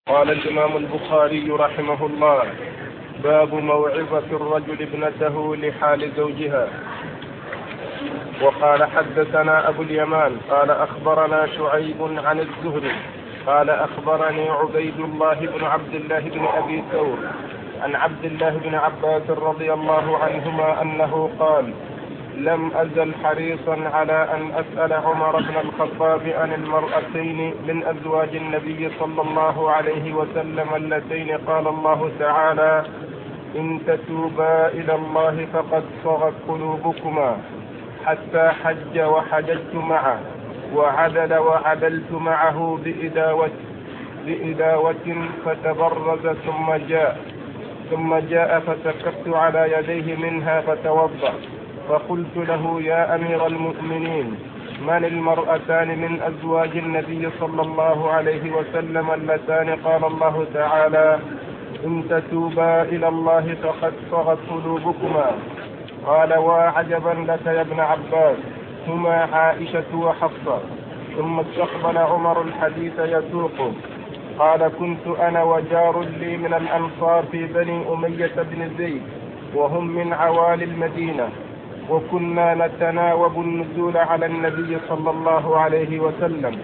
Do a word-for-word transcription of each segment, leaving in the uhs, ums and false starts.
قال الإمام البخاري رحمه الله: باب موعظة الرجل ابنته لحال زوجها. وقال حدثنا أبو اليمان قال أخبرنا شعيب عن الزهري قال أخبرني عبيد الله بن عبد الله بن أبي ثور عن عبد الله بن عباس رضي الله عنهما أنه قال: لم أزل حريصا على أن أسأل عمر بن الخطاب عن المرأتين من أزواج النبي صلى الله عليه وسلم اللتين قال الله تعالى: إن تتوبا إلى الله فقد صغت قلوبكما، حتى حج وحججت معه، وعدل وعدلت معه بإداوة, بإداوة فتبرز ثم جاء ثم جاء فسكبت على يديه منها فتوضأ، فقلت له: يا أمير المؤمنين، من المرأتان من أزواج النبي صلى الله عليه وسلم اللتان قال الله تعالى: إن تتوبا إلى الله فقد صغت قلوبكما؟ قال: وعجبا لك يا ابن عباس، هما عائشة وحفصة. ثم استقبل عمر الحديث يسوقه. قال: كنت أنا وجار لي من الأنصار في بني أمية بن زيد، وهم من عوالي المدينة، وكنا نتناوب النزول على النبي صلى الله عليه وسلم،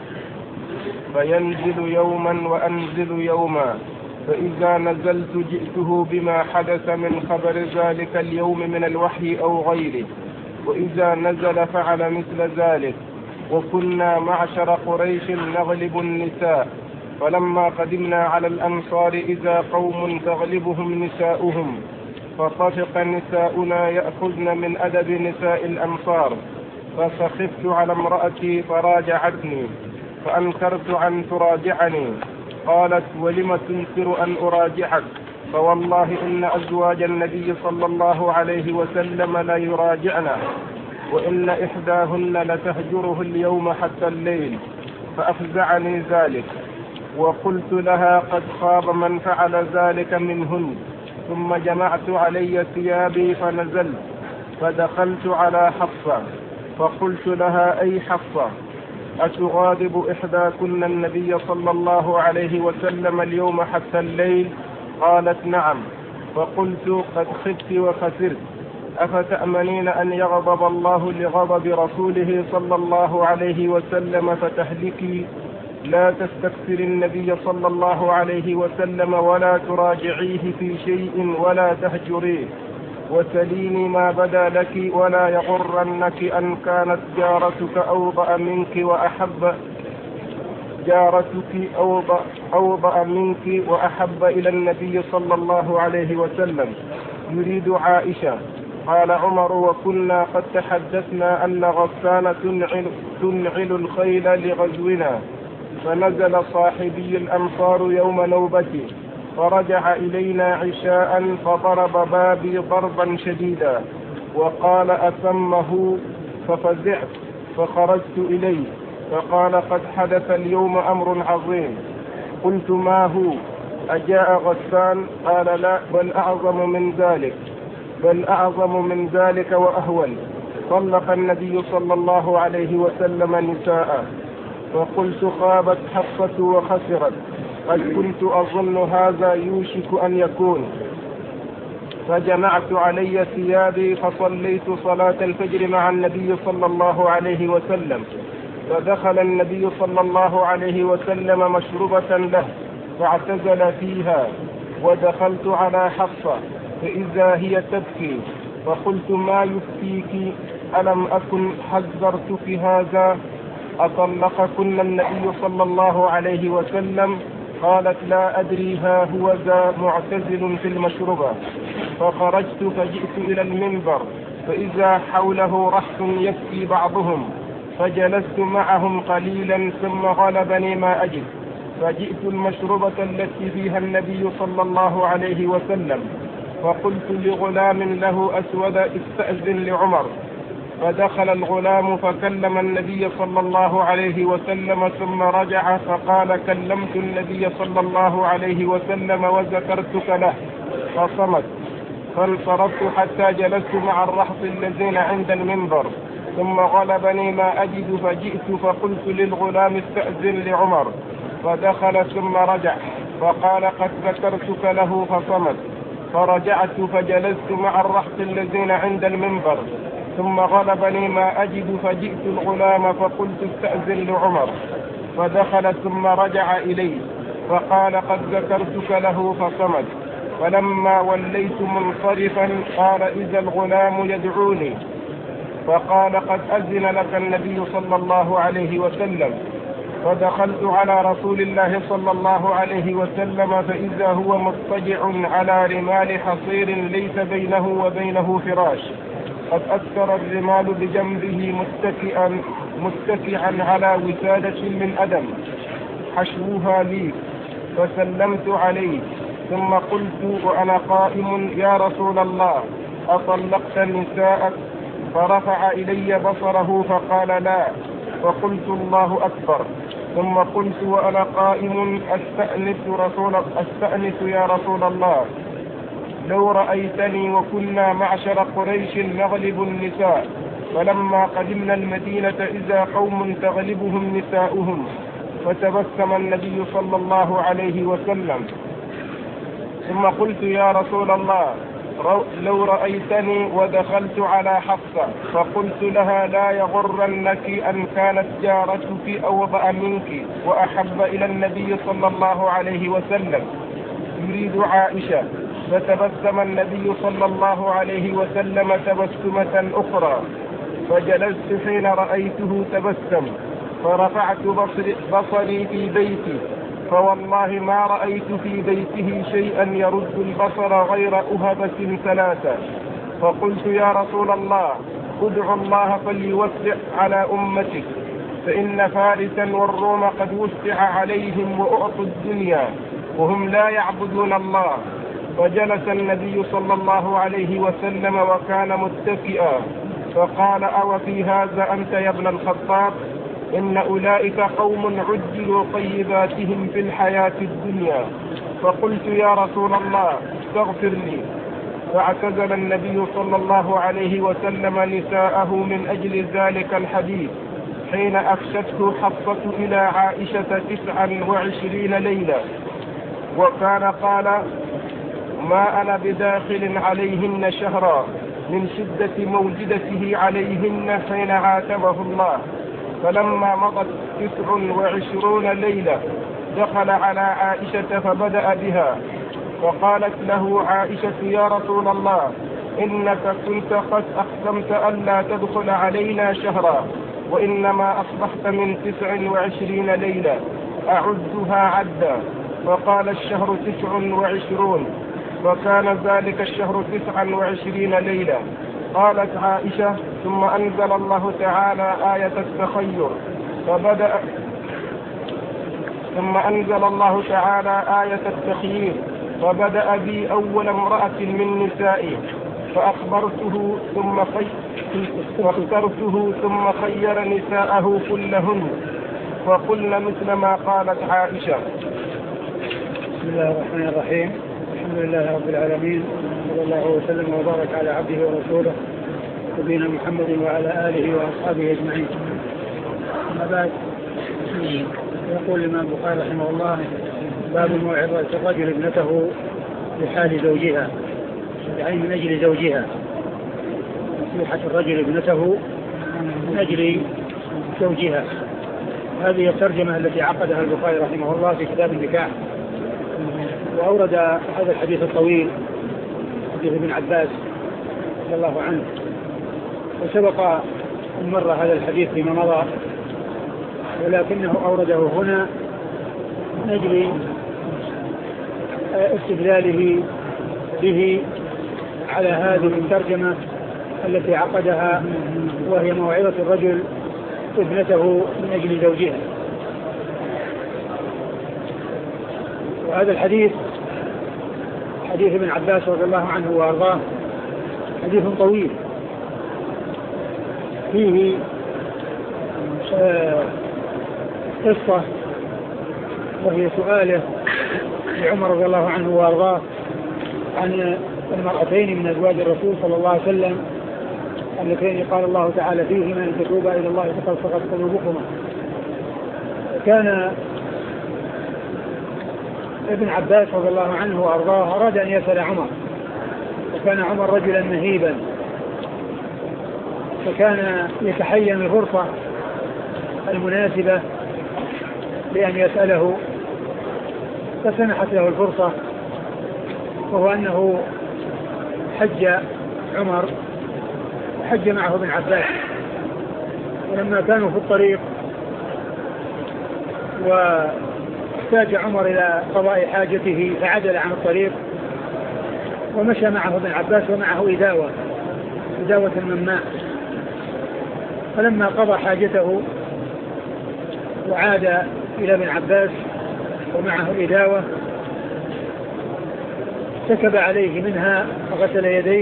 فينزل يوما وأنزل يوما، فإذا نزلت جئته بما حدث من خبر ذلك اليوم من الوحي أو غيره، وإذا نزل فعل مثل ذلك. وكنا معشر قريش نغلب النساء، فلما قدمنا على الأنصار إذا قوم تغلبهم نساؤهم، فطفق نساؤنا يأخذن من أدب نساء الأنصار، فسخفت على امرأتي فراجعتني، فأنكرت أن تراجعني. قالت: ولم تنكر أن أراجعك؟ فوالله إن أزواج النبي صلى الله عليه وسلم لا يراجعنا، وإن إحداهن لتهجره اليوم حتى الليل. فأفزعني ذلك، وقلت لها: قد خاب من فعل ذلك منهن. ثم جمعت علي ثيابي فنزلت، فدخلت على حفصة، فقلت لها: أي حفصة، أتغاضب إحداكن النبي صلى الله عليه وسلم اليوم حتى الليل؟ قالت: نعم. فقلت: قد خبت وخسرت، أفتأمنين أن يغضب الله لغضب رسوله صلى الله عليه وسلم فتهلكي؟ لا تستكثر النبي صلى الله عليه وسلم ولا تراجعيه في شيء ولا تهجريه، وسليني ما بدا لك، ولا يغرنك أن كانت جارتك أوضأ منك وأحب جارتك أوضأ, أوضأ منك وأحب إلى النبي صلى الله عليه وسلم، يريد عائشة. قال عمر: وكنا قد تحدثنا أن غسان تنعل, تنعل الخيل لغزونا، فنزل صاحبي الأنصار يوم نوبتي، فرجع إلينا عشاء فضرب بابي ضربا شديدا، وقال: أثمه؟ ففزعت فخرجت إليه، فقال: قد حدث اليوم أمر عظيم. قلت: ما هو؟ أجاء غسان؟ قال: لا، بل أعظم من ذلك بل أعظم من ذلك وأهول. طلق النبي صلى الله عليه وسلم نساءه. فقلت: خابت حفصة وخسرت، قد كنت أظن هذا يوشك أن يكون. فجمعت علي ثيابي فصليت صلاة الفجر مع النبي صلى الله عليه وسلم، فدخل النبي صلى الله عليه وسلم مشربة له فاعتزل فيها، ودخلت على حفصة فإذا هي تبكي، فقلت: ما يبكيك؟ ألم أكن حذرتك هذا؟ أطلقكن النبي صلى الله عليه وسلم؟ قالت: لا أدري، ها هو ذا معتزل في المشربة. فخرجت فجئت إلى المنبر، فإذا حوله رهط يبكي بعضهم، فجلست معهم قليلا ثم غلبني ما أجد، فجئت المشربة التي فيها النبي صلى الله عليه وسلم، فقلت لغلام له أسود: استأذن لعمر. فدخل الغلام فكلم النبي صلى الله عليه وسلم، ثم رجع فقال: كلمت النبي صلى الله عليه وسلم وذكرتك له، فصمت. فانصرفت حتى جلست مع الرهط الذين عند المنبر، ثم غلبني ما أجد، فجئت فقلت للغلام: استأذن لعمر. فدخل ثم رجع فقال قد ذكرتك له فصمت. فرجعت فجلست مع الرهط الذين عند المنبر، ثم غلبني ما أجد فجئت الغلام فقلت استأذن لعمر، فدخل ثم رجع إلي فقال قد ذكرتك له فصمت. فلما وليت منصرفا قال إذا الغلام يدعوني، فقال قد أذن لك النبي صلى الله عليه وسلم. فدخلت على رسول الله صلى الله عليه وسلم فإذا هو مضطجع على رمال حصير ليس بينه وبينه فراش، قد أكثر الرمال بجنبه متكئا متكئا على وسادة من أدم حشوها لي، فسلمت عليه ثم قلت وأنا قائم يا رسول الله أطلقت نساءك؟ فرفع إلي بصره فقال لا، فقلت الله أكبر. ثم قلت وأنا قائم أستأنس, رسول أستأنس يا رسول الله لو رأيتني وكنا معشر قريش نغلب النساء، فلما قدمنا المدينة إذا قوم تغلبهم نساؤهم. فتبسم النبي صلى الله عليه وسلم. ثم قلت يا رسول الله لو رأيتني ودخلت على حفصة فقلت لها لا يغرنك أن كانت جارتك أوضأ منك وأحب إلى النبي صلى الله عليه وسلم يريد عائشة. فتبسم النبي صلى الله عليه وسلم تبسمة أخرى، فجلست حين رأيته تبسم، فرفعت بصري, بصري في بيتي، فوالله ما رأيت في بيته شيئا يرد البصر غير أهبة ثلاثة. فقلت يا رسول الله ادع الله فليوسع على أمتك، فإن فارسا والروم قد وسع عليهم وأعطوا الدنيا وهم لا يعبدون الله. وجلس النبي صلى الله عليه وسلم وكان متكئا، فقال أو في هذا أنت يا ابن الخطاب؟ إن أولئك قوم عجلوا طيباتهم في الحياة الدنيا. فقلت يا رسول الله استغفر لي. فاعتزل النبي صلى الله عليه وسلم نساءه من أجل ذلك الحديث حين أفشته حفصة إلى عائشة تسعا وعشرين ليلة، وكان قال ما أنا بداخل عليهن شهرا من شدة موجدته عليهن حين عاتبه الله. فلما مضت تسع وعشرون ليلة دخل على عائشة فبدأ بها، فقالت له عائشة يا رسول الله إنك كنت قد أقسمت ألا تدخل علينا شهرا، وإنما أصبحت من تسع وعشرين ليلة أعدها عدا. فقال الشهر تسع وعشرون، وكان ذلك الشهر تسع وعشرين ليلة. قالت عائشة ثم أنزل الله تعالى آية التخير فبدأ ثم أنزل الله تعالى آية التخيير فبدأ بي أول امرأة من نسائي فأخبرته ثم خي... فاخترته ثم خير نساءه كلهن فقلن مثل ما قالت عائشة. بسم الله الرحمن الرحيم. الحمد لله رب العالمين، صلى الله وسلم وبارك على عبده ورسوله نبينا محمد وعلى آله وأصحابه أجمعين. أما بعد، يقول الإمام البخاري رحمه الله باب موعظة الرجل ابنته لحال زوجها، يعني من أجل زوجها، نصيحة الرجل ابنته من أجل زوجها. هذه الترجمة التي عقدها البخاري رحمه الله في كتاب النكاح، وأورد هذا الحديث الطويل حديث ابن عباس رضي الله عنه، وسبق أن مر هذا الحديث فيما مضى، ولكنه أورده هنا من أجل استدلاله به على هذه الترجمة التي عقدها، وهي موعظة الرجل ابنته من أجل زوجها. وهذا الحديث حديث ابن عباس رضي الله عنه وأرضاه حديث طويل فيه قصة، وهي سؤاله لعمر رضي الله عنه وأرضاه عن المرأتين من أزواج الرسول صلى الله عليه وسلم اللتين قال الله تعالى فيهما إن تتوبا إلى الله فقد صغت قلوبكما. كان ابن عباس رضي الله عنه وأرضاه أراد أن يسأل عمر، وكان عمر رجلا مهيبا، فكان يتحين الفرصة المناسبة لأن يسأله، فسنحت له الفرصة، وهو أنه حج عمر وحج معه ابن عباس، ولما كانوا في الطريق واحتاج عمر إلى قضاء حاجته فعدل عن الطريق ومشى معه ابن عباس ومعه إداوة إداوة من ماء، فلما قضى حاجته وعاد إلى ابن عباس ومعه الإداوة سكب عليه منها وغسل يديه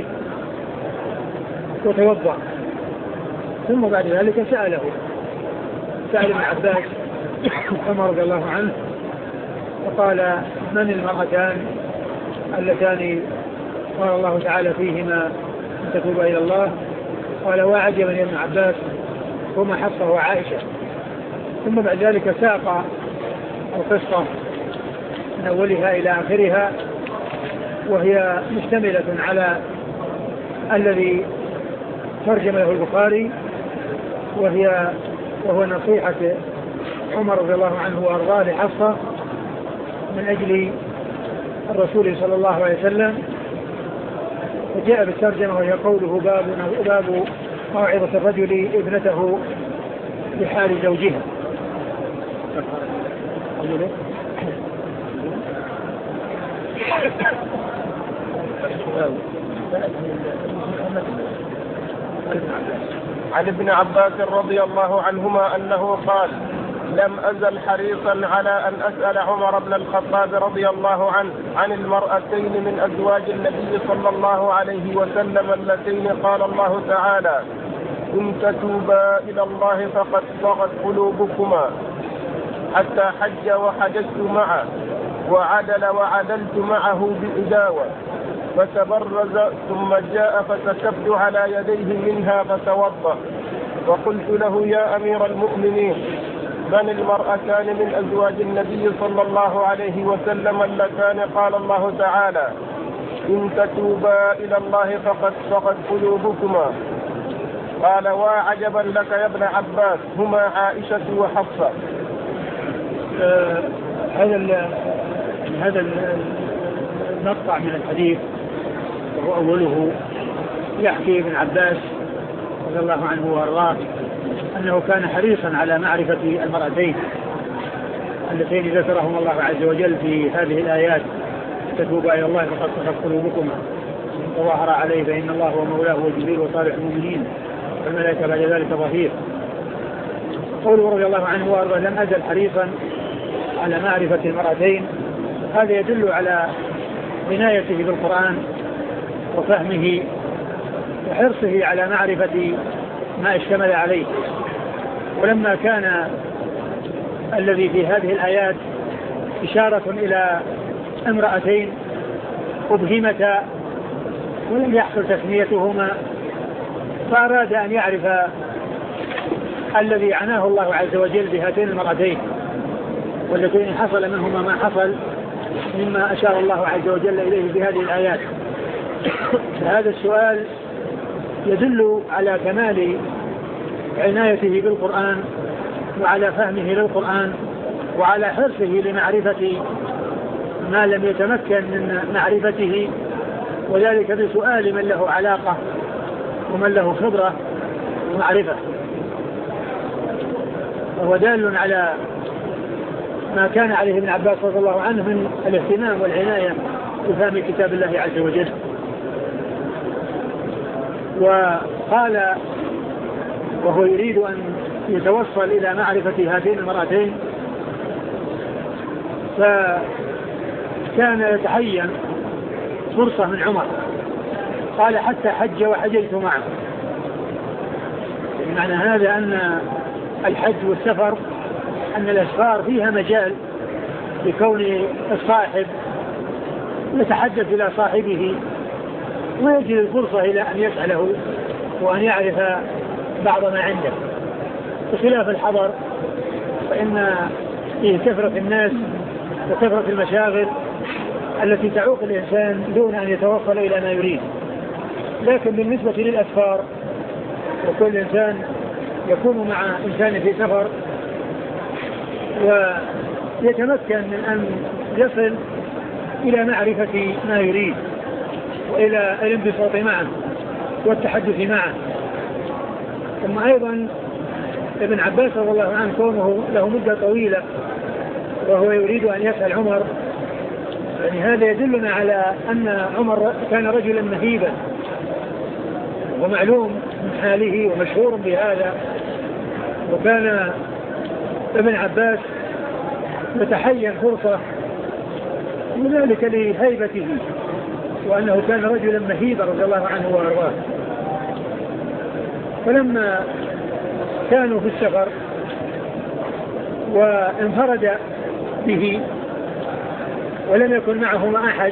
وتوضأ، ثم بعد ذلك سأله سأل ابن عباس عمر رضي الله عنه وقال: من المرأتان اللتان قال الله تعالى فيهما أن تتوب إلى الله؟ قال: وعجبا يا ابن عباس، هما حفصة وعائشة. ثم بعد ذلك ساق القصة من أولها إلى آخرها، وهي مشتملة على الذي ترجم له البخاري، وهي وهو نصيحة عمر رضي الله عنه وأرضاه لحفصة من أجل الرسول صلى الله عليه وسلم، وجاء بالترجمة وهي قوله: باب باب موعظة الرجل ابنته بحال زوجها. عن ابن عباس رضي الله عنهما أنه قال: لم أزل حريصا على أن أسأل عمر بن الخطاب رضي الله عنه عن المرأتين من أزواج النبي صلى الله عليه وسلم اللتين قال الله تعالى: إن تتوبا إلى الله فقد صغت قلوبكما، حتى حج وحججت معه وعدل وعدلت معه بإداوة، فتبرز ثم جاء فسكبت على يديه منها فتوضأ، وقلت له: يا أمير المؤمنين، من المرأتان من أزواج النبي صلى الله عليه وسلم اللتان قال الله تعالى: إن تتوبا إلى الله فقد صغت قلوبكما؟ قال: وعجبا لك يا ابن عباس، هما عائشة وحفصة. آه هذا هذا المقطع من الحديث وهو أوله يحكي ابن عباس رضي الله عنه وارضاه أنه كان حريصا على معرفة المرأتين اللتين ذكرهم الله عز وجل في هذه الآيات: تتوبا إلى الله فقد صغت قلوبكما، وظهر عليه فإن الله هو مولاه وجبريل وصالح المؤمنين والملائكة بعد ذلك ظهير. قوله رضي الله عنه وارضاه: لم أزل حريصا على معرفة المرأتين، هذا يدل على عنايته بالقرآن وفهمه وحرصه على معرفة ما اشتمل عليه. ولما كان الذي في هذه الآيات إشارة إلى امرأتين أبهمتا ولم يحصل تسميتهما، فأراد أن يعرف الذي عناه الله عز وجل بهاتين المرأتين واللتين حصل منهما ما حصل مما أشار الله عز وجل إليه بهذه الآيات. فهذا السؤال يدل على كمال عنايته بالقرآن وعلى فهمه للقرآن وعلى حرصه لمعرفة ما لم يتمكن من معرفته، وذلك بسؤال من له علاقة ومن له خبرة ومعرفة. وهو دال على ما كان عليه ابن عباس رضي الله عنه من الاهتمام والعناية بفهم كتاب الله عز وجل. وقال وهو يريد أن يتوصل إلى معرفة هاتين المرأتين، فكان يتحين فرصة من عمر، قال: حتى حج وحججت معه. معنى هذا أن الحج والسفر أن الأسفار فيها مجال لكون الصاحب يتحدث إلى صاحبه ويجد الفرصة إلى أن يسأله وأن يعرف بعض ما عنده، بخلاف الحضر فإن فيه كثرة الناس وكثرة المشاغل التي تعوق الإنسان دون أن يتوصل إلى ما يريد. لكن بالنسبة للأسفار وكل إنسان يكون مع إنسان في سفر ويتمكن من أن يصل إلى معرفة ما يريد وإلى الانبساط معه والتحدث معه. ثم أيضا ابن عباس رضي الله عنه كونه له مدة طويلة وهو يريد أن يسأل عمر، يعني هذا يدلنا على أن عمر كان رجلا مهيبا ومعلوم من حاله ومشهور بهذا. وكان ابن عباس يتحين فرصة وذلك لهيبته وأنه كان رجلا مهيبا رضي الله عنه وأرضاه. فلما كانوا في السفر وانفرد به ولم يكن معهما أحد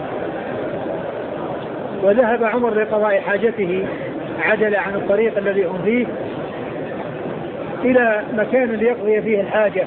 وذهب عمر لقضاء حاجته عدل عن الطريق الذي هم فيه إلى مكان ليقضي فيه الحاجة،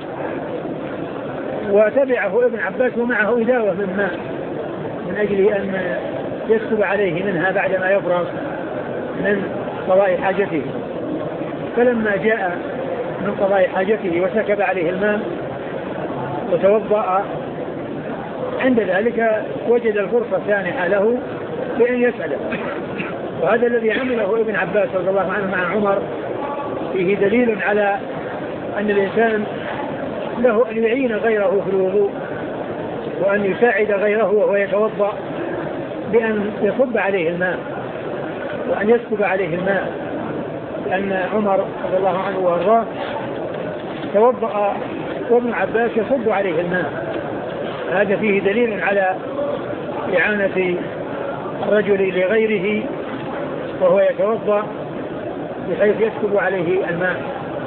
وتبعه ابن عباس ومعه إداوة من ماء من أجل أن يسكب عليه منها بعدما يفرغ من قضاء حاجته. فلما جاء من قضاء حاجته وسكب عليه الماء وتوضأ، عند ذلك وجد الفرصة سانحة له بأن يسأله. وهذا الذي عمله ابن عباس رضي الله عنه مع عمر فيه دليل على أن الإنسان له أن يعين غيره في الوضوء وأن يساعد غيره وهو يتوضأ بأن يصب عليه الماء وأن يسكب عليه الماء، لأن عمر رضي الله عنه وارضاه توضأ وابن عباس يصب عليه الماء. هذا فيه دليل على إعانة الرجل لغيره وهو يتوضأ بحيث يسكب عليه الماء.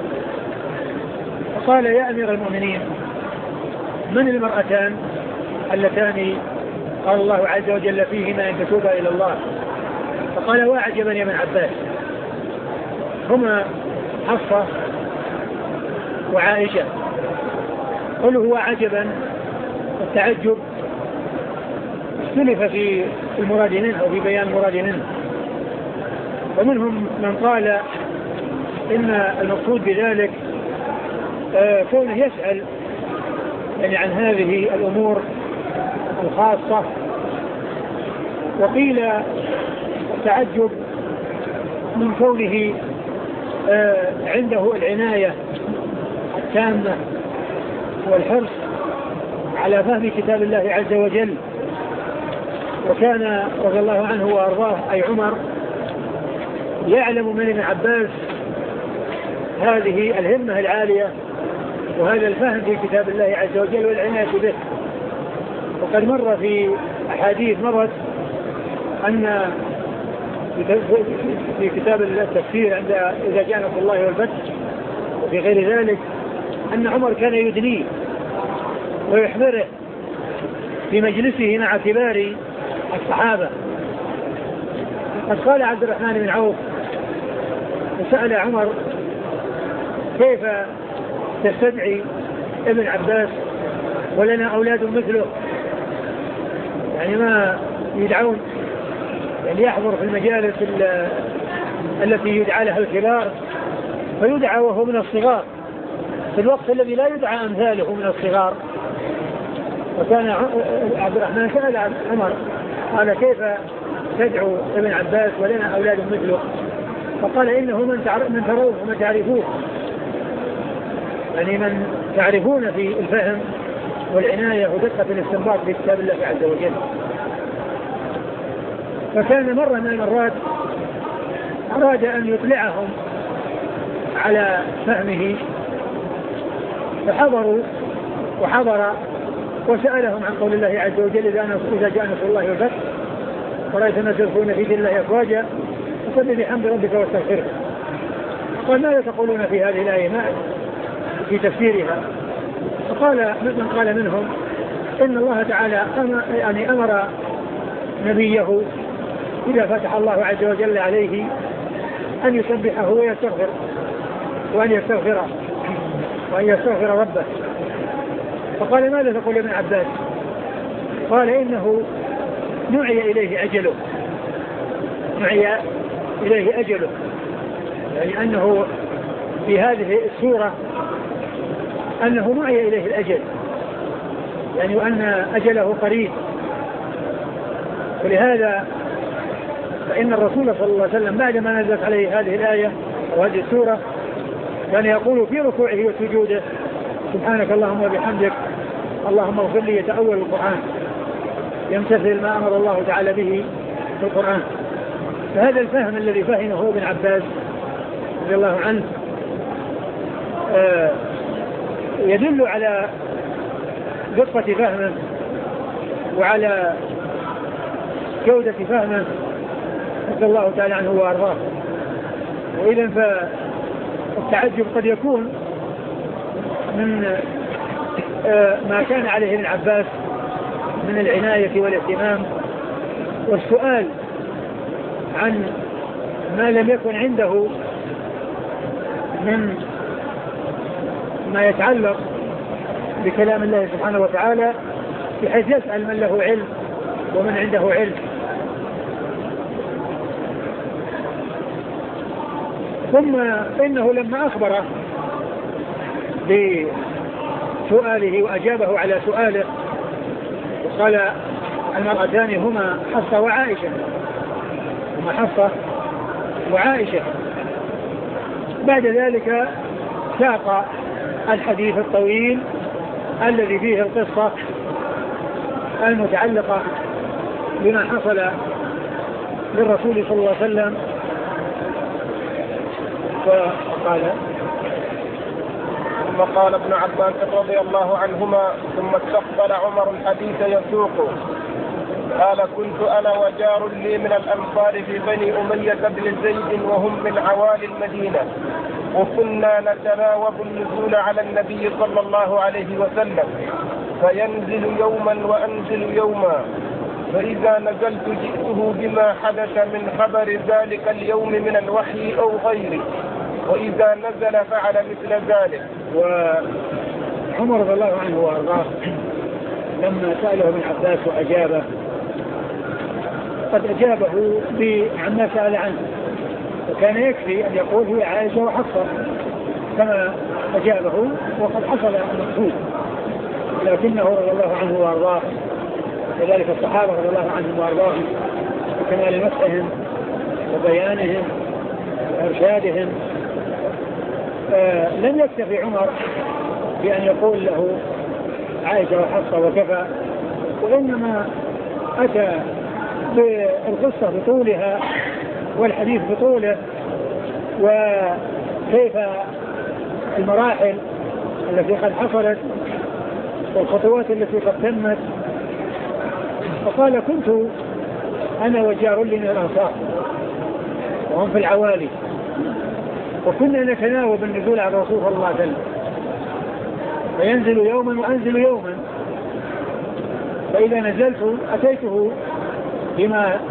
فقال: يا أمير المؤمنين، من المرأتان اللتان قال الله عز وجل فيهما إن تتوبا إلى الله؟ فقال: واعجبا يا ابن عباس، هما حفصة وعائشة. قلوا هو عجبا والتعجب اختلف في المراد منه أو في بيان المراد منه، ومنهم من قال إن المقصود بذلك آه كونه يسأل يعني عن هذه الأمور الخاصة. وقيل التعجب من كونه آه عنده العناية التامة والحرص على فهم كتاب الله عز وجل. وكان رضي الله عنه وأرضاه أي عمر يعلم من ابن عباس هذه الهمة العالية وهذا الفهم في كتاب الله عز وجل والعناية به. وقد مر في أحاديث مرت أن في كتاب التفسير عند إذا جاء نصر الله والفتح وفي غير ذلك أن عمر كان يدنيه ويحضره في مجلسه مع كبار الصحابة. قد قال عبد الرحمن بن عوف وسأل عمر: كيف تستدعي ابن عباس ولنا أولاد مثله؟ يعني ما يدعون يعني يحضر في المجالس التي يدعى لها الكبار فيدعى وهو من الصغار في الوقت الذي لا يدعى أمثاله من الصغار. وكان عبد الرحمن سأل عمر قال: كيف تدعو ابن عباس ولنا أولاد مثله؟ فقال: إنه من من تروه ومن تعرفوه، يعني من تعرفون في الفهم والعناية ودقة الاستنباط في كتاب الله عز وجل. فكان مرة من المرات أراد أن يطلعهم على فهمه فحضروا وحضر وسألهم عن قول الله عز وجل: إذا جاء نصر الله والفتح ورأيت الناس يدخلون في دين الله أفواجا فسبح بحمد ربك واستغفره. قال: ماذا تقولون في هذه الآية ما في تفسيرها؟ فقال من قال منهم: إن الله تعالى أمر يعني أمر نبيه إذا فتح الله عز وجل عليه أن يسبحه ويستغفر وأن يستغفره وأن يستغفر ربه. فقال ماذا تقول ابن عباس؟ قال إنه نعي إليه أجله، نعي إليه أجله، يعني أنه في هذه السورة أنه نعي إليه الأجل، يعني وأن أجله قريب. ولهذا فإن الرسول صلى الله عليه وسلم بعدما نزلت عليه هذه الآية وهذه السورة كان يقول في ركوعه وسجوده سبحانك اللهم وبحمدك اللهم اغفر لي، يتأول القرآن، يمتثل ما أمر الله تعالى به في القرآن. فهذا الفهم الذي فهمه ابن عباس رضي الله عنه آه يدل على دقة فهمه وعلى جودة فهمه رضي الله تعالى عنه وأرضاه. وإذا فالتعجب قد يكون من آه ما كان عليه ابن عباس من العناية والاهتمام والسؤال عن ما لم يكن عنده من ما يتعلق بكلام الله سبحانه وتعالى، بحيث يسأل من له علم ومن عنده علم. ثم إنه لما أخبره بسؤاله وأجابه على سؤاله وقال المرأتان هما حفصة وعائشة، هما حفصة وعائشة، بعد ذلك ساق الحديث الطويل الذي فيه القصة المتعلقة بما حصل للرسول صلى الله عليه وسلم. فقال ثم قال ابن عباس رضي الله عنهما ثم استقبل عمر الحديث يسوق قال كنت أنا وجار لي من الأنصار في بني أمية بن زيد وهم من عوالي المدينة، وكنا نتناوب النزول على النبي صلى الله عليه وسلم، فينزل يوما وأنزل يوما، فإذا نزلت جئته بما حدث من خبر ذلك اليوم من الوحي أو غيره، وإذا نزل فعل مثل ذلك. وعمر رضي الله عنه وأرضاه لما سأله ابن عباس وأجابه قد أجابه عما سأل عنه، وكان يكفي أن يقول هي عائشة وحفصة كما أجابه وقد حصل المقصود، لكنه رضي الله عنه وأرضاه وذلك الصحابة رضي الله عنهم وأرضاهم وكمال مسحهم وبيانهم وإرشادهم آه لم يكتفي عمر بأن يقول له عائشة وحفصة وكفى، وإنما أتى بالقصة بطولها والحديث بطوله وكيف المراحل التي قد حصلت والخطوات التي قد تمت. فقال كنت أنا وجار لي من الأنصار وهم في العوالي، وكنا نتناوب النزول على الرسول صلى الله عليه وسلم، فينزل يوما وأنزل يوما، فإذا نزلت أتيته بما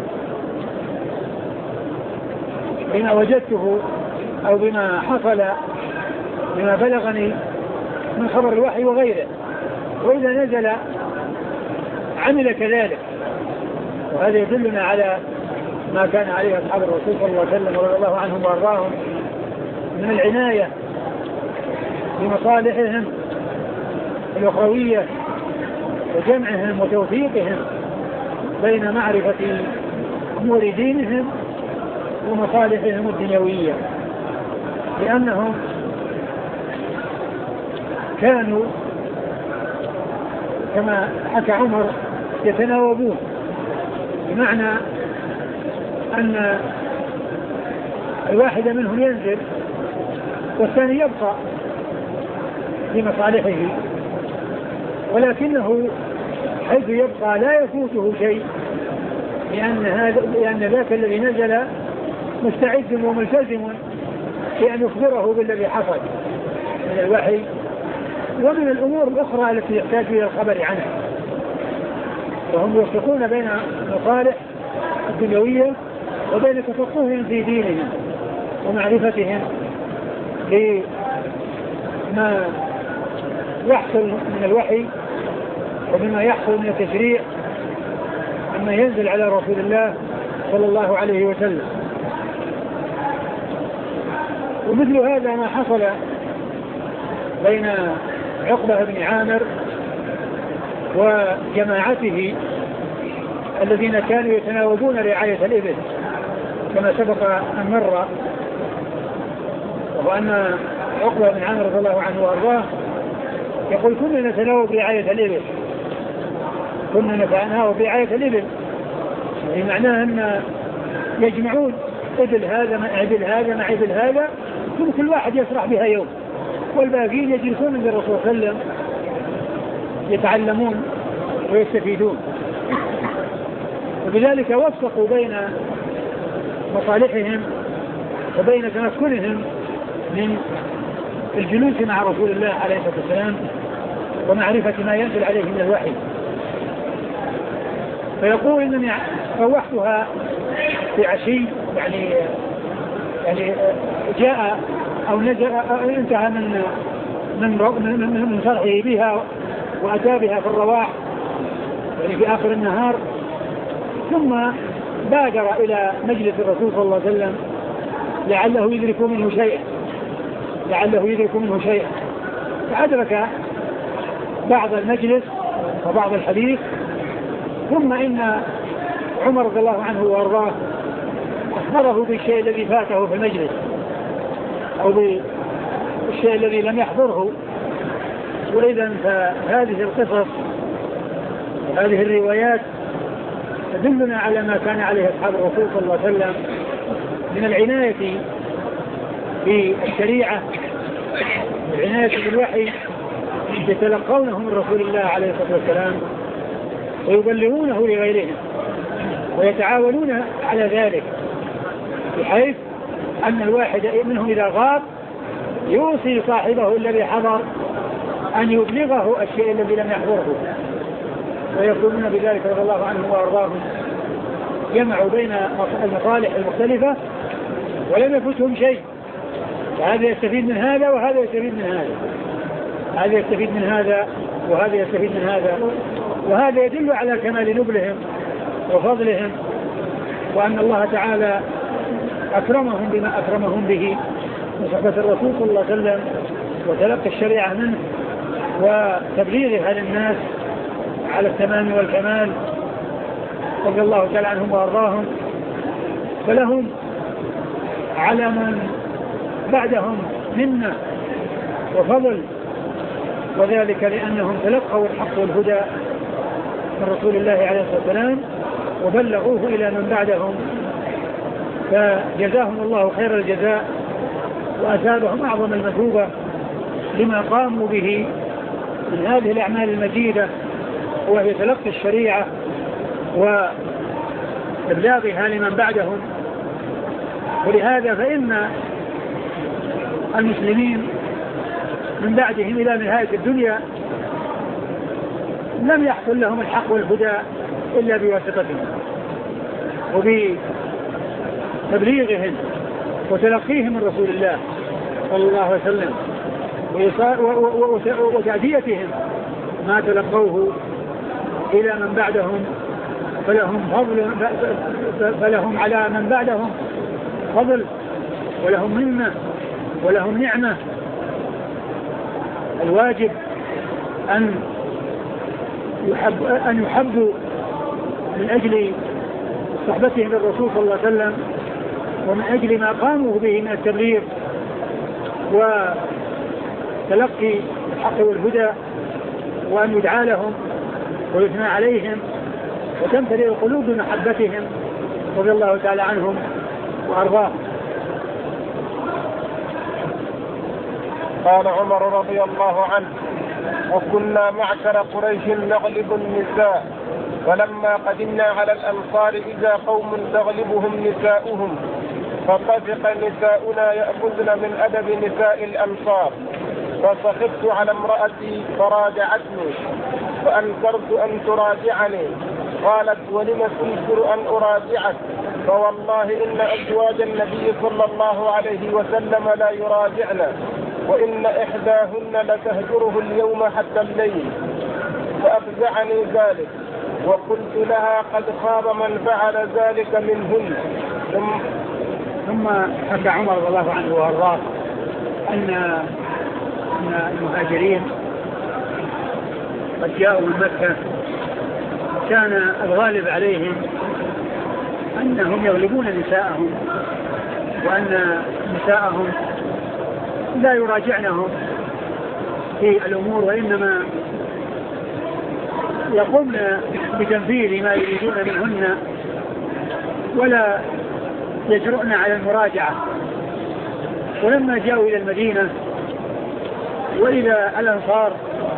بما وجدته أو بما حصل بما بلغني من خبر الوحي وغيره، وإذا نزل عمل كذلك. وهذا يدلنا على ما كان عليه أصحاب الرسول صلى الله عليه وسلم رضي الله عنهم وأرضاهم من العناية بمصالحهم الأخروية وجمعهم وتوفيقهم بين معرفة أمور دينهم ومصالحهم الدنيوية، لأنهم كانوا كما حكى عمر يتناوبون، بمعنى أن الواحد منهم ينزل والثاني يبقى لمصالحه، ولكنه حيث يبقى لا يفوته شيء، لأن هذا لأن ذاك الذي نزل مستعد وملتزم بأن يخبره بالذي حصل من الوحي ومن الأمور الأخرى التي يحتاج إلى الخبر عنها، وهم يوفقون بين المصالح الدنيوية وبين تفقههم في دينهم ومعرفتهم لما يحصل من الوحي وبما يحصل من التشريع مما ينزل على رسول الله صلى الله عليه وسلم. ومثل هذا ما حصل بين عقبة بن عامر وجماعته الذين كانوا يتناوبون رعاية الإبل كما سبق أن مر، وأن عقبة بن عامر رضي الله عنه وأرضاه يقول كنا نتناوب رعاية الإبل كنا نتناوب رعاية الإبل يعني معناه أن يجمعون إبل هذا مع إبل هذا مع إبل هذا، ثم كل واحد يسرح بها يوم، والباقين يجلسون عند الرسول صلى الله عليه وسلم يتعلمون ويستفيدون. وبذلك وفقوا بين مصالحهم وبين تمكنهم من الجلوس مع رسول الله عليه الصلاة والسلام ومعرفة ما ينزل عليه من الوحي. فيقول إنني روحتها في عشي يعني يعني جاء أو نزل انتهى من من من شرحه بها وأتى بها في الرواح يعني في آخر النهار، ثم بادر إلى مجلس الرسول صلى الله عليه وسلم لعله يدرك منه شيئا لعله يدرك منه شيئا فأدرك بعض المجلس وبعض الحديث. ثم إن عمر رضي الله عنه وأرضاه أخبره بالشيء الذي فاته في المجلس أو بالشيء الذي لم يحضره. وإذا فهذه القصص وهذه الروايات تدلنا على ما كان عليه أصحاب الرسول صلى الله عليه وسلم من العناية بالشريعة والعناية بالوحي يتلقونه من رسول الله عليه الصلاة والسلام ويبلغونه لغيرهم ويتعاونون على ذلك، بحيث أن الواحد منهم إذا غاب يوصي صاحبه الذي حضر أن يبلغه الشيء الذي لم يحضره، ويقومون بذلك رضي الله عنهم وأرضاهم جمعوا بين المصالح المختلفة ولم يفوتهم شيء، فهذا يستفيد من هذا وهذا يستفيد من هذا هذا يستفيد من هذا وهذا يستفيد من هذا وهذا يدل على كمال نبلهم وفضلهم، وأن الله تعالى أكرمهم بما أكرمهم به من صحبة الرسول صلى الله عليه وسلم وتلقي الشريعة منه وتبليغها للناس على التمام والكمال رضي الله تعالى عنهم وأرضاهم. فلهم على من بعدهم منة وفضل، وذلك لأنهم تلقوا الحق والهدى من رسول الله عليه الصلاة والسلام وبلغوه إلى من بعدهم، فجزاهم الله خير الجزاء وأثابهم أعظم المثوبة لما قاموا به من هذه الأعمال المجيدة، وهي تلقي الشريعة وإبلاغها لمن بعدهم. ولهذا فإن المسلمين من بعدهم إلى نهاية الدنيا لم يحصل لهم الحق والهدى إلا بواسطتهم وبتبليغهم وتلقيهم من رسول الله صلى الله عليه وسلم وتأديتهم ما تلقوه إلى من بعدهم، فلهم فضل فلهم على من بعدهم فضل ولهم منة ولهم نعمة. الواجب أن يحب أن يحبوا من أجل صحبتهم للرسول صلى الله عليه وسلم ومن أجل ما قاموا به من التبليغ وتلقي الحق والهدى، وأن يدعى لهم ويثنى عليهم وتمتلئ القلوب بمحبتهم رضي الله تعالى عنهم وأرضاهم. قال عمر رضي الله عنه: وكنا معشر قريش نغلب النساء، فلما قدمنا على الأنصار إذا قوم تغلبهم نساؤهم، فطفق نساؤنا يأخذن من أدب نساء الأنصار، فسخطت على امرأتي فراجعتني، فأنكرت أن تراجعني، قالت: ولم تنكر أن أراجعك؟ فوالله إن أزواج النبي صلى الله عليه وسلم لا يراجعن، وإن إحداهن لتهجره اليوم حتى الليل. فأفزعني ذلك وقلت لها قد خاب من فعل ذلك منهن. ثم ثم حكى عمر رضي الله عنه وارضاه أن أن المهاجرين قد جاءوا من مكة، كان الغالب عليهم أنهم يغلبون نساءهم، وأن نساءهم لا يراجعنهم في الأمور، وإنما يقومن بتنفيذ ما يريدون منهن ولا يجرؤن على المراجعة. ولما جاءوا إلى المدينة وإلى الأنصار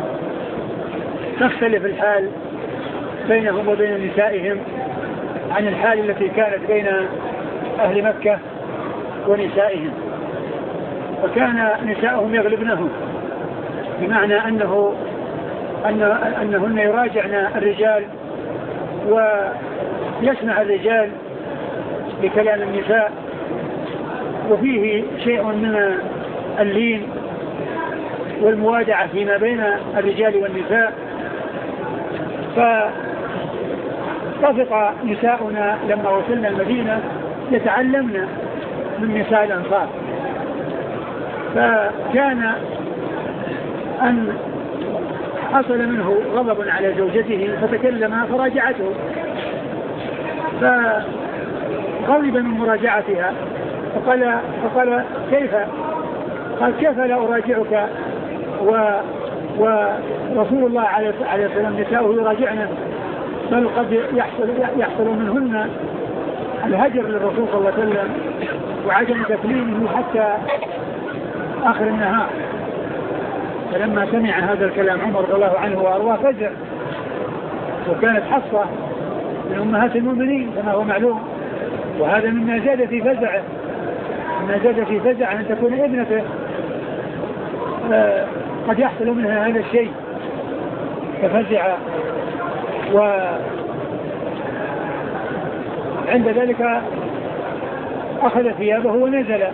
تختلف الحال بينهم وبين نسائهم عن الحال التي كانت بين أهل مكة ونسائهم، وكان نسائهم يغلبنهم، بمعنى أنه أن أنهن يراجعن الرجال ويسمع الرجال بكلام النساء، وفيه شيء من اللين والموادعة فيما بين الرجال والنساء. فطفق نساؤنا لما وصلنا المدينة يتعلمن من نساء الأنصار، فكان أن حصل منه غضب على زوجته فتكلم فراجعته، فغضب من مراجعتها فقال, فقال كيف قال كيف لا أراجعك و ورسول الله عليه السلام نساؤه يراجعنا، بل قد يحصل, يحصل منهن الهجر للرسول صلى الله عليه وسلم وعدم تكليمه حتى آخر النهار. فلما سمع هذا الكلام عمر رضي الله عنه وأرضاه فزع، وكانت حفصة من أمهات المؤمنين كما هو معلوم، وهذا مما زاد في فزعه، مما زاد في فزعه أن تكون ابنته قد يحصل منها هذا الشيء، ففزع. وعند ذلك أخذ ثيابه ونزل.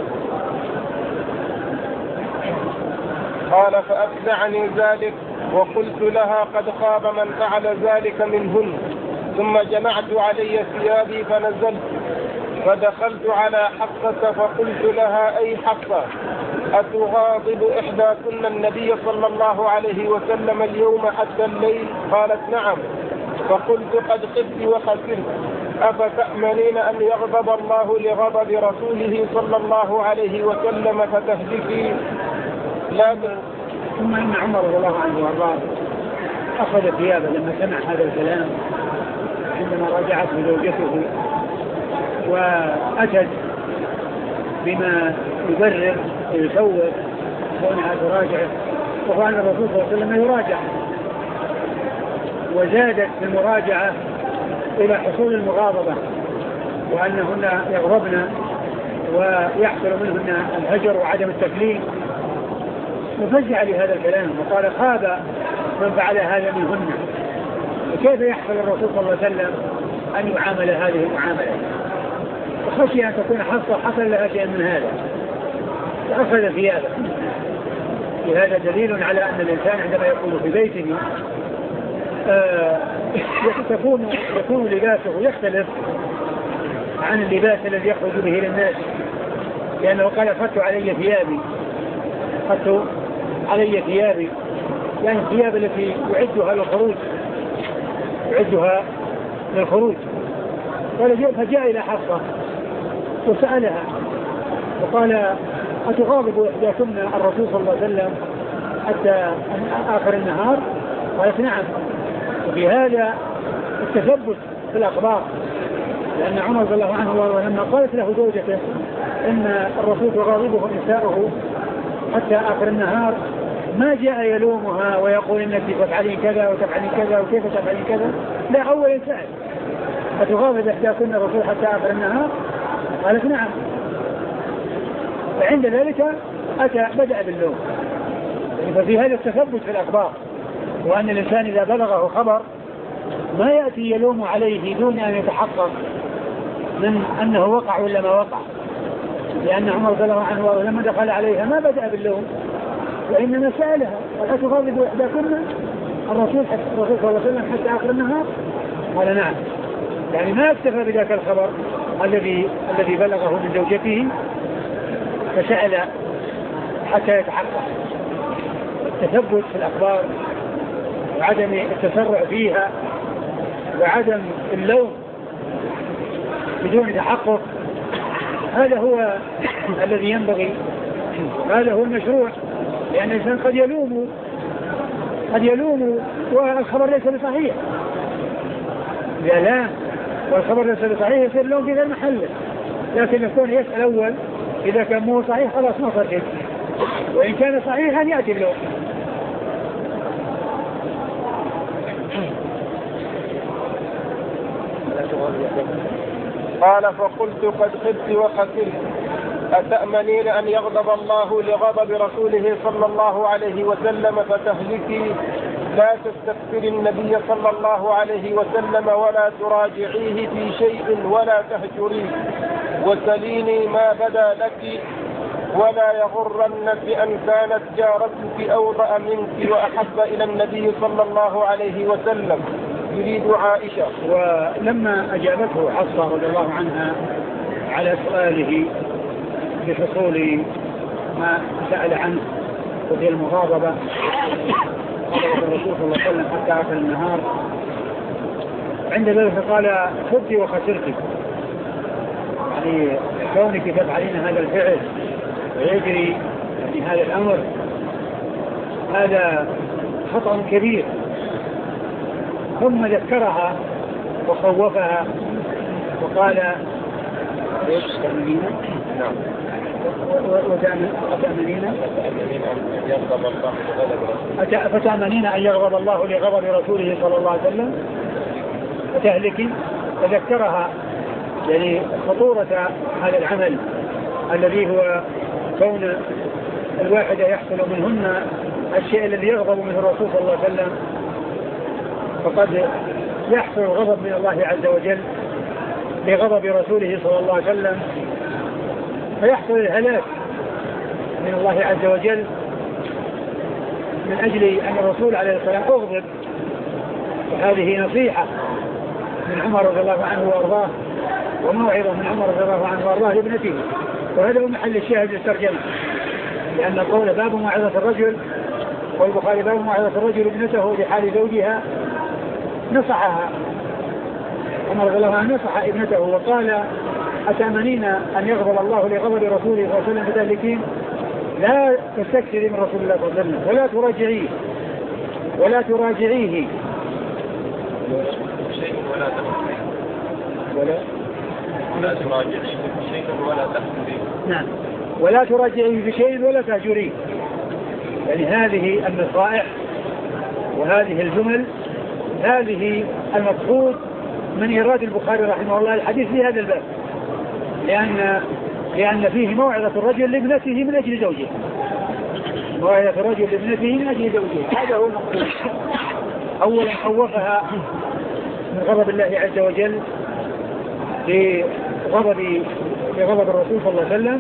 قال فأفزعني ذلك وقلت لها قد خاب من فعل ذلك منهن، ثم جمعت علي ثيابي فنزلت، فدخلت على حفصة فقلت لها أي حفصة أتغاضب إحداكن النبي صلى الله عليه وسلم اليوم حتى الليل؟ قالت نعم. فقلت قد خبت وخسرت، أفتأمنين أن يغضب الله لغضب رسوله صلى الله عليه وسلم فتهلكي؟ لا. ثم إن عمر رضي الله عنه وارضاه أخذ ثيابه لما سمع هذا الكلام عندما راجعته زوجته، وأتت بما يبرر ويسوق كونها تراجعه، وهو أن الرسول صلى الله عليه وسلم يراجع، وزادت في المراجعة إلى حصول المغاضبة وأنهن يغضبن ويحصل منهن الهجر وعدم التكليم، وفزع لهذا الكلام وقال خاب من فعل هذا منهن، وكيف يحصل الرسول صلى الله عليه وسلم أن يعامل هذه المعاملة، وخشي أن تكون حصة حصل لها شيء من هذا، فأخذ ثيابه. وهذا دليل على أن الإنسان عندما يكون في بيته آه يكون, يكون لباسه يختلف عن اللباس الذي يخرج به للناس، لأنه قال أخذت علي ثيابي، أخذت علي ثيابي يعني الثياب التي يعدها للخروج يعدها للخروج. فجاء إلى حفصة وسألها وقال أتغاضب إحداكن الرسول صلى الله عليه وسلم حتى آخر النهار؟ قالت نعم. وفي هذا التثبت في الأخبار، لأن عمر رضي الله عنه لما قالت له زوجته إن الرسول تغاضبه نساؤه حتى آخر النهار ما جاء يلومها ويقول إنك تفعلين كذا وتفعلين كذا وكيف تفعلين كذا، لا، أول سأل أتغاضب إحداكن الرسول حتى آخر النهار؟ قالت نعم. فعند ذلك أتى بدأ باللوم. ففي هذا التثبت في الأخبار، وأن الإنسان إذا بلغه خبر ما يأتي يلوم عليه دون أن يتحقق من أنه وقع ولا ما وقع، لأن عمر رضي الله عنه لما دخل عليها ما بدأ باللوم، وإنما سألها قال أتغاضب إحداكن؟ الرسول الرسول صلى الله عليه وسلم حتى آخر النهار؟ قال نعم. يعني ما اكتفى بذاك الخبر الذي الذي بلغه من زوجته فسأل حتى يتحقق. التثبت في الأخبار وعدم التسرع فيها وعدم اللوم بدون تحقق هذا هو الذي ينبغي، هذا هو المشروع. لأن الإنسان قد يلوم قد يلوم والخبر ليس بصحيح، إذا لام والخبر ليس بصحيح يصير اللوم في غير محله، لكن يكون يسأل أول إذا كان مو صحيح خلاص ما صار شيء، وإن كان صحيحا يأتي اللوم. قال فقلت قد خبت وخسرت أتأمنين أن يغضب الله لغضب رسوله صلى الله عليه وسلم فتهلكي؟ لا تستكثري النبي صلى الله عليه وسلم ولا تراجعيه في شيء ولا تهجريه، وسليني ما بدا لك ولا يغرن بأن كانت جارتك أوضأ منك وأحب إلى النبي صلى الله عليه وسلم. يريد عائشة. ولما أجابته حفصة رضي الله عنها على سؤاله بحصول ما سأل عنه وهي المغاضبة غضب الرسول صلى الله عليه وسلم حتى آخر النهار، عند ذلك قال خبتي وخسرتي، يعني كونك تفعلين هذا الفعل ويجري يعني هذا الأمر هذا خطأ كبير. ثم ذكرها وخوفها وقال نعم وتأمنين فتأمنين أن يغضب الله لغضب رسوله صلى الله عليه وسلم وتهلكي. فذكرها يعني خطورة هذا العمل الذي هو كون الواحدة يحصل منهن الشيء الذي يغضب منه الرسول صلى الله عليه وسلم، فقد يحصل الغضب من الله عز وجل لغضب رسوله صلى الله عليه وسلم، فيحصل الهلاك من الله عز وجل من أجل أن الرسول عليه السلام أغضب. وهذه نصيحة من عمر رضي الله عنه وأرضاه وموعظة من عمر رضي الله عنه وأرضاه لابنته، وهذا هو محل الشاهد للترجمة، لأن القول باب موعظة الرجل والبخاري باب موعظة الرجل ابنته لحال زوجها نصحها. عمر رضي الله عنه نصح ابنته وقال أتأمنين أن يغضب الله لغضب رسوله صلى الله عليه وسلم فتهلكين؟ لا تستكثري من رسول الله صلى الله عليه وسلم ولا تراجعيه ولا تراجعيه ولا ولا ولا تراجعيه بشيء ولا تهجريه. نعم، ولا تراجعيه بشيء ولا تهجريه. يعني هذه النصائح وهذه الجمل هذه المقصود من إيراد البخاري رحمه الله الحديث في هذا الباب، لأن لأن فيه موعظة الرجل لابنته من أجل زوجه، موعظة الرجل لابنته من أجل زوجه، هذا هو المقصود. أولا خوفها من غضب الله عز وجل لغضب لغضب الرسول صلى الله عليه وسلم،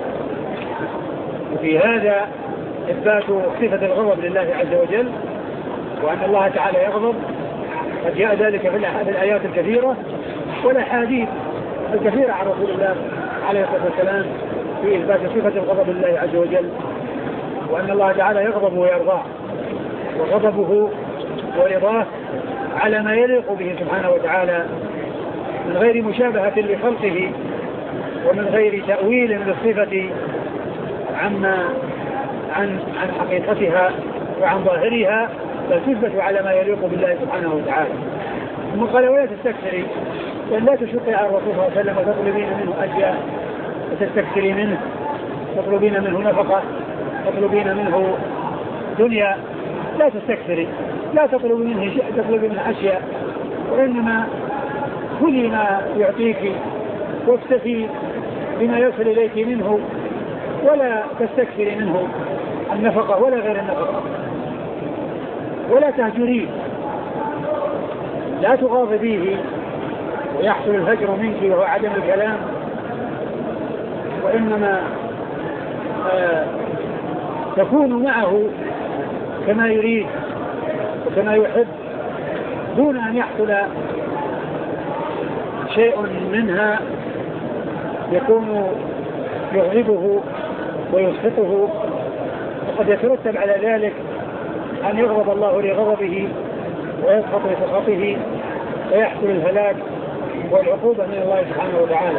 وفي هذا إثبات صفة الغضب لله عز وجل وأن الله تعالى يغضب. قد جاء ذلك في الآيات الكثيرة والأحاديث الكثيرة عن رسول الله عليه الصلاة والسلام في إثبات صفة الغضب لله عز وجل، وأن الله تعالى يغضب ويرضاه، وغضبه ورضاه على ما يليق به سبحانه وتعالى من غير مشابهة لخلقه ومن غير تأويل للصفة عما عن عن حقيقتها وعن ظاهرها، بل تثبت على ما يليق بالله سبحانه وتعالى. ثم قال ولا تستكثري، بل لا تشقي على الرسول صلى الله عليه وسلم وتطلبين منه أشياء وتستكثري منه، تطلبين منه نفقة، تطلبين منه دنيا، لا تستكثري، لا تطلبي منه شيء، تطلبي منه أشياء، وإنما كلي ما يعطيك واكتفي بما يصل إليك منه، ولا تستكثري منه النفقة ولا غير النفقة، ولا تهجريه، لا تغاضبيه ويحصل الهجر منك وهو عدم الكلام، وإنما آه تكون معه كما يريد كما يحب دون أن يحصل شيء منها يكون يغضبه ويسخطه، وقد يترتب على ذلك أن يغضب الله لغضبه ويسخط لسخطه ويحصل الهلاك والعقوبة من الله سبحانه وتعالى.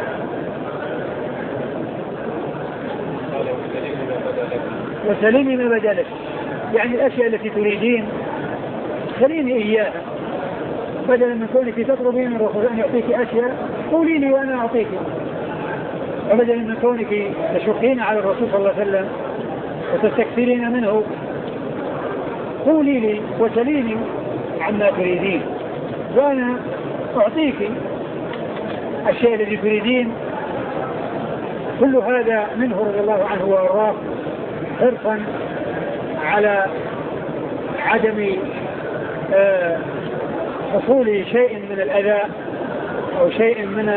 وسليني ما بدا لك، يعني الأشياء التي تريدين سليني إياها، بدلا من كونك تطلبين من الرسول أن يعطيك أشياء قولي لي وأنا أعطيك، وبدلا من كونك تشقين على الرسول صلى الله عليه وسلم وتستكثرين منه قولي لي وسليني عما تريدين وأنا أعطيك الشيء الذي تريدين. كل هذا منه رضي الله عنه وأرضاه حرصا على عدم آه حصول شيء من الأذى أو شيء من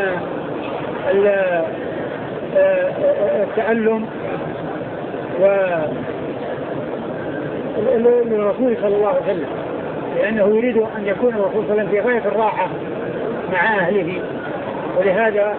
التألم للرسول صلى الله عليه وسلم، لأنه يريد أن يكون الرسول صلى الله عليه وسلم في غاية الراحة مع أهله، ولهذا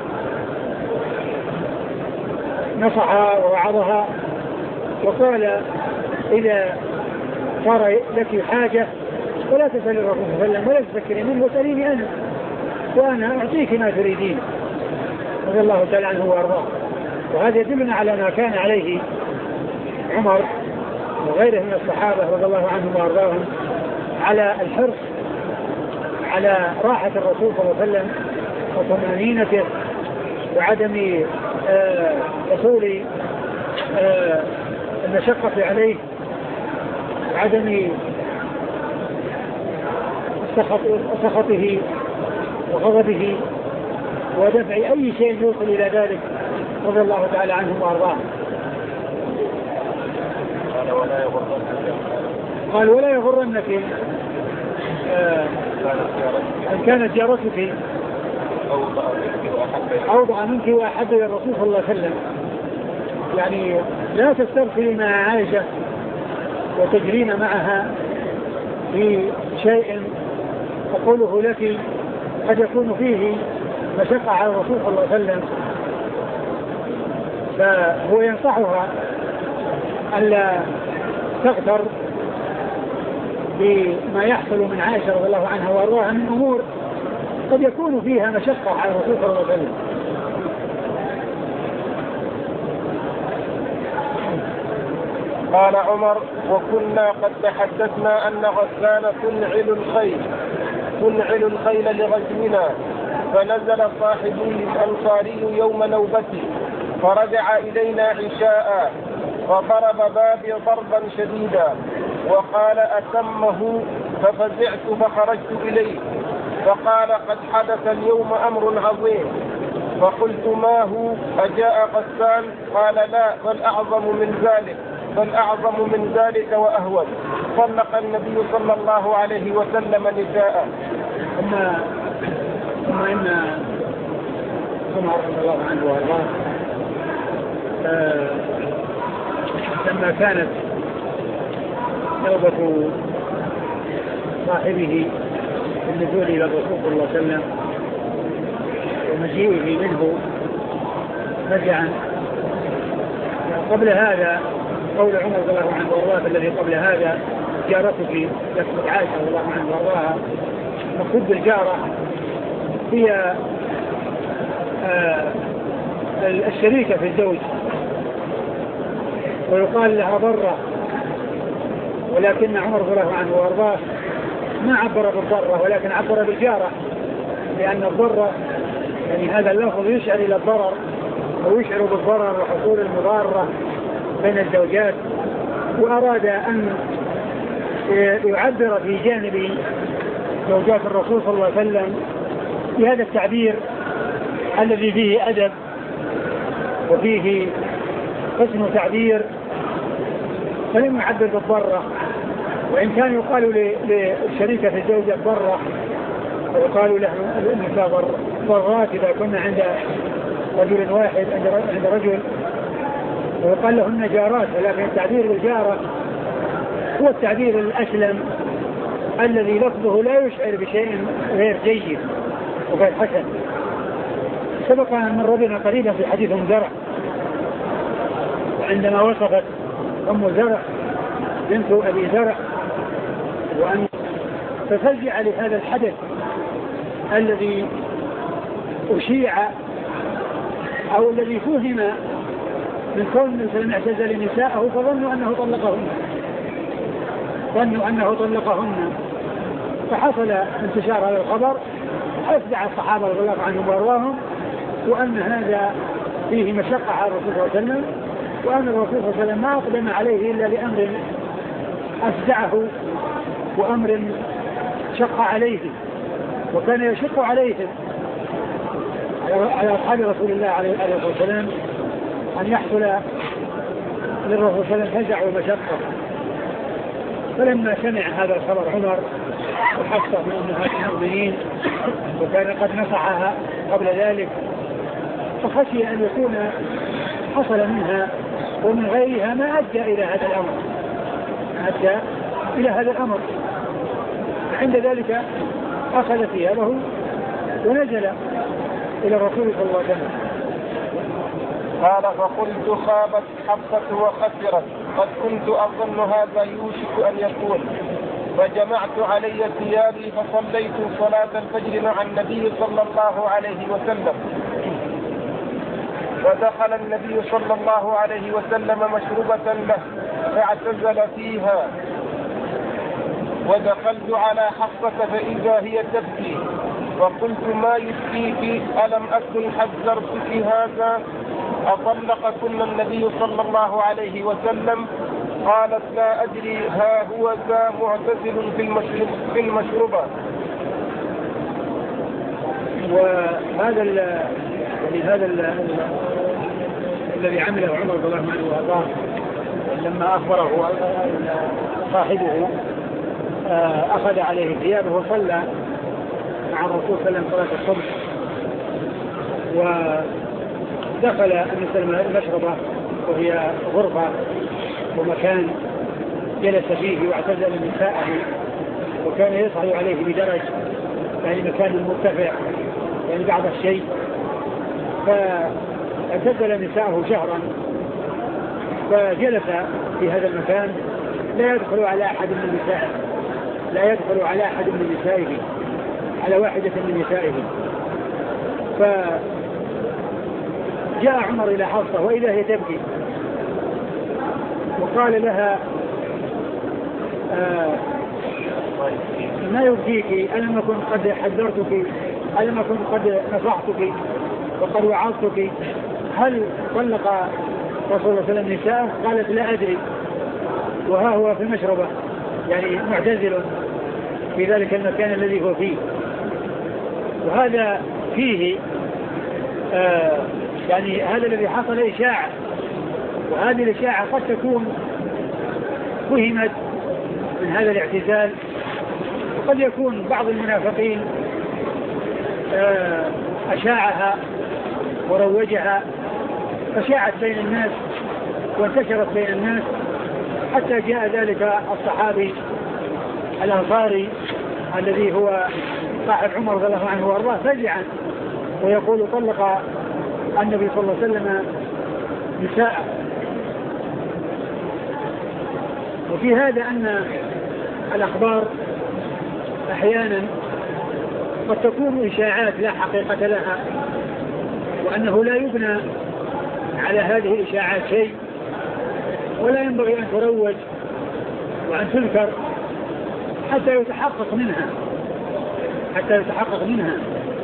نصحها ووعظها وقال إذا صار لك حاجة ولا تسأل الرسول صلى الله عليه وسلم ولا تفكري منه وسأليني أنا وأنا أعطيك ما تريدين رضي الله تعالى عنه وأرضاه. وهذا يدلنا على ما كان عليه عمر وغيره من الصحابة رضي الله عنهم وأرضاهم على الحرص على راحة الرسول صلى الله عليه وسلم وطمأنينته وعدم حصول آه المشقة عليه وعدم سخطه وغضبه ودفع أي شيء يوصل إلى ذلك رضي الله تعالى عنهم وأرضاهم. قال ولا يغرنك آه أن كانت جارتك أوضع منك وأحب إلى الرسول صلى الله عليه وسلم، يعني لا تسترخي مع عائشة وتجرين معها في شيء أقوله لك قد يكون فيه مشقة على الرسول صلى الله عليه وسلم، فهو ينصحها ألا تغتر بما يحصل من عائشة رضي الله عنها وأرضاها من أمور قد يكون فيها مشقة على الرسول صلى الله عليه وسلم. قال عمر وكنا قد تحدثنا أن غسان تنعل الخيل تنعل الخيل لغزونا، فنزل صاحبي الأنصاري يوم نوبته فرجع إلينا عشاء فضرب بابي ضربا شديدا وقال أتمه، ففزعت فخرجت إليه فقال قد حدث اليوم أمر عظيم، فقلت ما هو؟ أجاء غسان؟ قال لا بل أعظم من ذلك بل أعظم من ذلك وأهون. طلق النبي صلى الله عليه وسلم نساءه. ثم ثم إن عمر رضي الله عنه وارضاه لما كانت نوبة صاحبه النزول إلى الرسول صلى الله عليه وسلم ومجيئه منه رجعا، قبل هذا قول عمر رضي الله عنه وارضاه الذي قبل هذا جارتك يسقط عائشة رضي الله عنه وارضاها، مقصود بالجارة هي آه الشريكة في الزوج، ويقال لها ضرة، ولكن عمر رضي الله عنه وارضاه ما عبر بالضرة ولكن عبر بالجارة، لأن الضرة يعني هذا اللفظ يشعر إلى الضرر أو يشعر بالضرر وحصول المضارة بين الزوجات، وأراد أن يعبر في جانب زوجات الرسول صلى الله عليه وسلم بهذا التعبير الذي فيه أدب وفيه حسن تعبير، فلم يعبر بالضرة، وإن كان يقال للشريكة في الزوجة ضرة ويقال له النساء ضرات إذا كنا عند رجل واحد عند رجل، ويقال لهن جارات، ولكن التعبير بالجارة هو التعبير الأسلم الذي لفظه لا يشعر بشيء غير جيد وغير حسن. سبق أن مر بنا قريبا في حديث أم زرع عندما وصفت أم زرع بنت أبي زرع وأن تفزع لهذا الحدث الذي أشيع أو الذي فهم من كون النبي صلى الله عليه وسلم اعتزل نساءه فظنوا أنه طلقهن ظنوا أنه طلقهن فحصل انتشار هذا الخبر، أفزع الصحابة رضي الله عنهم وأرضاهم، وأن هذا فيه مشقة على الرسول صلى الله عليه وسلم، وأن الرسول صلى الله عليه وسلم ما أقدم عليه إلا لأمر أفزعه وأمر شق عليه، وكان يشق عليهم على أصحاب رسول الله عليه الصلاة والسلام أن يحصل للرسول صلى الله عليه وسلم فزع ومشقة. فلما سمع هذا الخبر عمر وحفصة من أمهات المؤمنين وكان قد نصحها قبل ذلك، فخشي أن يكون حصل منها ومن غيرها ما أدى إلى هذا الأمر أدى إلى هذا الأمر. عند ذلك أخذ ثيابه ونزل إلى الرسول صلى الله عليه وسلم. قال فقلت خابت حفصة وخسرت، قد كنت أظن هذا يوشك أن يكون، فجمعت علي ثيابي فصليت صلاة الفجر مع النبي صلى الله عليه وسلم. فدخل النبي صلى الله عليه وسلم مشربة له فاعتزل فيها، ودخلت على حفصة فإذا هي تبكي، وقلت ما يبكيك؟ ألم أكن حذرتك هذا؟ أطلقكن النبي صلى الله عليه وسلم؟ قالت لا أدري، ها هو ذا معتزل في المشرب في المشربة. وهذا ال يعني هذا ال الذي عمله عمر رضي الله عنه وارضاه لما أخبره صاحبه أخذ عليه ثيابه وصلى مع الرسول صلى الله عليه وسلم صلاة الصبح، ودخل المشربة وهي غرفة ومكان جلس فيه واعتزل نساءه، وكان يصعد عليه بدرج يعني مكان مرتفع يعني بعض الشيء، فاعتزل نساءه شهرا، فجلس في هذا المكان لا يدخل على أحد من نسائه لا يدخل على أحد من نسائه على واحدة من نسائه. فجاء عمر إلى حفصة وإذا هي تبكي، وقال لها آه ما يبكيك؟ ألم أكن قد حذرتك؟ ألم أكن قد نصحتك وقد وعظتك؟ هل طلق رسول الله صلى الله عليه وسلم نساءه؟ قالت لا أدري، وها هو في المشربة يعني معتزل في ذلك المكان الذي هو فيه. وهذا فيه آه يعني هذا الذي حصل إشاعة، وهذه الإشاعة قد تكون فهمت من هذا الاعتزال، وقد يكون بعض المنافقين آه أشاعها وروجها فشاعت بين الناس وانتشرت بين الناس، حتى جاء ذلك الصحابي الأنصاري الذي هو صاحب عمر رضي الله عنه وارضاه فزعا ويقول طلق النبي صلى الله عليه وسلم نساء. وفي هذا أن الأخبار أحيانا قد تكون إشاعات لا حقيقة لها، وأنه لا يبنى على هذه الإشاعات شيء، ولا ينبغي أن تروج وأن تذكر حتى يتحقق منها حتى يتحقق منها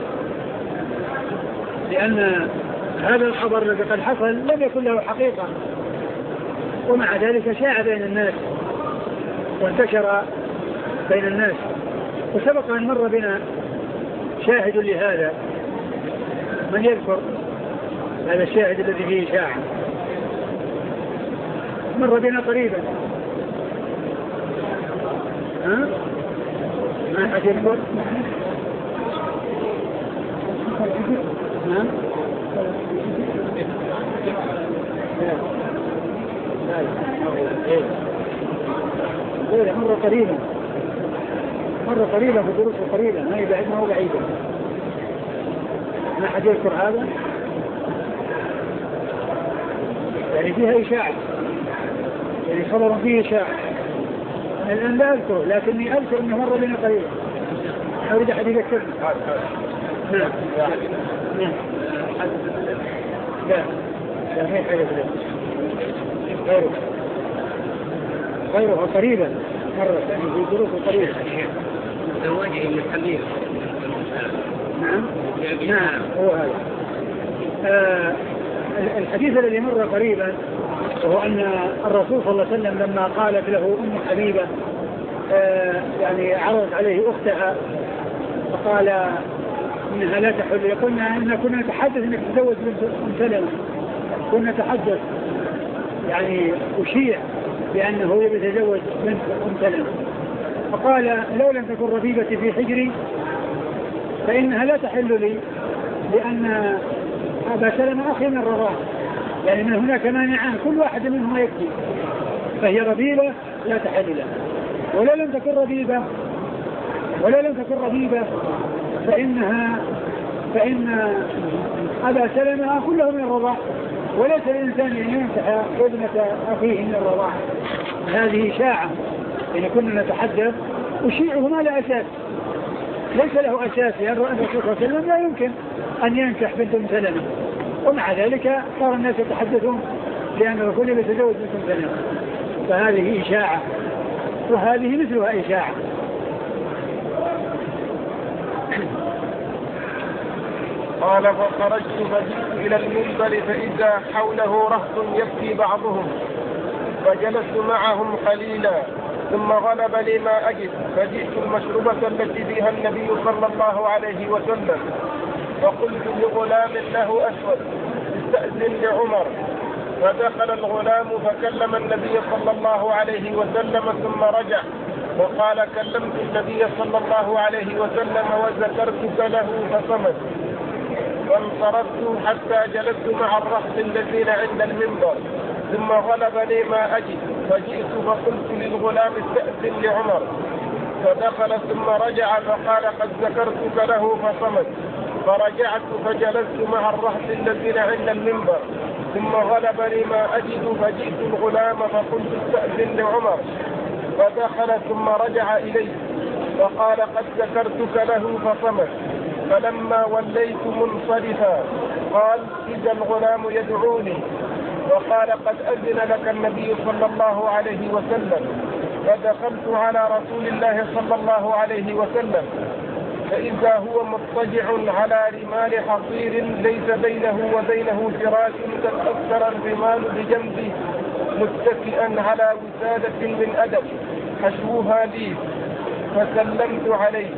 لأن هذا الخبر الذي قد حصل لم يكن له حقيقة، ومع ذلك شاع بين الناس وانتشر بين الناس. وسبق أن مر بنا شاهد لهذا، من يذكر هذا الشاهد الذي فيه شاع؟ مر بنا قريبا. ها؟ ما حد يذكر؟ ها؟ غير مر قريبا. مرة قريبة في دروس قريبة ما يبعد ما هو بعيدة. ما حد يذكر هذا يعني فيها إشاعة يعني خبر فيه إشاعة. الآن لا أذكر لكني أذكر أنه مرة بنا قريبا. أريد أحد يذكرني. نعم نعم لا لا ما يحدث غيره غيرها قريبا مرة يعني في ظروف قريبة. زواجه الحبيب. نعم نعم هو هذا. آه الحديث الذي مر قريبا وهو أن الرسول صلى الله عليه وسلم لما قالت له أم حبيبة آه يعني عرضت عليه أختها فقال إنها لا تحل. يقولنا إن كنا نتحدث إنك تزوج بنت أم سلمة. كنا نتحدث يعني أشيع بأنه يتزوج بنت أم سلمة. فقال لو لم تكن ربيبتي في حجري فإنها لا تحل لي لأن أبا سلمة أخي من الرضاعة يعني من هناك مانعان كل واحد منهما يكفي. فهي ربيبة لا تحل له. ولا لم تكن ربيبة ولا لم تكن ربيبة فإنها فإن أبا سلمة كله من الرضاعة وليس الإنسان أن ينسح ابنة أخيه من الرضاعة. هذه إشاعة إن كنا نتحدث أشيعه ما لا أساس ليس له أساس لأن الرسول صلى الله عليه وسلم لا يمكن أن ينكح بنت أم سلمة. ومع ذلك صار الناس يتحدثون لأن الرسول يتزوج بنت أم سلمة. فهذه إشاعة وهذه مثلها إشاعة. قال فخرجت فجئت إلى المنبر فإذا حوله رهط يبكي بعضهم فجلست معهم قليلا ثم غلب لي ما أجد فجئت المشربة التي فيها النبي صلى الله عليه وسلم فقلت لغلام له أسود استأذن لعمر فدخل الغلام فكلم النبي صلى الله عليه وسلم ثم رجع وقال كلمت النبي صلى الله عليه وسلم وذكرتك له فصمت فانصرفت حتى جلست مع الرهط الذين عند المنبر ثم غلب لي ما أجد فجئت فقلت للغلام استأذن لعمر فدخل ثم رجع فقال قد ذكرتك له فصمت فرجعت فجلست مع الرهط الذين عند المنبر ثم غلب لي ما أجد فجئت الغلام فقلت استأذن لعمر فدخل ثم رجع إلي فقال قد ذكرتك له فصمت فلما وليت منصرفا قال إذا الغلام يدعوني وقال قد أذن لك النبي صلى الله عليه وسلم فدخلت على رسول الله صلى الله عليه وسلم فإذا هو مضطجع على رمال حصير ليس بينه وبينه فراش قد أكثر الرمال بجنبه متكئا على وسادة من أدب حشوها لي فسلمت عليه.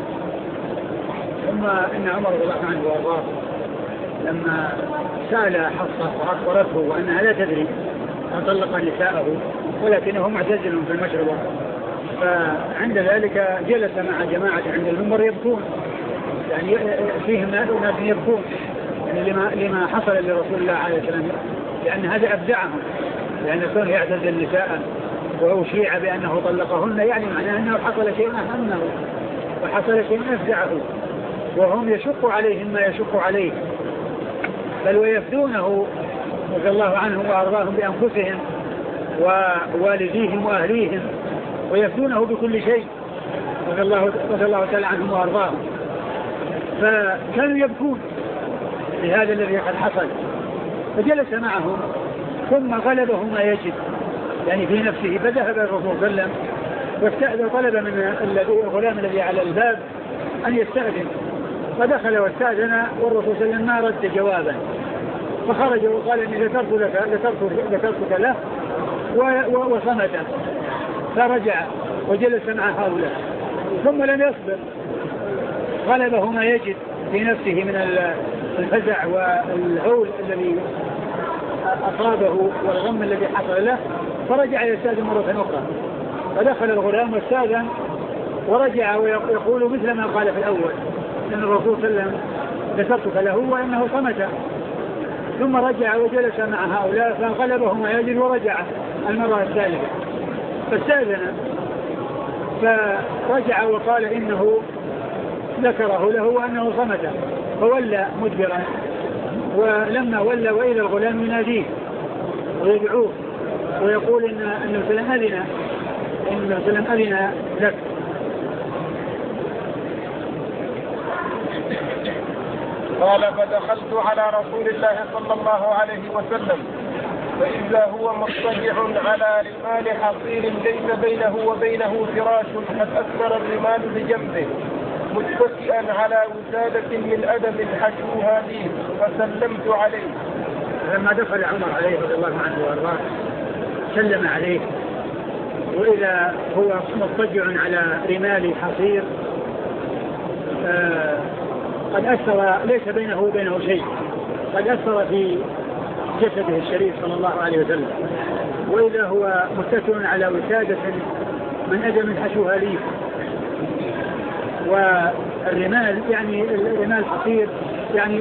ثم إن عمر رضي الله عنه وارضاه لما سأل حفصة وأخبرته وأنها لا تدري أن طلق نساءه ولكنه معتزل في المشربة فعند ذلك جلس مع جماعة عند المنبر يبكون يعني فيهم ناس يبكون يعني لما, لما حصل لرسول الله عليه السلام لأن هذا أبدعهم لأن كونه يعتزل نساء وأشيع بأنه طلقهن يعني معناه أنه حصل شيء أهمه وحصل شيء أفزعه وهم يشق عليهم ما يشق عليه بل ويفدونه رضي الله عنهم وأرضاهم بأنفسهم ووالديهم وأهليهم ويفدونه بكل شيء رضي الله, رضي الله تعالى عنهم وأرضاهم. فكانوا يبكون لهذا الذي قد حصل فجلس معهم ثم غلبه ما يجد يعني في نفسه فذهب الرسول صلى الله عليه وسلم واستأذن طلب من الغلام الذي على الباب أن يستأذن فدخل واستأذن والرسول صلى الله عليه وسلم ما رد جوابا فخرج وقال إني ذكرت لك ذكرتك له وصمت فرجع وجلس مع هؤلاء ثم لم يصبر غلبه ما يجد في نفسه من الفزع والهول الذي أصابه والغم الذي حصل له فرجع يستأذن مرة أخرى فدخل الغلام واستأذن ورجع ويقول مثل ما قال في الأول أن الرسول صلى الله عليه وسلم ذكرتك له وأنه صمت ثم رجع وجلس مع هؤلاء فغلبه ما يجد ورجع المرة الثالثة فاستأذن فرجع وقال إنه ذكره له وأنه صمت، فولى مدبرا، ولما ولى وإلى الغلام يناديه ويدعوه ويقول إن أن السلام أذن إن السلام أذن لك. قال فدخلت على رسول الله صلى الله عليه وسلم فإذا هو مضطجع على رمال حصير ليس بينه وبينه فراش قد أكثر الرمال بجنبه متكئا على وسادة من أدم حشوها لي فسلمت عليه. لما دخل عمر عليه رضي الله عنه وارضاه سلم عليه وإذا هو مضطجع على رمال حصير آه قد أثر ليس بينه وبينه شيء، قد أثر في جسده الشريف صلى الله عليه وسلم، وإذا هو متكئ على وسادة من أدم حشوها لي. والرمال يعني الرمال حصير يعني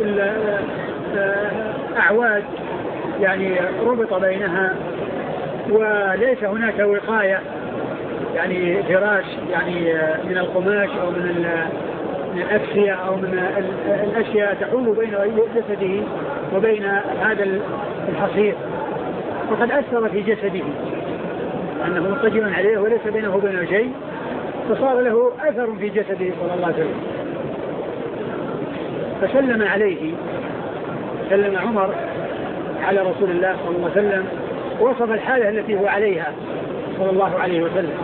أعواد يعني ربط بينها وليس هناك وقاية يعني فراش يعني من القماش أو من من الأكسية أو من الأشياء تحول بين جسده وبين هذا الحصير، وقد أثر في جسده أنه مضطجع عليه وليس بينه وبينه شيء، فصار له أثر في جسده صلى الله عليه وسلم. فسلم عليه، سلم عمر على رسول الله صلى الله عليه وسلم، وصف الحالة التي هو عليها صلى الله عليه وسلم.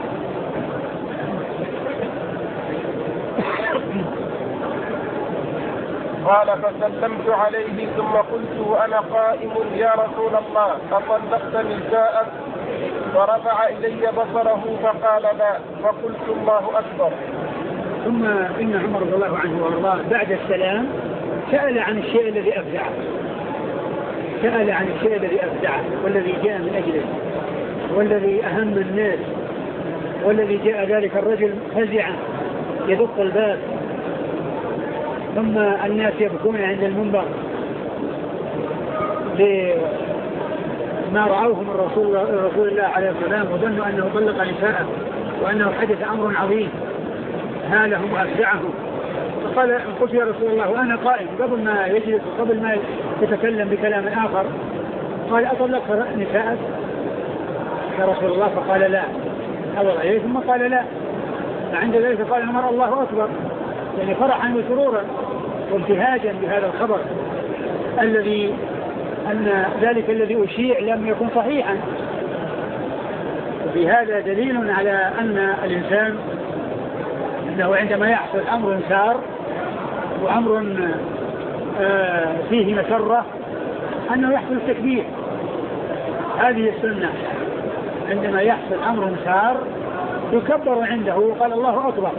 قال فسلمت عليه ثم قلت وأنا قائم يا رسول الله أطلقت نساءك؟ فرفع إلي بصره فقال لا، فقلت الله أكبر. ثم إن عمر رضي الله عنه وارضاه بعد السلام سأل عن الشيء الذي أفزعه، سأل عن الشيء الذي أفزعه والذي جاء من أجله والذي أهم الناس، والذي جاء ذلك الرجل فزعا يدق الباب، ثم الناس يبكون عند المنبر لما رأوه من رسول, رسول الله عليه السلام وظنوا أنه طلق نساءه وأنه حدث أمر عظيم هالهم وأفزعهم. فقال قلت يا رسول الله وأنا قائم قبل ما يجلس وقبل ما يتكلم بكلام آخر، قال أطلقت نساءك يا رسول الله؟ فقال لا، أول عليه ثم قال لا. عند ذلك قال عمر الله أكبر، يعني فرحا وسرورا وابتهاجا بهذا الخبر الذي أن ذلك الذي أشيع لم يكن صحيحا. وفي هذا دليل على أن الإنسان أنه عندما يحصل أمر سار وأمر آه فيه مسرة أنه يحصل التكبير. هذه السنة، عندما يحصل أمر سار يكبر عنده وقال الله أكبر،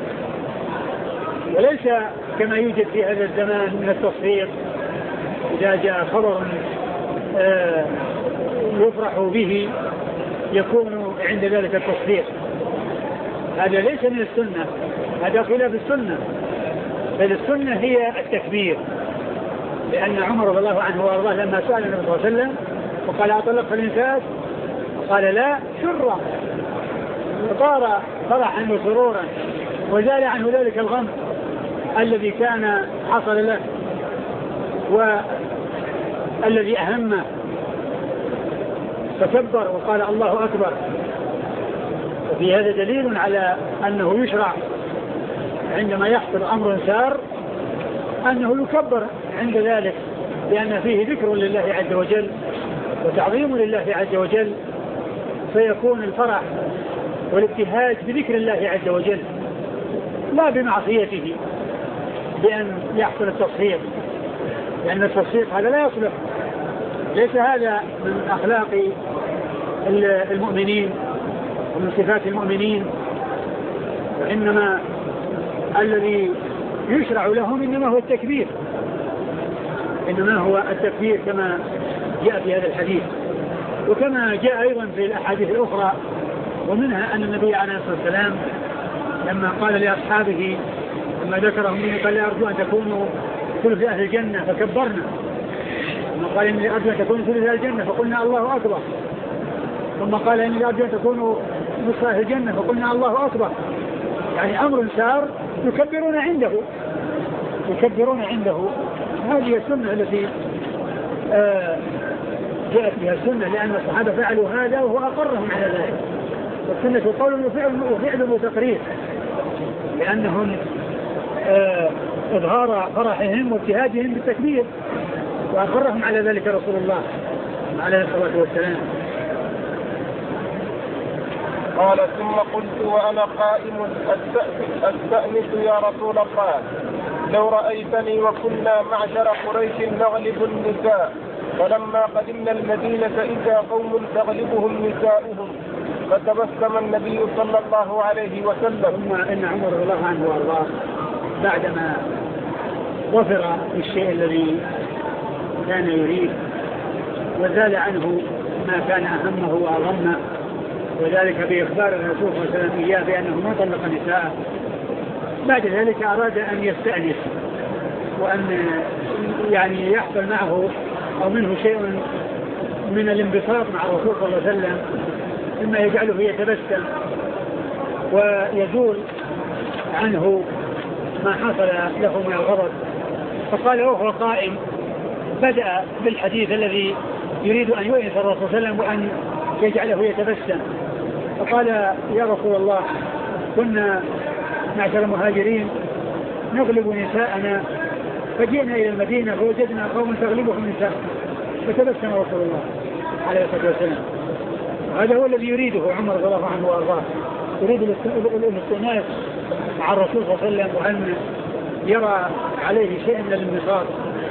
وليس كما يوجد في هذا الزمان من التصفيق إذا جاء خبر آه يفرح به يكون عند ذلك التصفيق. هذا ليس من السنة، هذا خلاف السنة، بل السنة هي التكبير. لأن عمر رضي الله عنه وارضاه لما سأل النبي صلى الله عليه وسلم وقال أطلقت النساء؟ قال لا، شرا، فطار فرحا وسرورا وزال عنه ذلك الغم الذي كان حصل له والذي أهمه، فكبر وقال الله أكبر. وفي هذا دليل على أنه يشرع عندما يحصل أمر سار أنه يكبر عند ذلك، لأن فيه ذكر لله عز وجل وتعظيم لله عز وجل، فيكون الفرح والابتهاج بذكر الله عز وجل لا بمعصيته بأن يحصل التصفيق، لأن التصفيق هذا لا يصلح، ليس هذا من أخلاق المؤمنين ومن صفات المؤمنين، وإنما الذي يشرع لهم إنما هو التكبير، إنما هو التكبير كما جاء في هذا الحديث، وكما جاء أيضا في الأحاديث الأخرى، ومنها أن النبي عليه الصلاة والسلام لما قال لأصحابه لما ذكرهم منه قال أرجو أن تكونوا ثلث أهل الجنة فكبرنا، ثم قال إني أرجو أن تكونوا ثلث أهل الجنة فقلنا الله أكبر، ثم قال إني أرجو أن تكونوا نصف أهل الجنة فقلنا الله أكبر، يعني أمر سار يكبرون عنده يكبرون عنده. هذه السنة التي آه جاءت بها السنة، لأن الصحابة فعلوا هذا وهو أقرهم على ذلك. والسنة قول وفعل وفعل وتقرير، لأنهم آه إظهار فرحهم وابتهاجهم بالتكبير، وأقرهم على ذلك رسول الله عليه الصلاة والسلام. قال ثم قلت وأنا قائم أستأنس يا رسول الله لو رأيتني وكنا معشر قريش نغلب النساء، فلما قدمنا المدينة إذا قوم تغلبهم نساؤهم، فتبسم النبي صلى الله عليه وسلم. ثم إن عمر رضي الله عنه وارضاه بعدما ظفر بالشيء الذي كان يريد وزال عنه ما كان أهمه وأغمه، وذلك بإخبار الرسول صلى الله عليه وسلم إياه بأنه ما طلق نساءه، بعد ذلك أراد أن يستأنس وأن يعني يحصل معه أو منه شيء من الانبساط مع الرسول صلى الله عليه وسلم، مما يجعله يتبسم ويزول عنه ما حصل له من الغضب. فقال وهو قائم بدأ بالحديث الذي يريد أن يؤنس الرسول صلى الله عليه وسلم وأن يجعله يتبسم. فقال يا رسول الله كنا معشر المهاجرين نغلب نساءنا، فجئنا إلى المدينة فوجدنا قوم تغلبهم نساء، فتبسم رسول الله عليه الصلاة والسلام. هذا هو الذي يريده عمر رضي الله عنه وارضاه، يريد الاستئناس مع الرسول صلى الله عليه وسلم وأن يرى عليه شيء من الانبساط.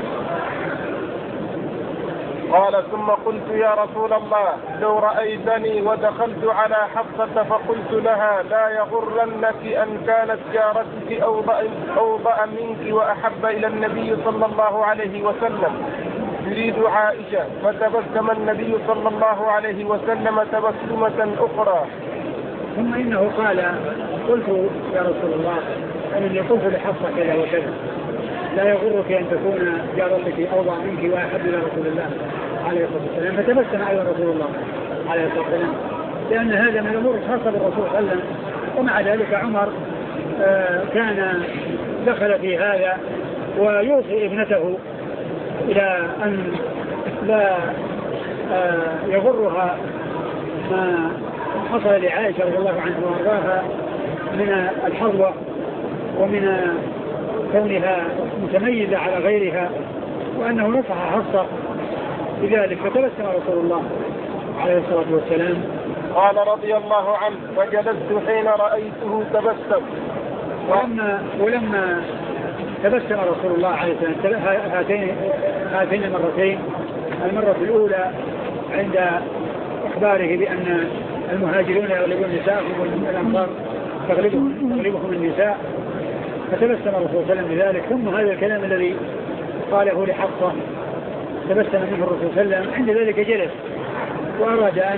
قال ثم قلت يا رسول الله لو رأيتني ودخلت على حفصة فقلت لها لا يغرنك أن كانت جارتك أوضأ منك وأحب إلى النبي صلى الله عليه وسلم، يريد عائشة، فتبسم النبي صلى الله عليه وسلم تبسمة أخرى. ثم إنه قال قلت يا رسول الله أنني قلت لحفصة كذا وكذا، لا يغرك أن تكون جارتك أوضع منك وأحب إلى رسول الله عليه الصلاة والسلام، فتبسم أيضا رسول الله عليه الصلاة والسلام، لأن هذا من الأمور الخاصة بالرسول صلى الله عليه وسلم. ومع ذلك عمر آه كان دخل في هذا ويوصي ابنته إلى أن لا آه يغرها ما حصل لعائشة رضي الله عنها وارضاها من الحظوة ومن كونها متميزة على غيرها، وأنه نصح حفصة بذلك، فتبسم رسول الله عليه الصلاة والسلام. قال رضي الله عنه فجلست حين رأيته تبسم. ولما, ولما تبسم رسول الله عليه الصلاة والسلام هاتين, هاتين المرتين، المرة الأولى عند إخباره بأن المهاجرون يغلبون نساءهم والأنصار تغلبهم, تغلبهم النساء، فتبسم الرسول صلى الله عليه وسلم بذلك. ثم هذا الكلام الذي قاله لحفصة تبسم منه الرسول صلى الله عليه وسلم، عند ذلك جلس وأراد أن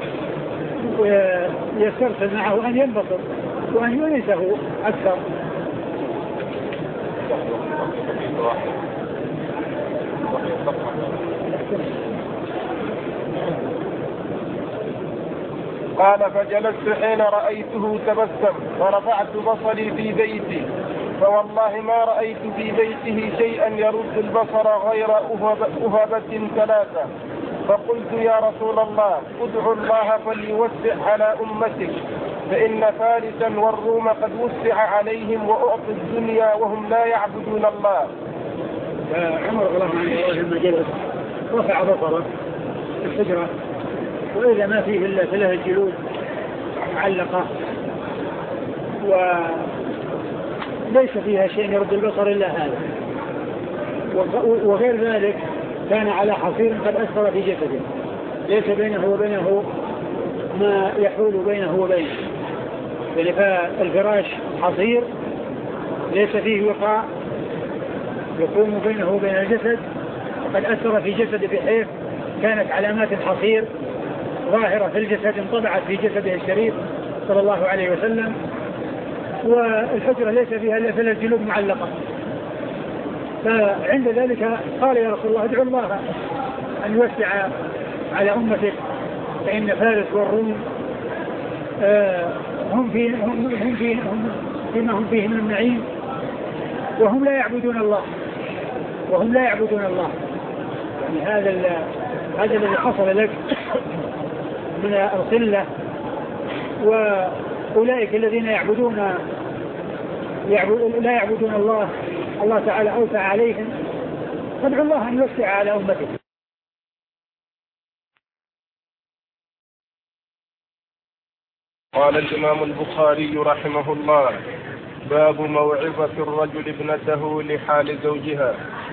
يسترسل معه أن ينبسط وأن يؤنسه أكثر. قال فجلست حين رأيته تبسم فرفعت بصري في بيتي، فوالله ما رأيت في بيته شيئا يرد البصر غير أهبة ثلاثة، فقلت يا رسول الله ادعو الله فليوسع على أمتك، فإن فارسا والروم قد وسع عليهم وأعطي الدنيا وهم لا يعبدون الله. عمر رضي الله عنه لما جلس رفع بصره في الحجرة وإذا ما فيه إلا ثلاث جلود معلقة وليس فيها شيء يرد البصر إلا هذا، وغير ذلك كان على حصير قد أثر في جسده، ليس بينه وبينه ما يحول بينه وبينه، يعني فالفراش حصير ليس فيه وقاء يقوم بينه وبين الجسد، وقد أثر في جسده بحيث كانت علامات الحصير ظاهرة في الجسد انطبعت في جسده الشريف صلى الله عليه وسلم، والحجرة ليس فيها إلا ثلاث جلود معلقة. فعند ذلك قال يا رسول الله ادعو الله أن يوسع على أمتك، فإن فارس والروم هم في هم هم في هم فيما هم فيه من النعيم وهم لا يعبدون الله وهم لا يعبدون الله يعني هذا هذا الذي حصل لك من القلة. وأولئك الذين يعبدون لا يعبدون الله الله تعالى أوسع عليهم، فادعوا الله أن يوسع على أمته. قال الإمام البخاري رحمه الله: باب موعظة الرجل ابنته لحال زوجها.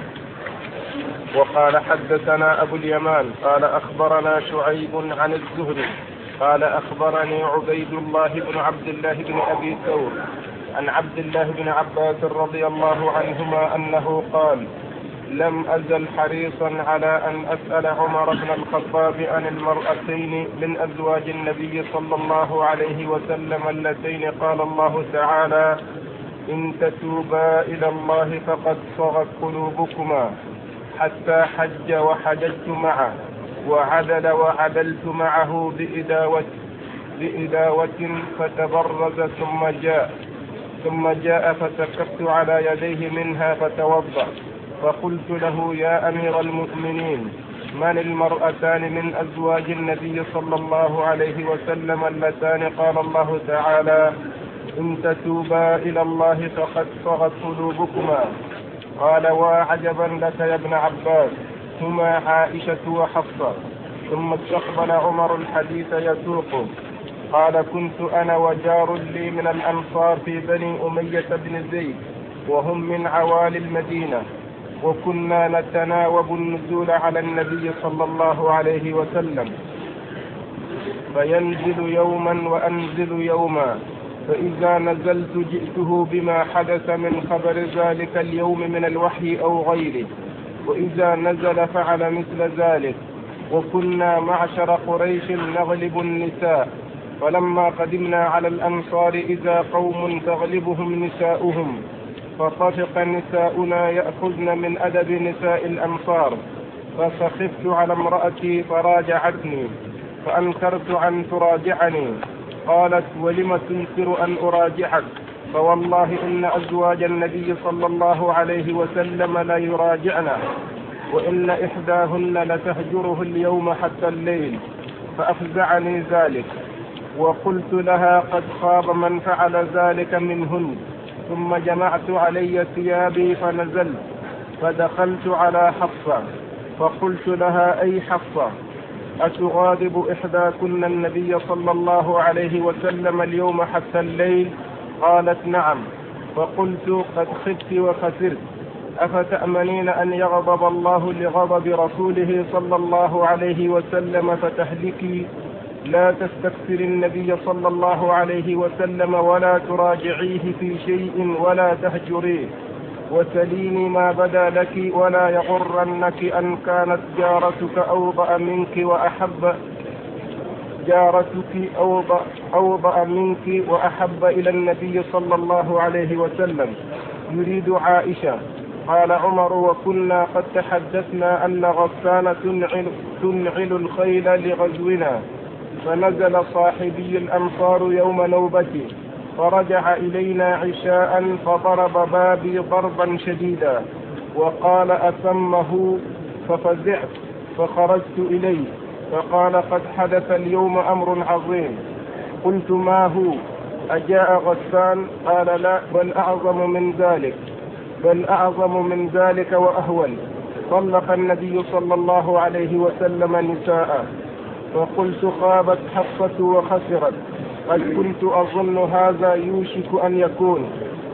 وقال حدثنا أبو اليمان قال أخبرنا شعيب عن الزهري قال أخبرني عبيد الله بن عبد الله بن أبي ثور عن عبد الله بن عباس رضي الله عنهما أنه قال: لم أزل حريصا على أن أسأل عمر بن الخطاب عن المرأتين من أزواج النبي صلى الله عليه وسلم اللتين قال الله تعالى: إن تتوبا إلى الله فقد صغت قلوبكما، حتى حج وحججت معه، وعدل وعدلت معه بإداوة, بإداوة فتبرز ثم جاء ثم جاء فسكبت على يديه منها فتوضأ، فقلت له: يا أمير المؤمنين، من المرأتان من أزواج النبي صلى الله عليه وسلم اللتان قال الله تعالى: إن تتوبا إلى الله فقد صغت قلوبكما؟ قال: وعجبا لك يا ابن عباس، هما عائشة وحفصة. ثم استقبل عمر الحديث يسوقه. قال: كنت أنا وجار لي من الأنصار في بني أمية بن زيد وهم من عوالي المدينة، وكنا نتناوب النزول على النبي صلى الله عليه وسلم، فينزل يوما وأنزل يوما، فإذا نزلت جئته بما حدث من خبر ذلك اليوم من الوحي أو غيره، وإذا نزل فعل مثل ذلك. وكنا معشر قريش نغلب النساء، فلما قدمنا على الأنصار إذا قوم تغلبهم نساؤهم، فطفق نساؤنا يأخذن من أدب نساء الأنصار، فسخفت على امرأتي فراجعتني، فأنكرت أن تراجعني. قالت: ولم تنكر أن أراجعك؟ فوالله إن أزواج النبي صلى الله عليه وسلم لا يراجعنا، وإن إحداهن لتهجره اليوم حتى الليل. فأفزعني ذلك، وقلت لها: قد خاب من فعل ذلك منهن. ثم جمعت علي ثيابي فنزلت، فدخلت على حفصة، فقلت لها: أي حفصة، أتغاضب إحداكن النبي صلى الله عليه وسلم اليوم حتى الليل؟ قالت: نعم. فقلت: قد خبت وخسرت، أفتأمنين أن يغضب الله لغضب رسوله صلى الله عليه وسلم فتهلكي؟ لا تستكثر النبي صلى الله عليه وسلم ولا تراجعيه في شيء ولا تهجريه، وسليني ما بدا لك، ولا يغرنك أن كانت جارتك أوضأ منك وأحب جارتك أوضأ, أوضأ منك وأحب إلى النبي صلى الله عليه وسلم، يريد عائشة. قال عمر: وكنا قد تحدثنا أن غسان تنعل, تنعل الخيل لغزونا، فنزل صاحبي الأنصار يوم نوبتي، فرجع إلينا عشاء فضرب بابي ضربا شديدا، وقال: أسمه؟ ففزعت فخرجت إليه، فقال: قد حدث اليوم أمر عظيم. قلت: ما هو؟ أجاء غسان؟ قال: لا، بل أعظم من ذلك بل أعظم من ذلك وأهول. طلق النبي صلى الله عليه وسلم نساء. فقلت: خابت حفصة وخسرت، قد كنت أظن هذا يوشك أن يكون.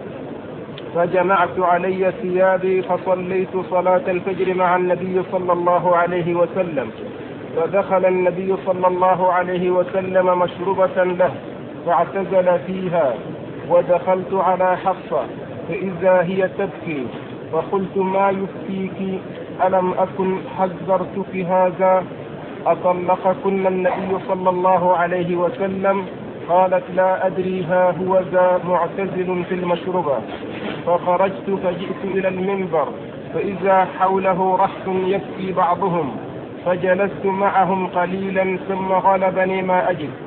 فجمعت علي ثيابي فصليت صلاة الفجر مع النبي صلى الله عليه وسلم، فدخل النبي صلى الله عليه وسلم مشربة له فاعتزل فيها، ودخلت على حفصة فإذا هي تبكي، فقلت: ما يبكيك؟ ألم أكن حذرتك هذا؟ أطلقكن النبي صلى الله عليه وسلم؟ قالت: لا أدري، ها هو ذا معتزل في المشربة. فخرجت فجئت إلى المنبر، فإذا حوله رهط يبكي بعضهم، فجلست معهم قليلا ثم غلبني ما أجد،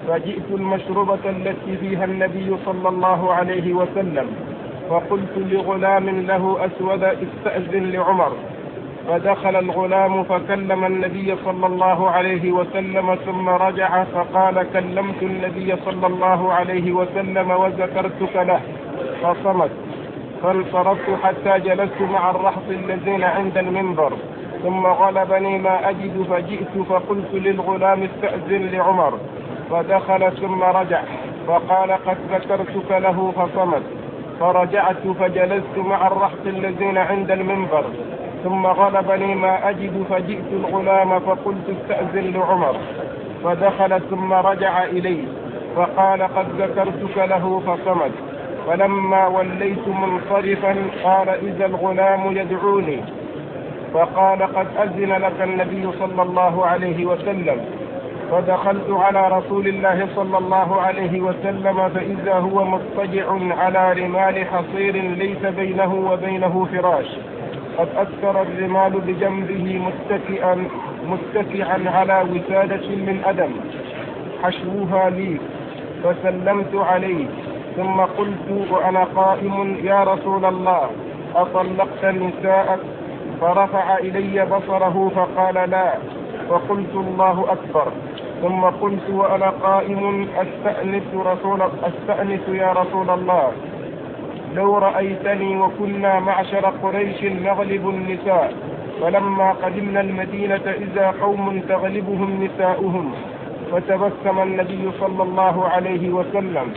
فجئت المشربة التي فيها النبي صلى الله عليه وسلم، فقلت لغلام له أسود استأذن لعمر، فدخل الغلام فكلم النبي صلى الله عليه وسلم ثم رجع فقال كلمت النبي صلى الله عليه وسلم وذكرتك له فصمت، فانصرفت حتى جلست مع الرهط الذين عند المنبر، ثم غلبني ما أجد فجئت فقلت للغلام استأذن لعمر، فدخل ثم رجع فقال قد ذكرتك له فصمت، فرجعت فجلست مع الرهط الذين عند المنبر، ثم غلبني ما أجد فجئت الغلام فقلت استأذن لعمر، فدخل ثم رجع إلي فقال قد ذكرتك له فصمت، فلما وليت منصرفا قال إذا الغلام يدعوني، فقال قد أذن لك النبي صلى الله عليه وسلم، فدخلت على رسول الله صلى الله عليه وسلم فإذا هو مضطجع على رمال حصير ليس بينه وبينه فراش، قد أكثر الرمال بجنبه متكئا متكئا على وسادة من أدم حشوها لي، فسلمت عليه ثم قلت وأنا قائم يا رسول الله أطلقت نساءك؟ فرفع إلي بصره فقال لا، وقلت الله أكبر، ثم قلت وأنا قائم أستأنس, رسول أستأنس يا رسول الله لو رأيتني وكنا معشر قريش نغلب النساء، فلما قدمنا المدينة إذا قوم تغلبهم نساؤهم، فتبسم النبي صلى الله عليه وسلم،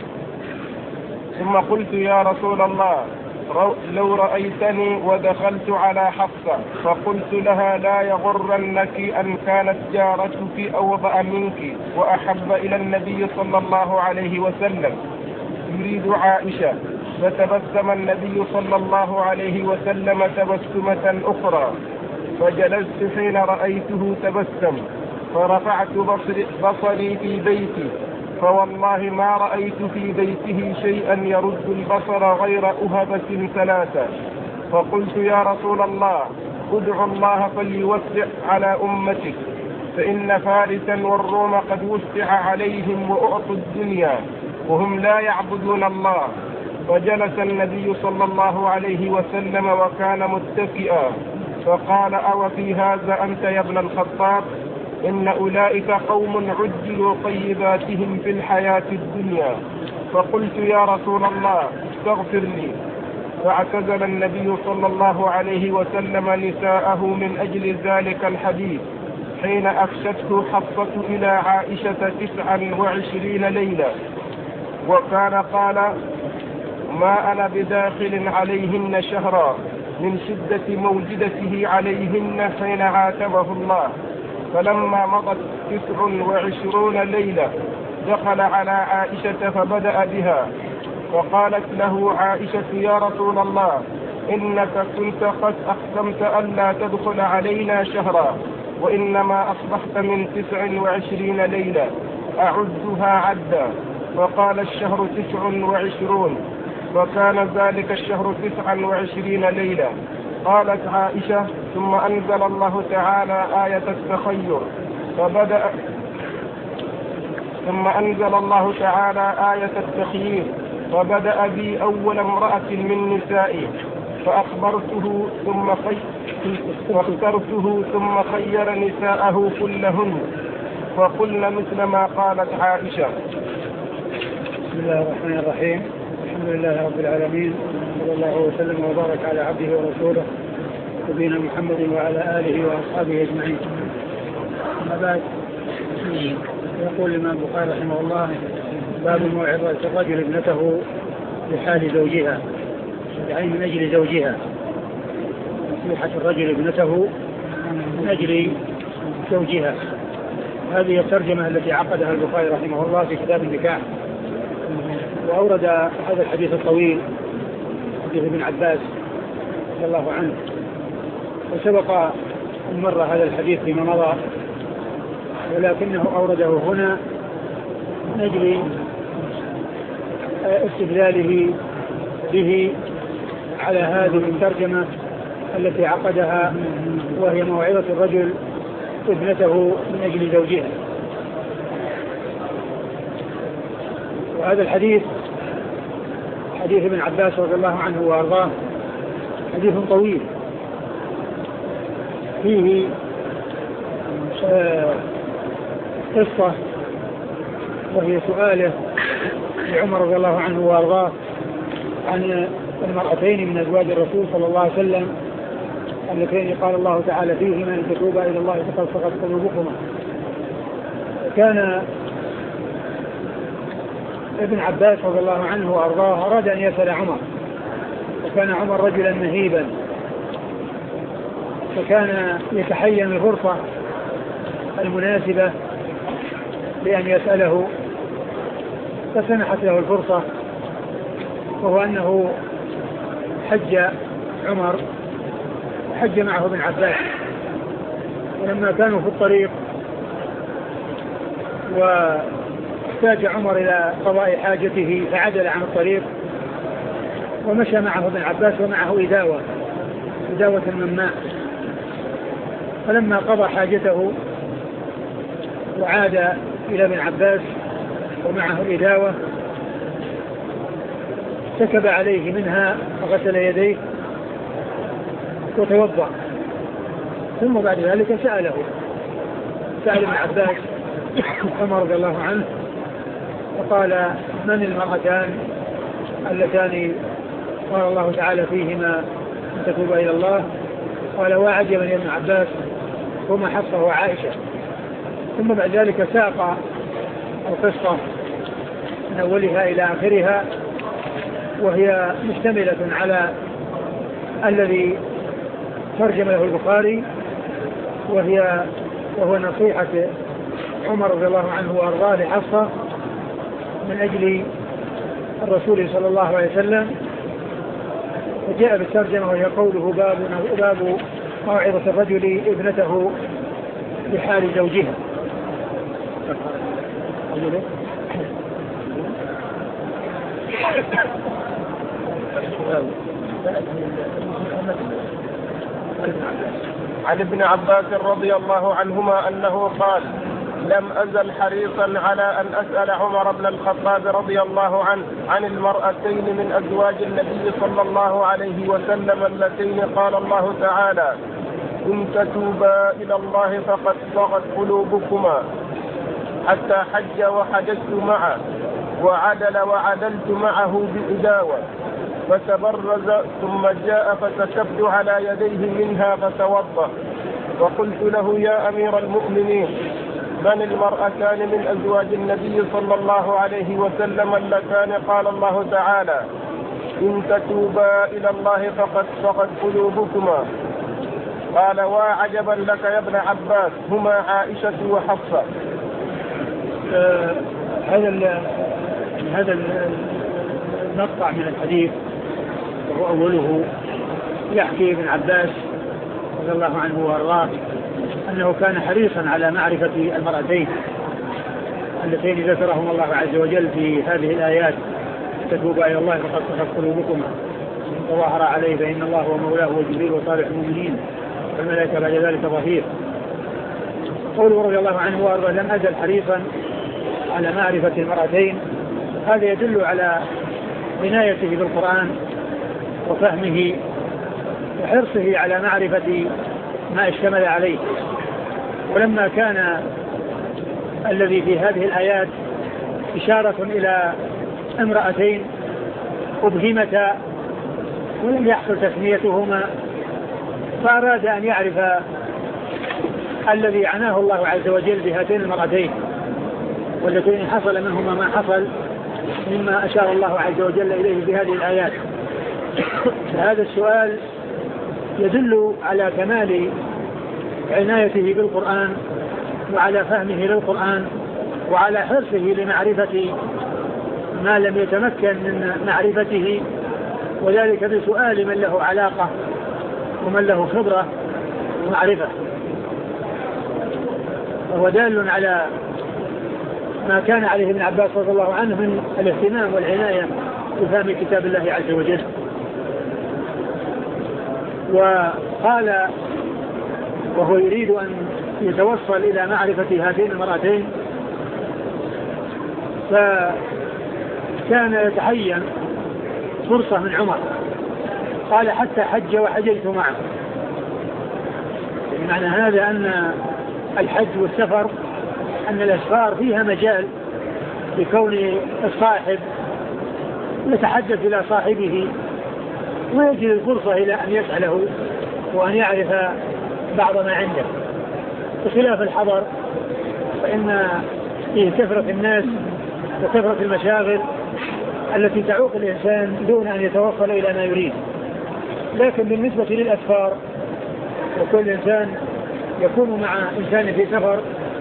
ثم قلت يا رسول الله لو رأيتني ودخلت على حفصة، فقلت لها لا يغرنك أن كانت جارتك أوضأ منك وأحب إلى النبي صلى الله عليه وسلم يريد عائشة، فتبسم النبي صلى الله عليه وسلم تبسمة أخرى، فجلست حين رأيته تبسم، فرفعت بصري, بصري في بيتي، فوالله ما رأيت في بيته شيئا يرد البصر غير أهبة ثلاثة، فقلت يا رسول الله ادع الله فليوسع على أمتك، فإن فارسا والروم قد وسع عليهم وأعطوا الدنيا وهم لا يعبدون الله. فجلس النبي صلى الله عليه وسلم وكان متكئا، فقال أو في هذا أنت يا ابن الخطاب؟ إن أولئك قوم عجلوا طيباتهم في الحياة الدنيا. فقلت يا رسول الله استغفر لي، فاعتزل النبي صلى الله عليه وسلم نساءه من أجل ذلك الحديث، حين أفشته حفصة إلى عائشة تسعا وعشرين ليلة، وكان قال ما أنا بداخل عليهن شهرا من شدة موجدته عليهن حين عاتبه الله. فلما مضت تسع وعشرون ليلة دخل على عائشة فبدأ بها، فقالت له عائشة يا رسول الله إنك كنت قد أقسمت ألا تدخل علينا شهرا، وإنما أصبحت من تسع وعشرين ليلة أعدها عدا. فقال الشهر تسع وعشرون، وكان ذلك الشهر تسعا وعشرين ليلة. قالت عائشة ثم أنزل الله تعالى آية التخير فبدأ ثم أنزل الله تعالى آية التخيير فبدأ بي أول امرأة من نسائي، فأخبرته ثم واخترته ثم خير نساءه كلهن، فقلنا مثل ما قالت عائشة. بسم الله الرحمن الرحيم. الحمد لله رب العالمين، صلى الله وسلم وبارك على عبده ورسوله نبينا محمد وعلى آله وأصحابه أجمعين. أما بعد، يقول الإمام البخاري رحمه الله باب موعظة الرجل ابنته لحال زوجها، يعني من أجل زوجها، نصيحة الرجل ابنته من أجل زوجها. هذه الترجمة التي عقدها البخاري رحمه الله في كتاب النكاح، وأورد هذا الحديث الطويل حديث ابن عباس رضي الله عنه، وسبق أن مر هذا الحديث فيما مضى، ولكنه أورده هنا من أجل استدلاله به على هذه الترجمة التي عقدها، وهي موعظة الرجل ابنته من أجل زوجها. وهذا الحديث حديث ابن عباس رضي الله عنه وأرضاه حديث طويل فيه قصة وهي سؤاله لعمر رضي الله عنه وأرضاه عن المرأتين من أزواج الرسول صلى الله عليه وسلم اللتين قال الله تعالى فيهما إن تتوبا إلى الله فقد صغت قلوبكما. كان ابن عباس رضي الله عنه وأرضاه أراد أن يسأل عمر، وكان عمر رجلا مهيبا، فكان يتحين الفرصة المناسبة لأن يسأله، فسمحت له الفرصة، وهو أنه حج عمر وحج معه ابن عباس، ولما كانوا في الطريق واحتاج عمر إلى قضاء حاجته فعدل عن الطريق ومشى معه ابن عباس ومعه إداوة إداوة من ماء، فلما قضى حاجته وعاد إلى ابن عباس ومعه الإداوة سكب عليه منها وغسل يديه وتوضأ، ثم بعد ذلك سأله سأل ابن عباس عمر رضي الله عنه فقال من المرأتان اللتان قال الله تعالى فيهما أن تتوبا إلى الله؟ قال وعجبا يا ابن عباس هما حفصة وعائشة. ثم بعد ذلك ساق القصة من أولها إلى آخرها، وهي مشتملة على الذي ترجم له البخاري، وهي وهو نصيحة عمر رضي الله عنه وأرضاه لحفصة من أجل الرسول صلى الله عليه وسلم، وجاء بالترجمة وهي قوله باب باب موعظة الرجل ابنته بحال زوجها. عن ابن عباس رضي الله عنهما أنه قال لم أزل حريصا على أن أسأل عمر بن الخطاب رضي الله عنه عن المرأتين من أزواج النبي صلى الله عليه وسلم اللتين قال الله تعالى إن تتوبا إلى الله فقد صغت قلوبكما، حتى حج وحججت معه وعدل وعدلت معه بإداوة فتبرز ثم جاء فسكبت على يديه منها فتوضأ، وقلت له يا أمير المؤمنين من المرأتان من أزواج النبي صلى الله عليه وسلم اللتان قال الله تعالى إن تتوبا إلى الله فقد صغت قلوبكما؟ قال وعجبا لك يا ابن عباس هما عائشة وحفصة. آه هذا هذا المقطع من الحديث وهو أوله يحكي ابن عباس رضي الله عنه وارضاه أنه كان حريصا على معرفة المرأتين اللتين ذكرهم الله عز وجل في هذه الآيات تتوبا إلى الله فقد صغت قلوبكما وظهر عليه فإن الله هو مولاه وجبريل وصالح المؤمنين والملائكة بعد ذلك ظهير. قوله رضي الله عنه وارضاه لم أزل حريصا على معرفة المرأتين، هذا يدل على عنايته بالقرآن وفهمه وحرصه على معرفة ما اشتمل عليه. ولما كان الذي في هذه الآيات إشارة إلى امرأتين أبهمتا ولم يحصل تسميتهما، فأراد أن يعرف الذي عناه الله عز وجل بهاتين المرأتين واللتين حصل منهما ما حصل مما أشار الله عز وجل إليه بهذه الآيات. فهذا السؤال يدل على كمال عنايته بالقرآن وعلى فهمه للقرآن وعلى حرصه لمعرفة ما لم يتمكن من معرفته، وذلك بسؤال من له علاقة ومن له خبرة ومعرفة. وهو دال على ما كان عليه ابن عباس رضي الله عنه من الاهتمام والعناية بفهم كتاب الله عز وجل. وقال وهو يريد أن يتوصل إلى معرفة هاتين المرأتين كان يتحين فرصة من عمر، قال حتى حج وحججت معه. معنى هذا أن الحج والسفر أن الأسفار فيها مجال لكون الصاحب يتحدث إلى صاحبه ويجد الفرصة إلى أن يسأله وأن يعرف بعض ما عنده، بخلاف الحضر فإن فيه كثرة الناس وكثرة المشاغل التي تعوق الإنسان دون أن يتوصل إلى ما يريد. لكن بالنسبة للأسفار وكل إنسان يكون مع إنسان في سفر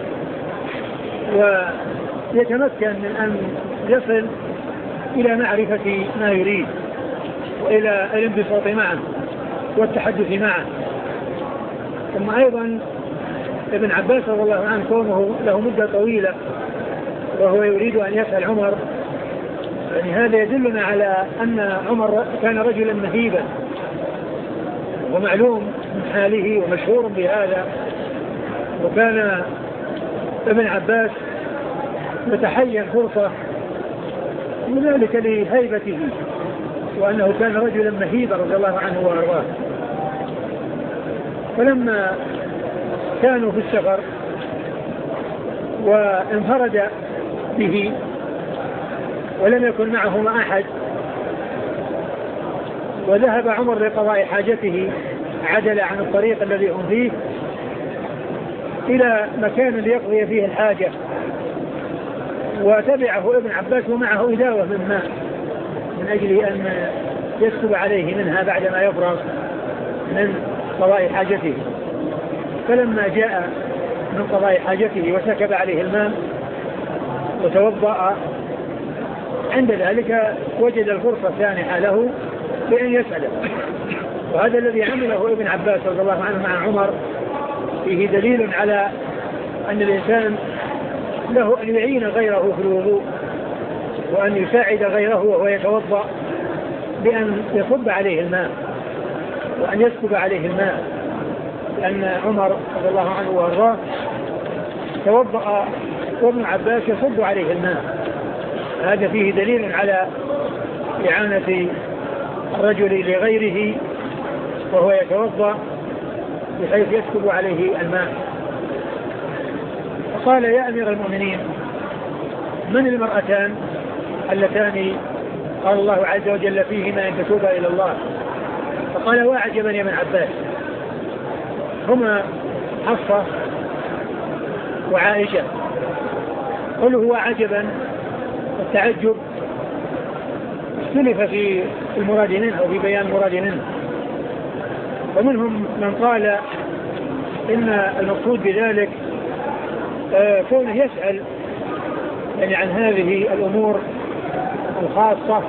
ويتمكن من أن يصل إلى معرفة ما يريد وإلى الانبساط معه والتحدث معه. ثم أيضا ابن عباس رضي الله عنه كونه له مدة طويلة وهو يريد أن يسأل عمر، يعني هذا يدلنا على أن عمر كان رجلا مهيبا ومعلوم من حاله ومشهور بهذا. وكان ابن عباس يتحين فرصة وذلك لهيبته وأنه كان رجلا مهيبا رضي الله عنه وأرضاه. فلما كانوا في السفر وانفرد به ولم يكن معهم أحد وذهب عمر لقضاء حاجته عدل عن الطريق الذي هم فيه إلى مكان ليقضي فيه الحاجة، وتبعه ابن عباس ومعه إداوة من ماء من أجل أن يسكب عليه منها بعدما يفرغ من قضاء حاجته. فلما جاء من قضاء حاجته وسكب عليه الماء وتوضأ، عند ذلك وجد الفرصة سانحة له بأن يسأله. وهذا الذي عمله ابن عباس رضي الله عنه مع عمر فيه دليل على أن الإنسان له أن يعين غيره في الوضوء وأن يساعد غيره وهو يتوضأ بأن يصب عليه الماء وأن يسكب عليه الماء، لأن عمر رضي الله عنه وارضاه توضأ وابن عباس يصب عليه الماء. هذا فيه دليل على إعانة الرجل لغيره وهو يتوضأ بحيث يسكب عليه الماء. فقال يا أمير المؤمنين من المرأتان اللتان قال الله عز وجل فيهما أن تتوبا إلى الله؟ فقال واعجبا يا ابن عباس، هما حفصة وعائشة. قل هو عجبا التعجب اختلف في المراد منه أو في بيان المراد منه، ومنهم من قال إن المقصود بذلك آه كونه يسأل يعني عن هذه الأمور الخاصة.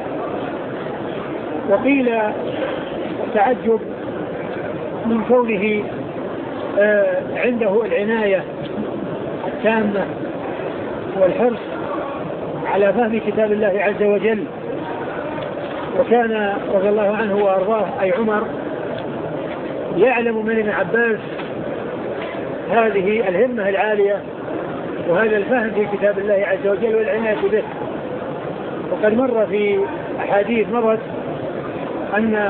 وقيل التعجب من كونه آه عنده العناية التامة والحرص على فهم كتاب الله عز وجل. وكان رضي الله عنه وأرضاه أي عمر يعلم من ابن عباس هذه الهمة العالية وهذا الفهم في كتاب الله عز وجل والعناية به. وقد مر في أحاديث مرت أن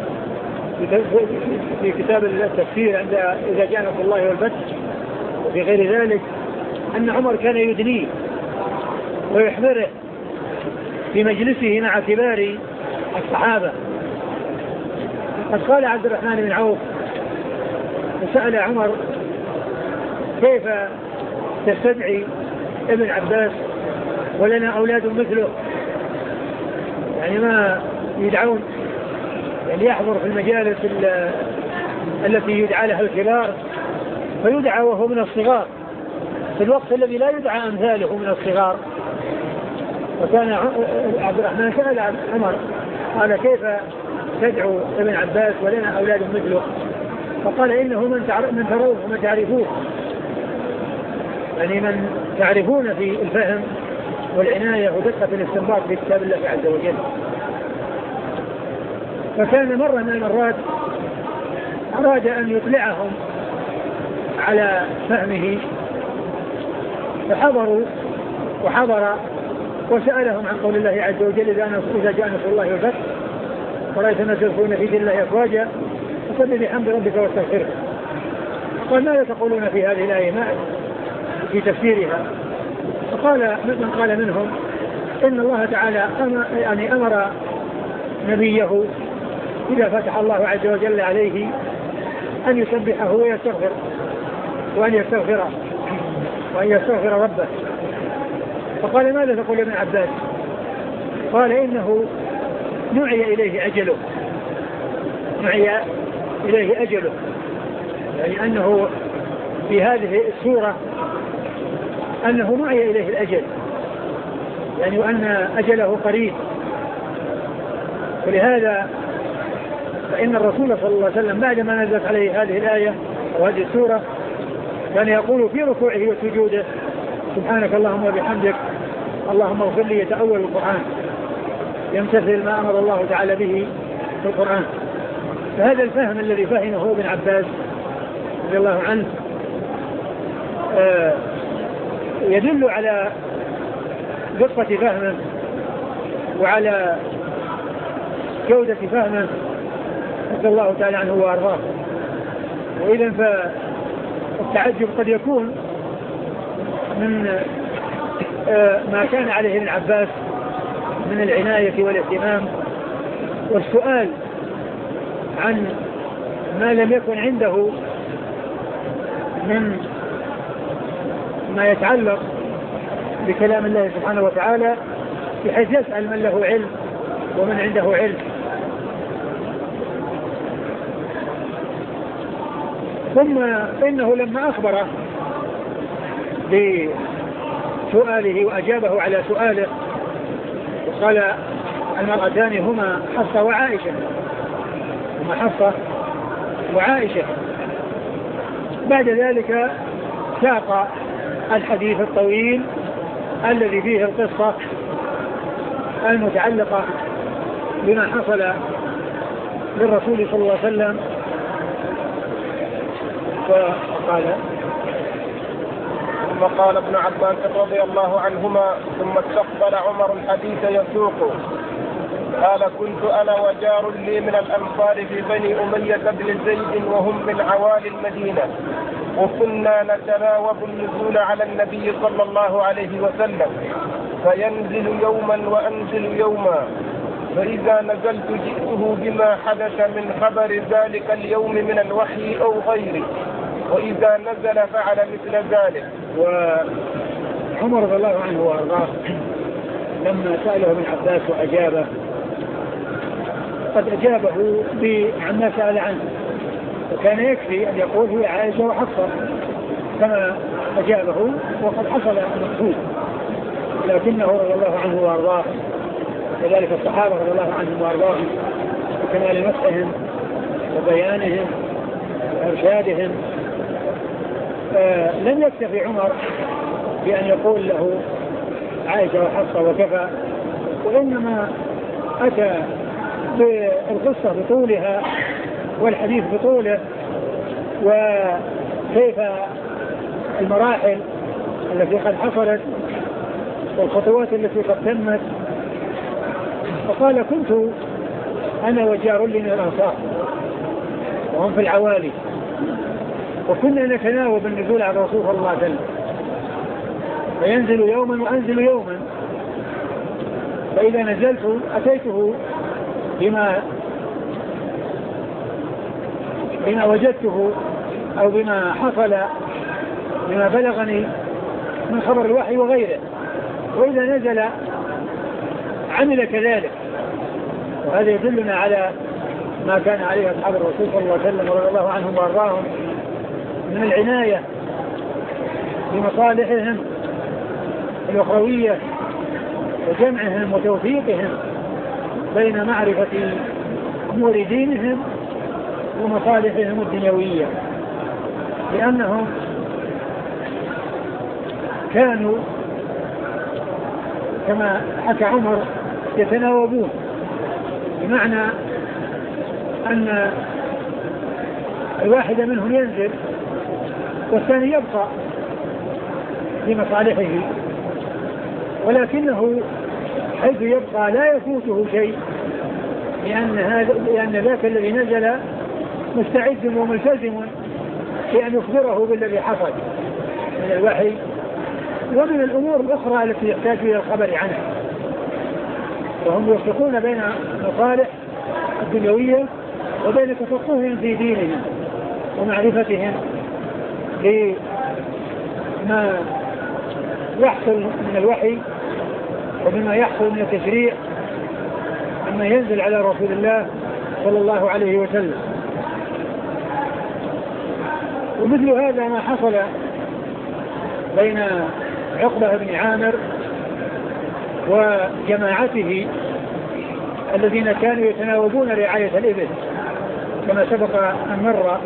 في كتاب التفسير عند إذا جاء نصر الله والفتح وفي غير ذلك أن عمر كان يدنيه ويحضره في مجلسه مع كبار الصحابة. قد قال عبد الرحمن بن عوف وسأل عمر كيف تستدعي ابن عباس ولنا أولاد مثله، يعني ما يدعون يعني يحضر في المجالس التي يدعى لها الكبار فيدعى وهو من الصغار في الوقت الذي لا يدعى أمثاله من الصغار. وكان عبد الرحمن سأل عمر قال كيف تدعو ابن عباس ولنا أولاد مثله؟ فقال إنه من تروه ومن تعرفوه، يعني من تعرفون في الفهم والعناية ودقة الاستنباط في كتاب الله عز وجل. فكان مرة من المرات أراد أن يطلعهم على فهمه فحضروا وحضر وسألهم عن قول الله عز وجل إذا جاء نصر الله والفتح ورأيت الناس يدخلون في دين الله أفواجا فسبح بحمد ربك واستغفره. قال ماذا تقولون في هذه الآية في تفسيرها؟ فقال من قال منهم إن الله تعالى أمر يعني أمر نبيه إذا فتح الله عز وجل عليه أن يسبحه ويستغفر وأن يستغفره وأن يستغفر ربه. فقال ماذا تقول ابن عباس؟ قال إنه نعي إليه أجله نعي إليه أجله يعني أنه في هذه السورة أنه نعي إليه الأجل يعني وأن أجله قريب. ولهذا فإن الرسول صلى الله عليه وسلم بعدما نزلت عليه هذه الآية وهذه السورة كان يقول في ركوعه وسجوده سبحانك اللهم وبحمدك اللهم اغفر لي يتأول القرآن يمتثل ما أمر الله تعالى به في القرآن. فهذا الفهم الذي فهمه ابن عباس رضي الله عنه آه يدل على دقة فهمه وعلى جودة فهمه رضي الله تعالى عنه وأرضاه. وإذن فالتعجب قد يكون من آه ما كان عليه ابن عباس من العناية والاهتمام والسؤال عن ما لم يكن عنده من ما يتعلق بكلام الله سبحانه وتعالى بحيث يسأل من له علم ومن عنده علم. ثم إنه لما أخبره بسؤاله وأجابه على سؤاله وقال المرأتان هما حفصة وعائشة هما حفصة وعائشة بعد ذلك ساق الحديث الطويل الذي فيه القصة المتعلقة بما حصل للرسول صلى الله عليه وسلم. فقال ثم قال ابن عباس رضي الله عنهما ثم استقبل عمر الحديث يسوق قال كنت أنا وجار لي من الأنصار في بني أمية بن زيد وهم من عوالي المدينة وكنا نتناوب النزول على النبي صلى الله عليه وسلم فينزل يوما وأنزل يوما فإذا نزلت جئته بما حدث من خبر ذلك اليوم من الوحي أو غيره وإذا نزل فعل مثل ذلك. وعمر رضي الله عنه وأرضاه لما سأله ابن عباس وأجابه قد أجابه عما سأل عنه وكان يكفي أن يقول هي عائشة وحفصة كما أجابه وقد حصل المقصود. لكنه رضي الله عنه وأرضاه كذلك الصحابة رضي الله عنهم وأرضاهم بكمال مسحهم وبيانهم وإرشادهم لم يكتفي عمر بأن يقول له عائشة وحفصة وكفى وإنما أتى بالقصة بطولها والحديث بطوله وكيف المراحل التي قد حصلت والخطوات التي قد تمت. فقال كنت أنا وجار لي من الأنصار وهم في العوالي وكنا نتناوب النزول على الرسول صلى الله عليه وسلم فينزل يوما وأنزل يوما فإذا نزلت أتيته بما بما وجدته أو بما حصل بما بلغني من خبر الوحي وغيره وإذا نزل عمل كذلك. وهذا يدلنا على ما كان عليه أصحاب الرسول صلى الله عليه وسلم رضي الله عنهم وأرضاهم من العناية بمصالحهم الأخروية وجمعهم وتوفيقهم بين معرفة أمور دينهم ومصالحهم الدنيوية لأنهم كانوا كما حكى عمر يتناوبون بمعنى أن الواحد منهم ينزل والثاني يبقى لمصالحه ولكنه حيث يبقى لا يفوته شيء، لأن هذا لأن ذاك الذي نزل مستعد وملتزم في أن يخبره بالذي حصل من الوحي ومن الأمور الأخرى التي يحتاج إلى الخبر عنها. وهم يفرقون بين مصالح الدنيوية وبين تفقههم في دينهم ومعرفتهم لما يحصل من الوحي وبما يحصل من التشريع مما ينزل على رسول الله صلى الله عليه وسلم. ومثل هذا ما حصل بين عقبة بن عامر وجماعته الذين كانوا يتناوبون رعاية الإبل كما سبق أن مر،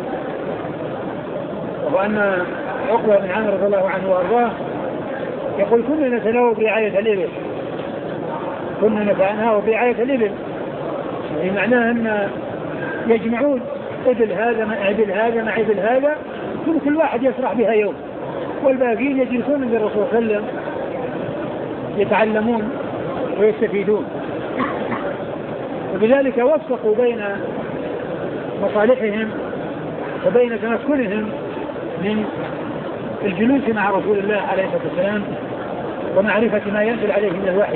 وأن عقبة بن عامر رضي الله عنه وأرضاه يقول كنا نتناوب رعاية الإبل كنا نتناوب رعاية الإبل بمعنى أن يجمعون إبل هذا مع إبل هذا مع إبل هذا ثم كل واحد يسرح بها يوم والباقين يجلسون من الرسول صلى الله عليه وسلم يتعلمون ويستفيدون. وبذلك وفقوا بين مصالحهم وبين تمكنهم من الجلوس مع رسول الله عليه الصلاة والسلام ومعرفة ما ينزل عليه من الوحي.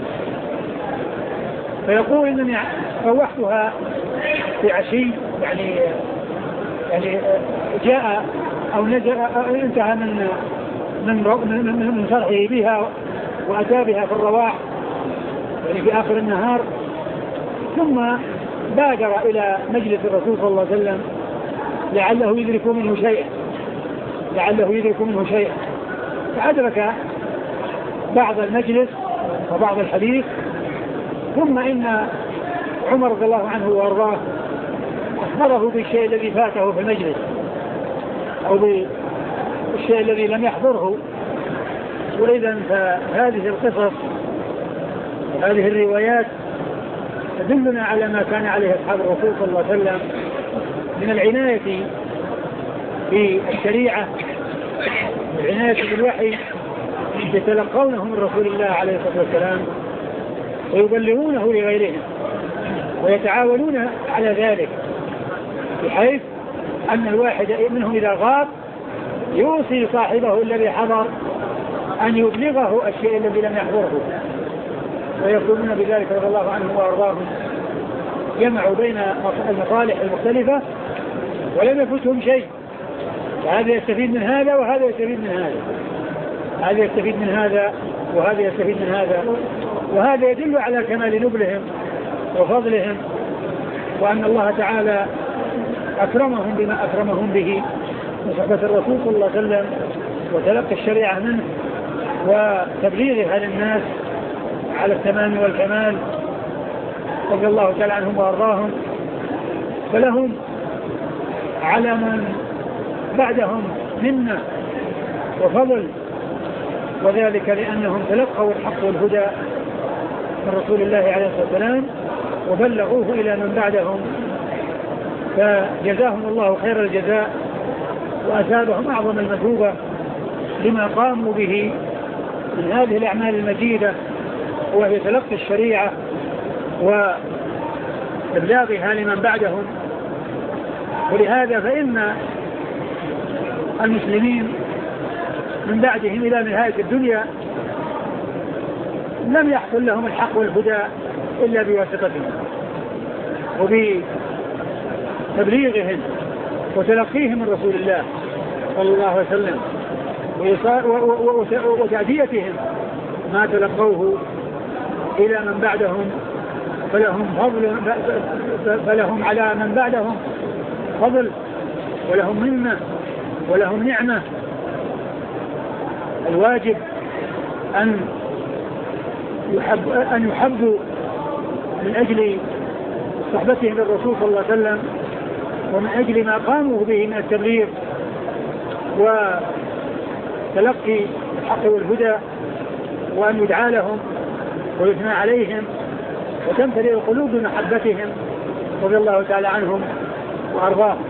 فيقول إنني روحتها في عشي يعني يعني جاء أو نزل أو انتهى من من من شرحه بها وأتى بها في الرواح يعني في آخر النهار، ثم بادر إلى مجلس الرسول صلى الله عليه وسلم لعله يدرك منه شيئا لعله يدرك منه شيئا فأدرك بعض المجلس وبعض الحديث. ثم إن عمر رضي الله عنه وأرضاه أخبره بالشيء الذي فاته في المجلس أو بالشيء الذي لم يحضره. وإذا فهذه القصص وهذه الروايات تدلنا على ما كان عليه أصحاب الرسول صلى الله عليه وسلم من العناية بالشريعة والعناية بالوحي يتلقونه من رسول الله عليه الصلاة والسلام ويبلغونه لغيرهم ويتعاونون على ذلك، بحيث أن الواحد منهم إذا غاب يوصي صاحبه الذي حضر أن يبلغه الشيء الذي لم يحضره، ويكونون بذلك رضي الله عنهم وأرضاهم جمعوا بين المصالح المختلفة ولم يفوتهم شيء، فهذا يستفيد من هذا وهذا يستفيد من هذا هذا يستفيد من هذا وهذا يستفيد من هذا وهذا يدل على كمال نبلهم وفضلهم، وأن الله تعالى أكرمهم بما أكرمهم به من صحبة الرسول صلى الله عليه وسلم وتلقي الشريعة منه وتبليغها للناس على التمام والكمال رضي الله تعالى عنهم وأرضاهم. فلهم على من بعدهم منا وفضل، وذلك لأنهم تلقوا الحق والهدى من رسول الله عليه الصلاة والسلام وبلغوه إلى من بعدهم، فجزاهم الله خير الجزاء وأثابهم أعظم المثوبة لما قاموا به من هذه الأعمال المجيدة وهي تلقي الشريعة وإبلاغها لمن بعدهم. ولهذا فإن المسلمين من بعدهم إلى نهاية الدنيا لم يحصل لهم الحق والهدى إلا بواسطتهم وبتبليغهم وتلقيهم من رسول الله صلى الله عليه وسلم وتأديتهم ما تلقوه إلى من بعدهم، فلهم فضل فلهم على من بعدهم فضل ولهم منة ولهم نعمة. الواجب أن يحب أن يحبوا من أجل صحبتهم للرسول صلى الله عليه وسلم ومن أجل ما قاموا به من التبليغ وتلقي الحق والهدى، وأن يدعى لهم ويثنى عليهم وتمتلئ القلوب بمحبتهم رضي الله تعالى عنهم وأرضاهم.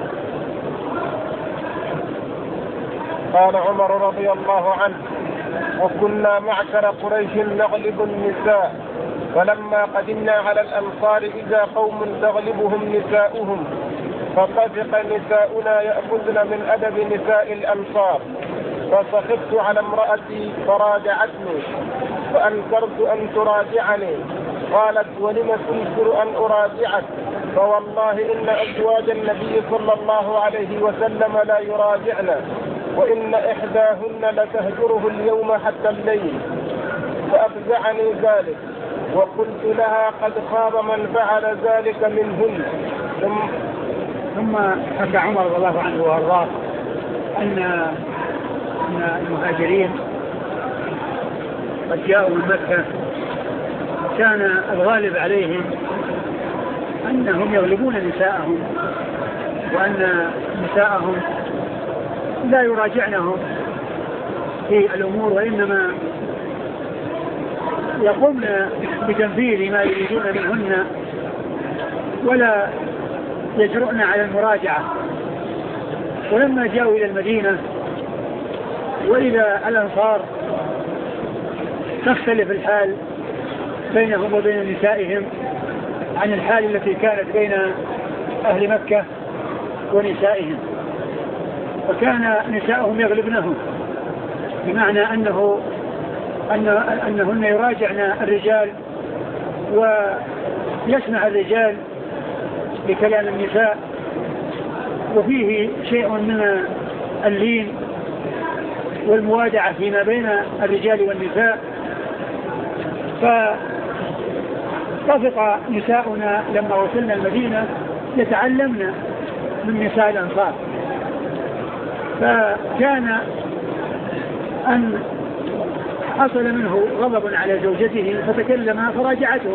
قال عمر رضي الله عنه: وكنا معشر قريش نغلب النساء، فلما قدمنا على الأنصار إذا قوم تغلبهم نساؤهم، فطفق نساؤنا يأخذن من أدب نساء الأنصار، فسخطت على امرأتي فراجعتني، فأنكرت أن تراجعني، قالت ولم تنكر أن أراجعك؟ فوالله إن أزواج النبي صلى الله عليه وسلم لا يراجعنا، وإن إحداهن لتهجره اليوم حتى الليل. فأفزعني ذلك، وقلت لها قد خاب من فعل ذلك منهن. ثم ثم حكى عمر رضي الله عنه وارضاه ان ان المهاجرين قد جاءوا من مكة، كان الغالب عليهم انهم يغلبون نساءهم، وان نساءهم لا يراجعنهم في الامور، وانما يقومن بتنفيذ ما يريدون منهن ولا يجرؤن على المراجعة. ولما جاءوا إلى المدينة وإلى الأنصار تختلف الحال بينهم وبين نسائهم عن الحال التي كانت بين أهل مكة ونسائهم، وكان نسائهم يغلبنهم، بمعنى أنه أن أنهن يراجعن الرجال ويسمع الرجال بكلام النساء، وفيه شيء من اللين والموادعة فيما بين الرجال والنساء. فاتفق نساؤنا لما وصلنا المدينة يتعلمن من نساء الأنصار، فكان أن حصل منه غضب على زوجته فتكلم فراجعته،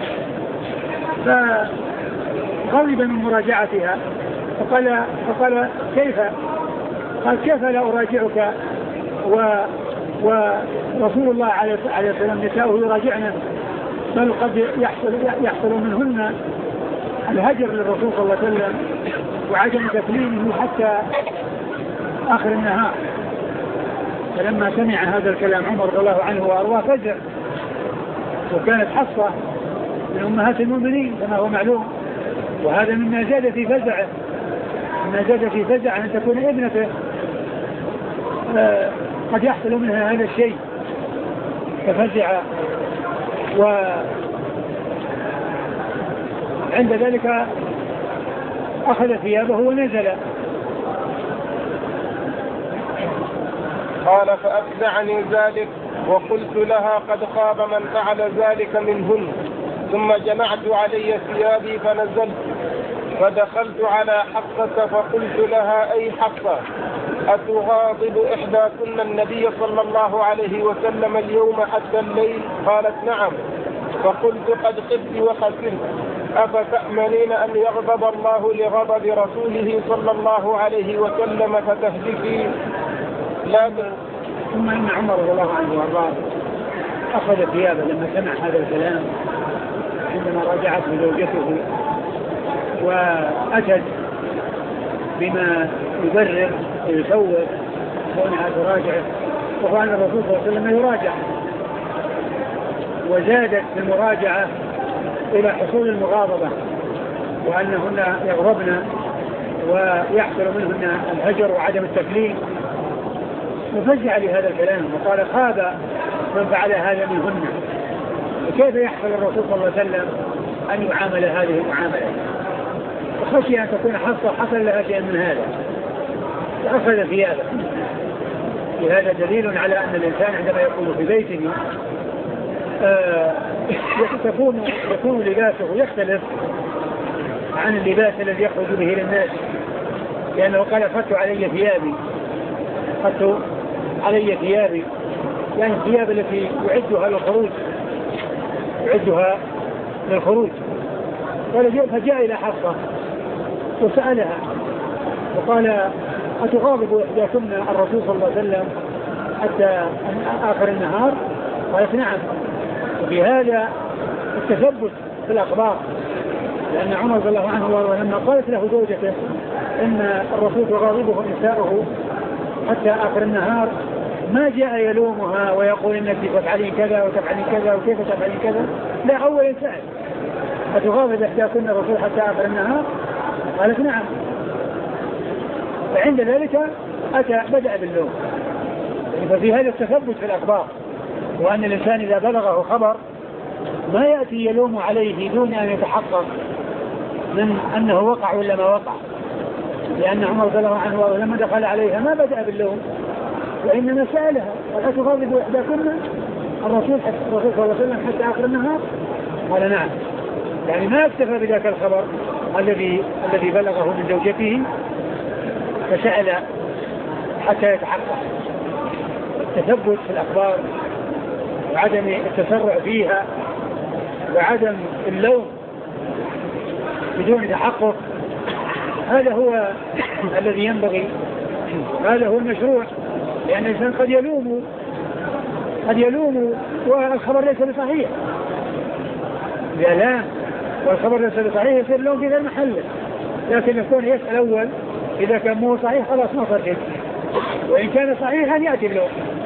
فغضب من مراجعتها فقال, فقال كيف قال كيف لا أراجعك و ورسول الله عليه السلام نساؤه يراجعنا، بل قد يحصل, يحصل منهن الهجر للرسول صلى الله عليه وسلم وعدم تكليمه حتى آخر النهار. فلما سمع هذا الكلام عمر رضي الله عنه وأرضاه فزع، وكانت حفصة من أمهات المؤمنين كما هو معلوم، وهذا مما زاد في فزعه، مما زاد في فزعه أن تكون ابنته آه قد يحصل منها هذا الشيء، ففزع. وعند ذلك أخذ ثيابه ونزل. قال فأفزعني ذلك، وقلت لها قد خاب من فعل ذلك منهن، ثم جمعت علي ثيابي فنزلت، فدخلت على حفصة فقلت لها أي حفصة أتغاضب إحداكن النبي صلى الله عليه وسلم اليوم حتى الليل؟ قالت نعم. فقلت قد خبت وخسرت، أفتأمنين أن يغضب الله لغضب رسوله صلى الله عليه وسلم فتهلكي؟ لا. ثم إن عمر رضي الله عنه وارضاه أخذ ثيابه لما سمع هذا الكلام عندما راجعته زوجته، وأتت بما يبرر ويصور كونها تراجعه، وهو أن الرسول صلى الله عليه وسلم يراجع، وزادت المراجعة إلى حصول المغاضبة وأنهن يغضبن ويحصل منهن الهجر وعدم التكليم، وفزع لهذا الكلام وقال خاب من فعل هذا منهن، وكيف يحصل الرسول صلى الله عليه وسلم أن يعامل هذه المعاملة؟ وخشي أن تكون حصل حصل لها شيء من هذا، فأخذ ثيابه. وهذا دليل على أن الإنسان عندما يكون في بيته آه يكون يكون لباسه يختلف عن اللباس الذي يخرج به للناس، لأنه قال أخذت علي ثيابي، أخذت علي ثيابي يعني الثياب التي يعدها للخروج يعدها للخروج. فجاء إلى حفصة وسألها وقال أتغاضب إحداكن الرسول صلى الله عليه وسلم حتى آخر النهار؟ قالت نعم. وفي هذا التثبت في الأخبار، لأن عمر رضي الله عنه لما قالت له زوجته إن الرسول تغاضبه نساؤه حتى آخر النهار ما جاء يلومها ويقول إنك تفعلين كذا وتفعلين كذا وكيف تفعلين كذا، لا، أول سأل أتغاضب إحداكن الرسول حتى آخر النهار؟ قالت نعم. فعند ذلك أتى بدأ باللوم. ففي هذا التثبت في الأخبار، وأن الإنسان إذا بلغه خبر ما يأتي يلوم عليه دون أن يتحقق من أنه وقع ولا ما وقع، لأن عمر رضي الله عنه لما دخل عليها ما بدأ باللوم، وإنما سألها هل تغاضب إحداكن الرسول صلى الله عليه وسلم حتى آخر النهار؟ قال نعم. يعني ما اكتفى بذاك الخبر الذي الذي بلغه من زوجته، فسأل حتى يتحقق. التثبت في الأخبار وعدم التسرع فيها وعدم اللوم بدون تحقق، هذا هو الذي ينبغي، هذا هو المشروع. لأن الإنسان قد يلوم قد يلوم والخبر ليس بصحيح، إذا لام والخبر ليس بصحيح يصير اللوم في غير محله، لكن يكون يسأل أول إذا كان مو صحيح خلاص ما صار شيء، وإن كان صحيحا يأتي اللوم.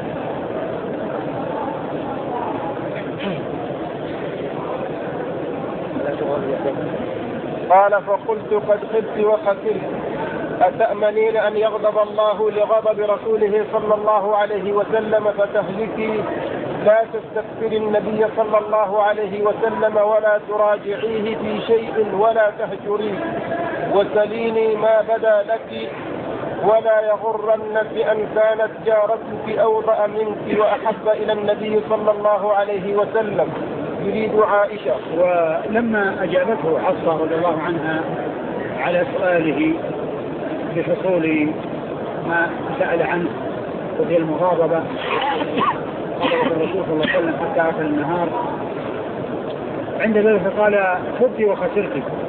قال فقلت قد خبت وخسرت أتأمنين أن يغضب الله لغضب رسوله صلى الله عليه وسلم فتهلكي؟ لا تستكثري النبي صلى الله عليه وسلم ولا تراجعيه في شيء ولا تهجريه، وسليني ما بدا لك ولا يغرنك أن كانت جارتك أوضأ منك وأحب إلى النبي صلى الله عليه وسلم، يريد عائشة. ولما أجابته حفصة رضي الله عنها على سؤاله بحصول ما سأل عنه وفي المغاضبة قال الرسول صلى الله عليه وسلم حتى آخر النهار، عند ذلك قال خبت وخسرت،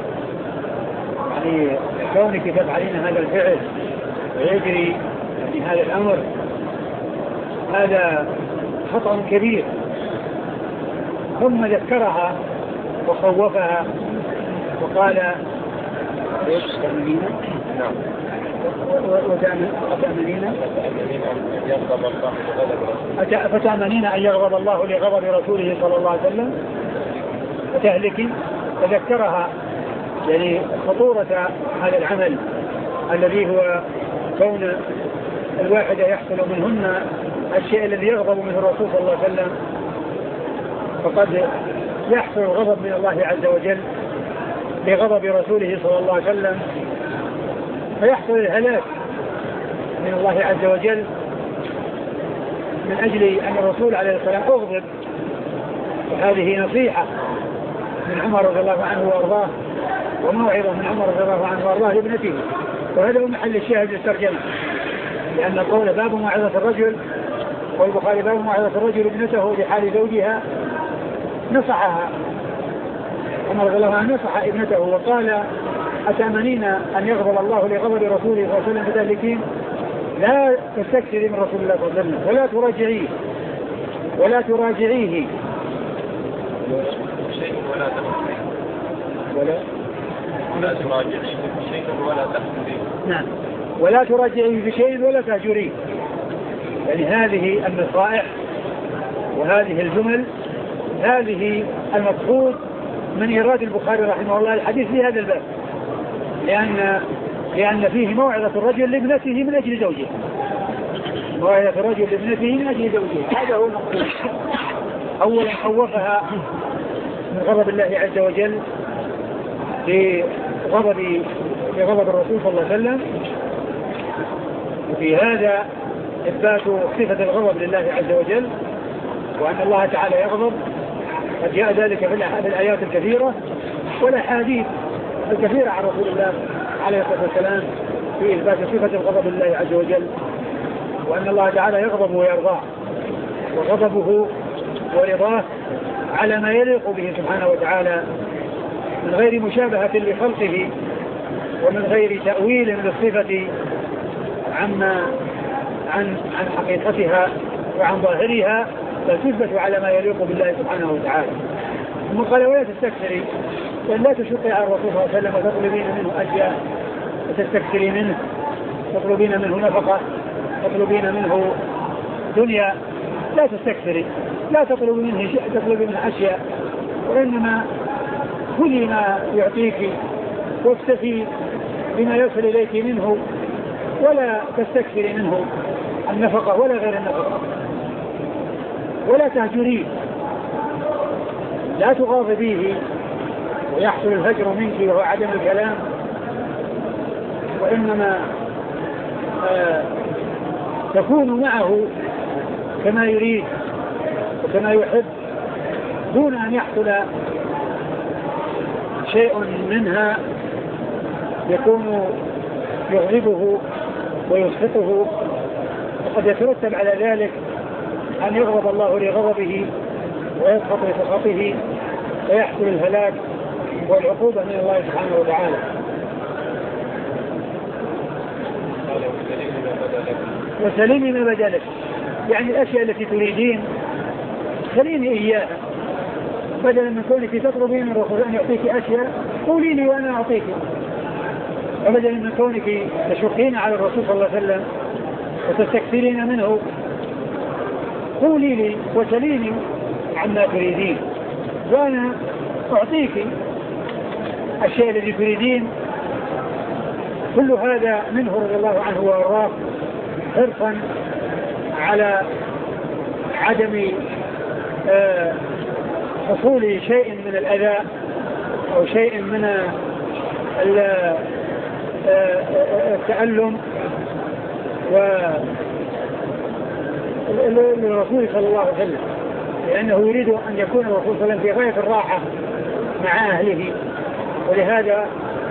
يعني كونك تفعلين هذا الفعل ويجري في هذا الأمر هذا خطأ كبير. ثم ذكرها وخوفها وقال نعم وتأمنين فتأمنين أن يغضب الله لغضب رسوله صلى الله عليه وسلم فتهلكي. فذكرها يعني خطورة هذا العمل الذي هو كون الواحدة يحصل منهن الشيء الذي يغضب منه الرسول صلى الله عليه وسلم، فقد يحصل الغضب من الله عز وجل لغضب رسوله صلى الله عليه وسلم، فيحصل الهلاك من الله عز وجل من أجل أن الرسول عليه الصلاة والسلام أغضب. وهذه نصيحة من عمر رضي الله عنه وأرضاه وموعظة من عمر رضي الله عنه وأرضاه لابنته، وهذا هو محل الشاهد للترجمة، لأن قول باب موعظة الرجل والبخاري باب موعظة الرجل ابنته لحال زوجها نصحها. عمر رضي الله عنه نصح ابنته وقال أتأمنين أن يغضب الله لغضب رسوله صلى الله عليه وسلم فتهلكين؟ لا تستكثري من رسول الله صلى الله عليه وسلم ولا تراجعيه ولا تراجعيه شيء ولا تحسنين ولا ولا تراجعيه بشيء ولا تحسنين نعم ولا تراجعيه بشيء ولا تهجريه. يعني هذه النصائح وهذه الجمل هذه المقصود من إيراد البخاري رحمه الله الحديث في هذا الباب، لأن لأن فيه موعظة الرجل لابنته من أجل زوجها، موعظة الرجل لابنته من أجل زوجها، هذا هو المقصود. أولا خوفها من غضب الله عز وجل لغضب لغضب الرسول صلى الله عليه وسلم، وفي هذا إثبات صفة الغضب لله عز وجل وأن الله تعالى يغضب. قد جاء ذلك في الآيات الكثيرة والأحاديث الكثيرة عن رسول الله عليه الصلاة والسلام في إثبات صفة الغضب لله عز وجل، وأن الله تعالى يغضب ويرضاه، وغضبه ورضاه على ما يليق به سبحانه وتعالى من غير مشابهة لخلقه ومن غير تأويل للصفة عما عن عن حقيقتها وعن ظاهرها، بل تثبت على ما يليق بالله سبحانه وتعالى. ثم قال ولا تستكثري، وأن لا تشقي على الرسول صلى الله عليه وسلم وتطلبين منه أشياء وتستكثري منه، تطلبين منه نفقة، تطلبين منه الدنيا لا تستكثري، لا تطلب منه شيء، تطلب منه أشياء، وإنما خذي ما يعطيك واكتفي بما يصل إليك منه، ولا تستكثري منه النفقة ولا غير النفقة، ولا تهجريه، لا تغاضبيه ويحصل الهجر منك وهو عدم الكلام، وإنما آه تكون معه كما يريد وكما يحب، دون أن يحصل شيء منها يكون يغضبه ويسخطه، وقد يترتب على ذلك أن يغضب الله لغضبه ويسخط لسخطه ويحصل الهلاك والعقوبة من الله سبحانه وتعالى. وسليمي ما بدا لك، يعني الأشياء التي تريدين سليمي إياها، بدلا من كونك تطلبين من الرسول أن يعطيك أشياء قولي لي وأنا أعطيك، وبدلا من كونك تشقين على الرسول صلى الله عليه وسلم وتستكثرين منه قولي لي وسليني عما تريدين وأنا أعطيك الشيء الذي تريدين. كل هذا منه رضي الله عنه وارضاه حرصا على عدم آه حصول شيء من الأذى أو شيء من التألم للرسول صلى الله عليه وسلم، لأنه يريد أن يكون الرسول صلى الله عليه وسلم في غاية الراحة مع أهله، ولهذا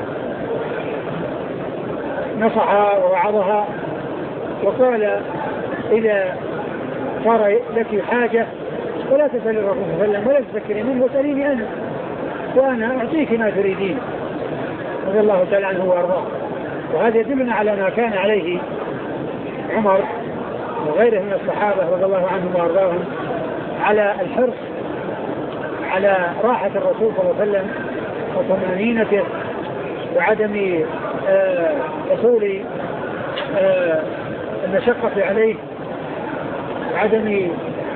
نصحها ووعظها وقال إذا صار لك حاجة ولا تسأل الرسول صلى الله عليه وسلم ولا تفكري منه وسأليني أنا وأنا أعطيك ما تريدين، رضي الله تعالى عنه وأرضاه. وهذا يدلنا على ما كان عليه عمر وغيره من الصحابة رضي الله عنهم وأرضاهم على الحرص على راحة الرسول صلى الله عليه وسلم وطمأنينته وعدم حصول آه المشقة عليه وعدم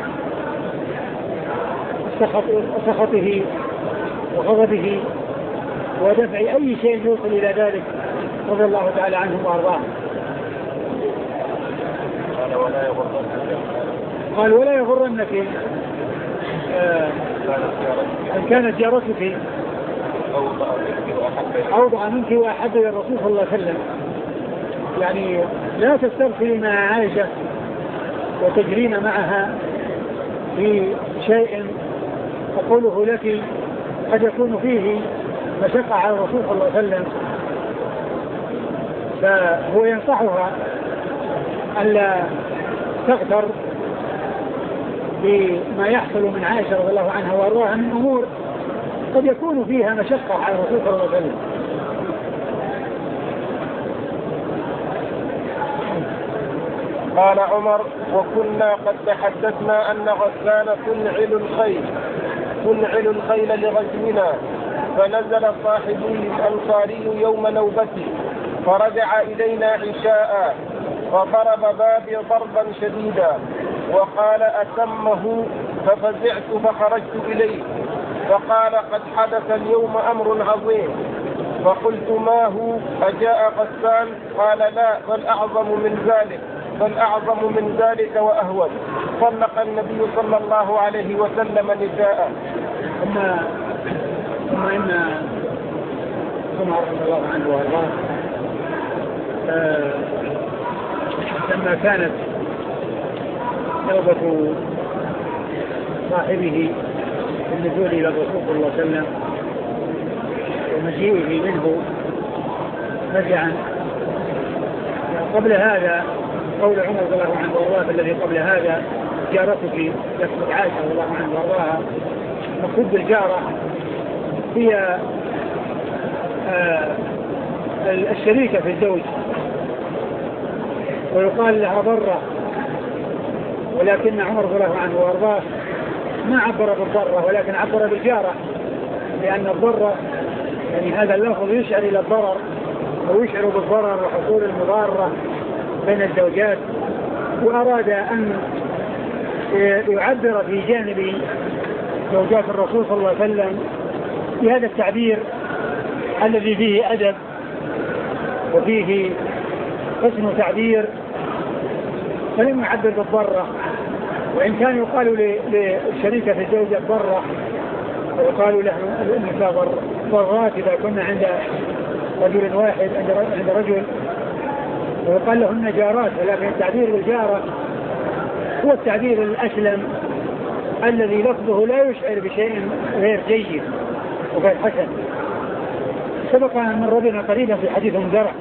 سخطه وغضبه ودفع أي شيء يوصل إلى ذلك رضي الله تعالى عنهم وأرضاهم. قال ولا يغرنك آه أن كانت جارتك أوضع منك وأحب إلى الرسول صلى الله عليه وسلم، يعني لا تسترسلي مع عائشة وتجرين معها في شيء أقوله لك قد يكون فيه مشقة على الرسول صلى الله عليه وسلم، فهو ينصحها ألا تغتر بما يحصل من عائشة رضي الله عنها وأرضاها من أمور قد يكون فيها مشقة على الرسول صلى الله عليه وسلم. قال عمر وكنا قد تحدثنا أن غسان تنعل الخيل تنعل الخيل لغزونا، فنزل صاحبي الأنصاري يوم نوبته فرجع إلينا عشاء فضرب بابي ضربا شديدا وقال أتمه، ففزعت فخرجت إليه فقال قد حدث اليوم أمر عظيم، فقلت ما هو؟ أجاء غسان؟ قال لا، بل أعظم من ذلك بل أعظم من ذلك وأهون. طلق النبي صلى الله عليه وسلم نساء. ثم ثم إن عمر رضي الله عنه وارضاه لما كانت توبة صاحبه النزول إلى الرسول صلى الله عليه وسلم ومجيئه منه رجعا، قبل هذا قول عمر رضي الله عنه وارضاه الذي قبل هذا جارتك يقصد عائشة رضي الله عنه وارضاها، مقصود بالجارة هي آه الشريكة في الزوج، ويقال لها ضرة، ولكن عمر رضي الله عنه وارضاه ما عبر بالضرة ولكن عبر بالجارة، لأن الضرة يعني هذا اللفظ يشعر إلى الضرر أو يشعر بالضرر وحصول المضارة بين الزوجات، وأراد أن يعبر في جانب زوجات الرسول صلى الله عليه وسلم بهذا التعبير الذي فيه أدب وفيه حسن تعبير، فلم يعبر بالضرة، وإن كان يقال للشريكة في الزوجة ضرة ويقال له النساء ضرات إذا كنا عند رجل واحد عند رجل، ويقال لهن جارات، ولكن التعبير بالجارة هو التعبير الأسلم الذي لفظه لا يشعر بشيء غير جيد وغير حسن. سبق أن مر بنا قريبا في حديث أم زرع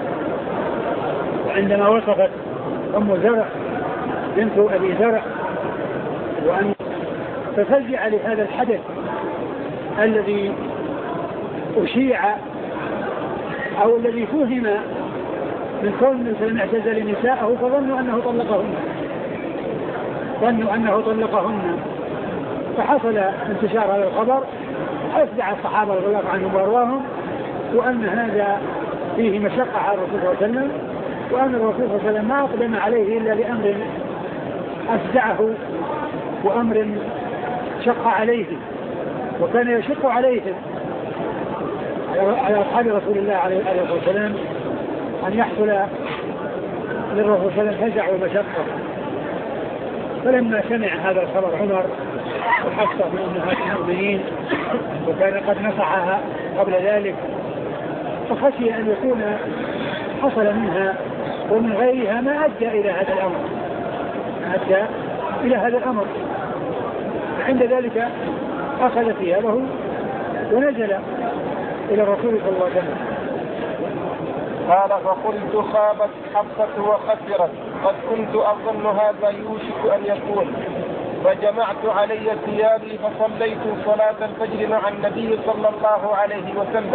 عندما وصفت أم زرع بنت أبي زرع وأن تفزع لهذا الحدث الذي أشيع أو الذي فهم من كون النبي صلى الله عليه وسلم اعتزل نساءه فظنوا أنه طلقهن ظنوا أنه طلقهن فحصل انتشار هذا الخبر، أفزع الصحابة رضي الله عنهم وأرواهم، وأن هذا فيه مشقة على الرسول صلى الله عليه وسلم، وأن الرسول صلى الله عليه وسلم ما أقدم عليه إلا لأمر أفزعه وأمر شق عليه، وكان يشق عليهم على أصحاب رسول الله عليه الصلاة والسلام أن يحصل للرسول صلى الله عليه وسلم فزع ومشقة. فلما سمع هذا الخبر عمر وحفصة من أمهات المؤمنين وكان قد نصحها قبل ذلك، فخشي أن يكون حصل منها ومن غيرها ما أدى إلى هذا الأمر ما أدى إلى هذا الأمر عند ذلك أخذ ثيابه ونزل إلى الرسول صلى الله عليه وسلم. قال فقلت خابت حفصة وخسرت، قد كنت أظن هذا يوشك أن يكون، فجمعت علي ثيابي فصليت صلاة الفجر مع النبي صلى الله عليه وسلم،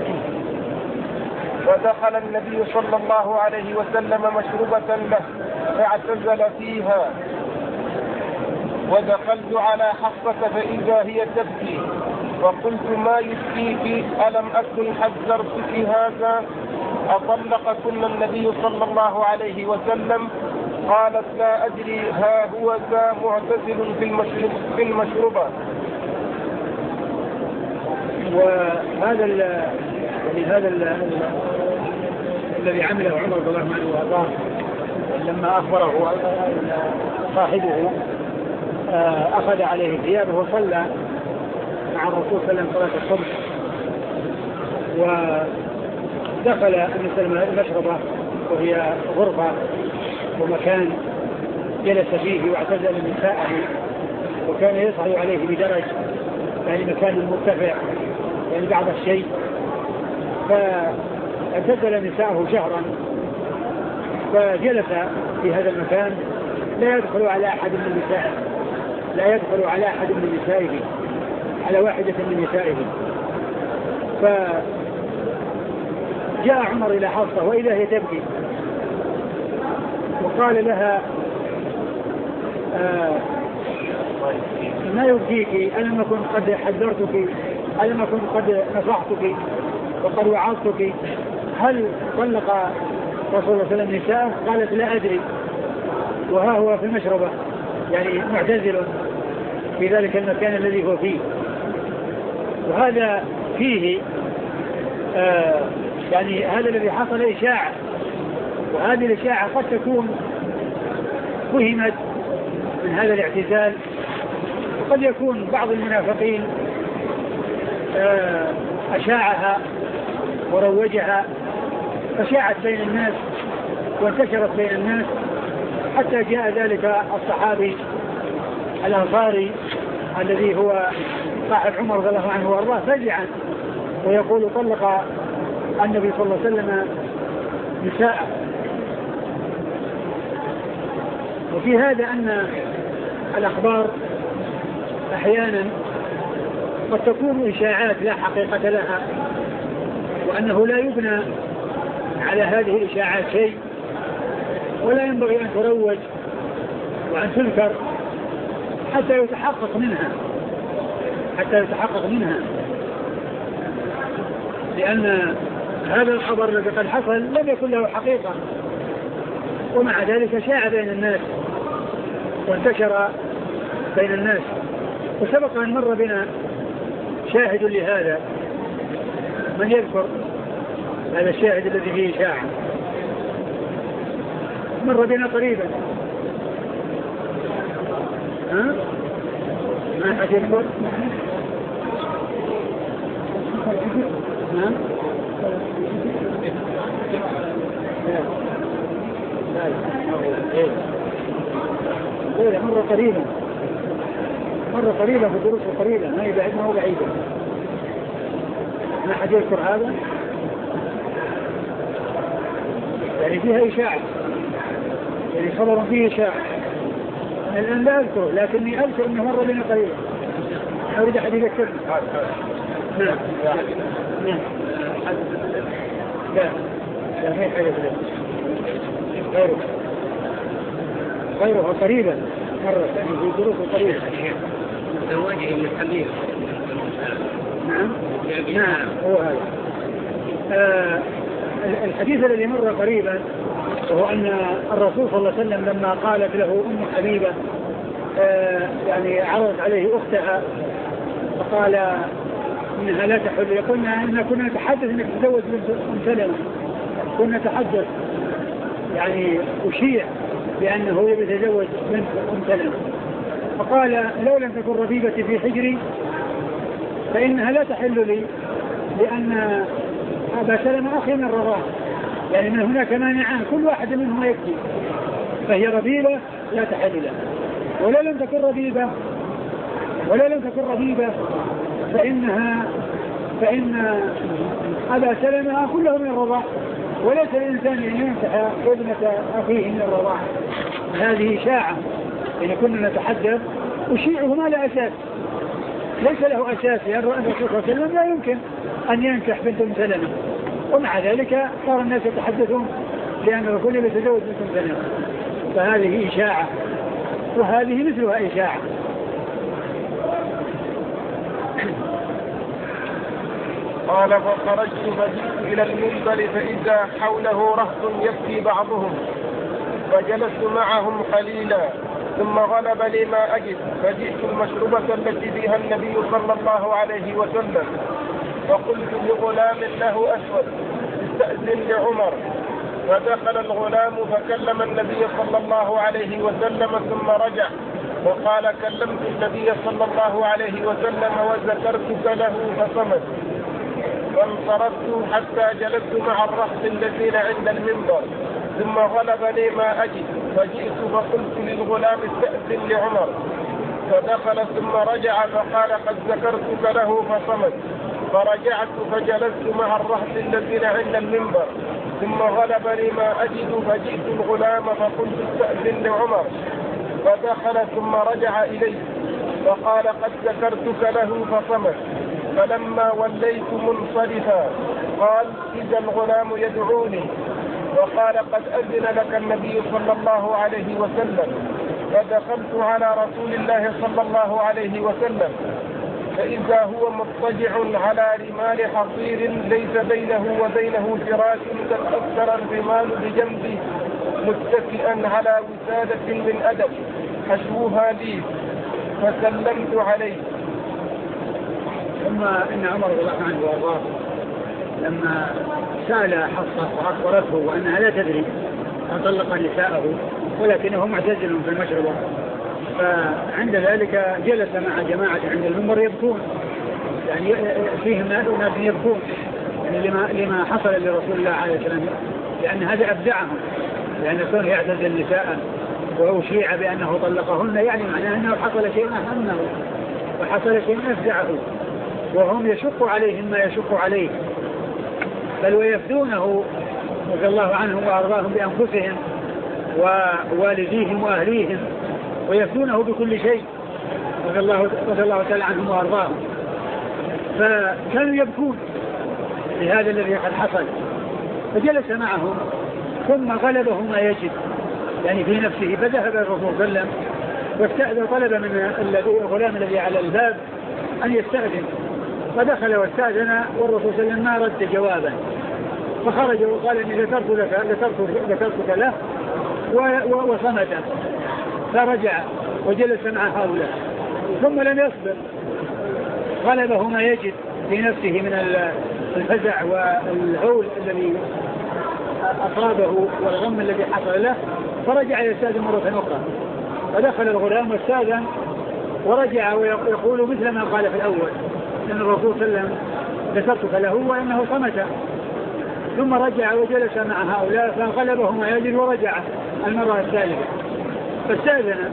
ودخل النبي صلى الله عليه وسلم مشروبة له فاعتزل فيها، ودخلت على حفصة فإذا هي تبكي، فقلت ما يبكيك؟ ألم أكن حذرتك هذا؟ أطلقكن النبي صلى الله عليه وسلم؟ قالت لا أدري، ها هو ذا معتزل في المشرب في المشربة. وهذا ال يعني هذا ال الذي عمله عمر رضي الله عنه وارضاه لما أخبره صاحبه أخذ عليه ثيابه وصلى مع الرسول صلى الله عليه وسلم صلاة الصبح، ودخل المشربة وهي غرفة ومكان جلس فيه واعتزل نساءه، وكان يصعد عليه بدرج يعني مكان مرتفع يعني بعض الشيء، فاعتزل نساءه شهرا، فجلس في هذا المكان لا يدخل على أحد من نسائه لا يدخل على أحد من نسائه على واحدة من نسائه. فجاء عمر إلى حفصة وإذا هي تبكي، وقال لها آه ما يبكيك؟ ألم أكن قد حذرتك؟ ألم أكن قد نصحتك وقد وعظتك؟ هل طلق رسول الله صلى الله عليه وسلم نساءه؟ قالت لا أدري، وها هو في المشربة يعني معتزل في ذلك المكان الذي هو فيه. وهذا فيه آه يعني هذا الذي حصل إشاعة، وهذه الإشاعة قد تكون فهمت من هذا الاعتزال، وقد يكون بعض المنافقين آه أشاعها وروجها فشاعت بين الناس وانتشرت بين الناس، حتى جاء ذلك الصحابي الأنصاري الذي هو صاحب عمر رضي الله عنه وارضاه فزعا ويقول طلق النبي صلى الله عليه وسلم نساء. وفي هذا أن الأخبار أحيانا قد تكون إشاعات لا حقيقة لها، وأنه لا يبنى على هذه الإشاعات شيء، ولا ينبغي أن تروج وأن تذكر حتى يتحقق منها حتى يتحقق منها لأن هذا الخبر الذي قد حصل لم يكن له حقيقة، ومع ذلك شاع بين الناس وانتشر بين الناس. وسبق أن مر بنا شاهد لهذا، من يذكر هذا الشاهد الذي فيه إشاعة؟ مر بنا قريبا. ها؟ ما أحد يذكر؟ ها؟ لا مرة قريبا، مرة قريبا في الدروس قريبا، ما يبعد ما هو بعيدا. ما أحد يذكر هذا؟ يعني فيها إشاعة، يعني خبر فيه إشاعة. أنا الآن لا أذكره، لكني أذكر أنه مر بنا قريبا. أريد أحد يذكرني. نعم نعم. لا لا ما يحدث له غيره غيره قريبا مرة يعني في ظروف قريبة. زواجه من حبيب. نعم نعم هو هذا. آه الحديث الذي مر قريبا وهو أن الرسول صلى الله عليه وسلم لما قالت له أم حبيبة آه يعني عرضت عليه أختها فقال إنها لا تحل. يقولنا إننا كنا نتحدث إنك تتزوج بنت أم سلمة، كنا نتحدث يعني أشيع بأنه يتزوج بنت أم سلمة. فقال لو لم تكن ربيبتي في حجري فإنها لا تحل لي لأن أبا سلمة أخي من الرضاعة، يعني من هناك مانعان كل واحد منهما يكفي، فهي ربيبة لا تحل له. ولا لم تكن ربيبة ولا لم تكن ربيبة فإنها فإن أبا سلمة كله من الرضاعة، وليس الإنسان أن ينسح ابنة أخيه من الرضاعة. هذه إشاعة، إن كنا نتحدث أشيعه ما لا أساس، ليس له أساس، لأن الرسول صلى الله عليه وسلم لا يمكن أن ينكح بنت أم سلمة، ومع ذلك صار الناس يتحدثون لأن الرسول يتزوج بنت أم سلمة. فهذه إشاعة، وهذه مثلها إشاعة. قال فخرجت فجئت إلى المنبر فإذا حوله رهط يبكي بعضهم، فجلست معهم قليلا ثم غلب لي ما أجد، فجئت المشربة التي فيها النبي صلى الله عليه وسلم، فقلت لغلام له أسود استأذن لعمر، فدخل الغلام فكلم النبي صلى الله عليه وسلم ثم رجع وقال كلمت النبي صلى الله عليه وسلم وذكرتك له فصمت، فانصرفت حتى جلست مع الرهط الذين عند المنبر، ثم غلب لي ما أجد، فجئت فقلت للغلام استأذن لعمر، فدخل ثم رجع فقال قد ذكرتك له فصمت، فرجعت فجلست مع الرهط الذين عند المنبر، ثم غلب لي ما أجد، فجئت الغلام فقلت استأذن لعمر، فدخل ثم رجع إلي فقال قد ذكرتك له فصمت، فلما وليت منصرفا قال إذا الغلام يدعوني، وقال قد أذن لك النبي صلى الله عليه وسلم، فدخلت على رسول الله صلى الله عليه وسلم فإذا هو مضطجع على رمال حصير ليس بينه وبينه فراش قد أكثر الرمال بجنبه متكئا على وسادة من أدب حشوها لي، فسلمت عليه. ثم إن عمر رضي الله عنه وارضاه لما سأل حفصة وأخبرته وأنها لا تدري أن طلق نساءه ولكنه معتزل في المشربة، فعند ذلك جلس مع جماعة عند المنبر يبكون، يعني فيهم ناس يبكون يعني لما لما حصل لرسول الله عليه السلام، لأن هذا أبدعهم، لأن كونه يعتزل نساء وأشيع بأنه طلقهن يعني معناه أنه حصل شيء أهمه وحصل شيء أفزعه، وهم يشق عليهم ما يشق عليه، بل ويفدونه رضي الله عنهم وأرضاهم بأنفسهم ووالديهم وأهليهم، ويفدونه بكل شيء رضي الله, رضي الله تعالى عنهم وأرضاهم. فكانوا يبكون لهذا الذي قد حصل، فجلس معهم ثم غلبه ما يجد يعني في نفسه، فذهب الرسول صلى الله عليه وسلم واستأذن، طلب من الغلام الذي على الباب أن يستأذن، فدخل واستأذن والرسول صلى الله عليه وسلم ما رد جوابا، فخرج وقال إني ذكرت لك ذكرت ذكرتك له وصمت. فرجع وجلس مع هؤلاء ثم لم يصبر، غلبه ما يجد في نفسه من الفزع والهول الذي أصابه والغم الذي حصل له، فرجع يستأذن مرة أخرى، فدخل الغلام واستأذن ورجع ويقول مثل ما قال في الأول أن الرسول صلى الله عليه وسلم ذكرتك له وأنه صمت، ثم رجع وجلس مع هؤلاء فغلبه ما يجد ورجع المرة الثالثة فاستأذن،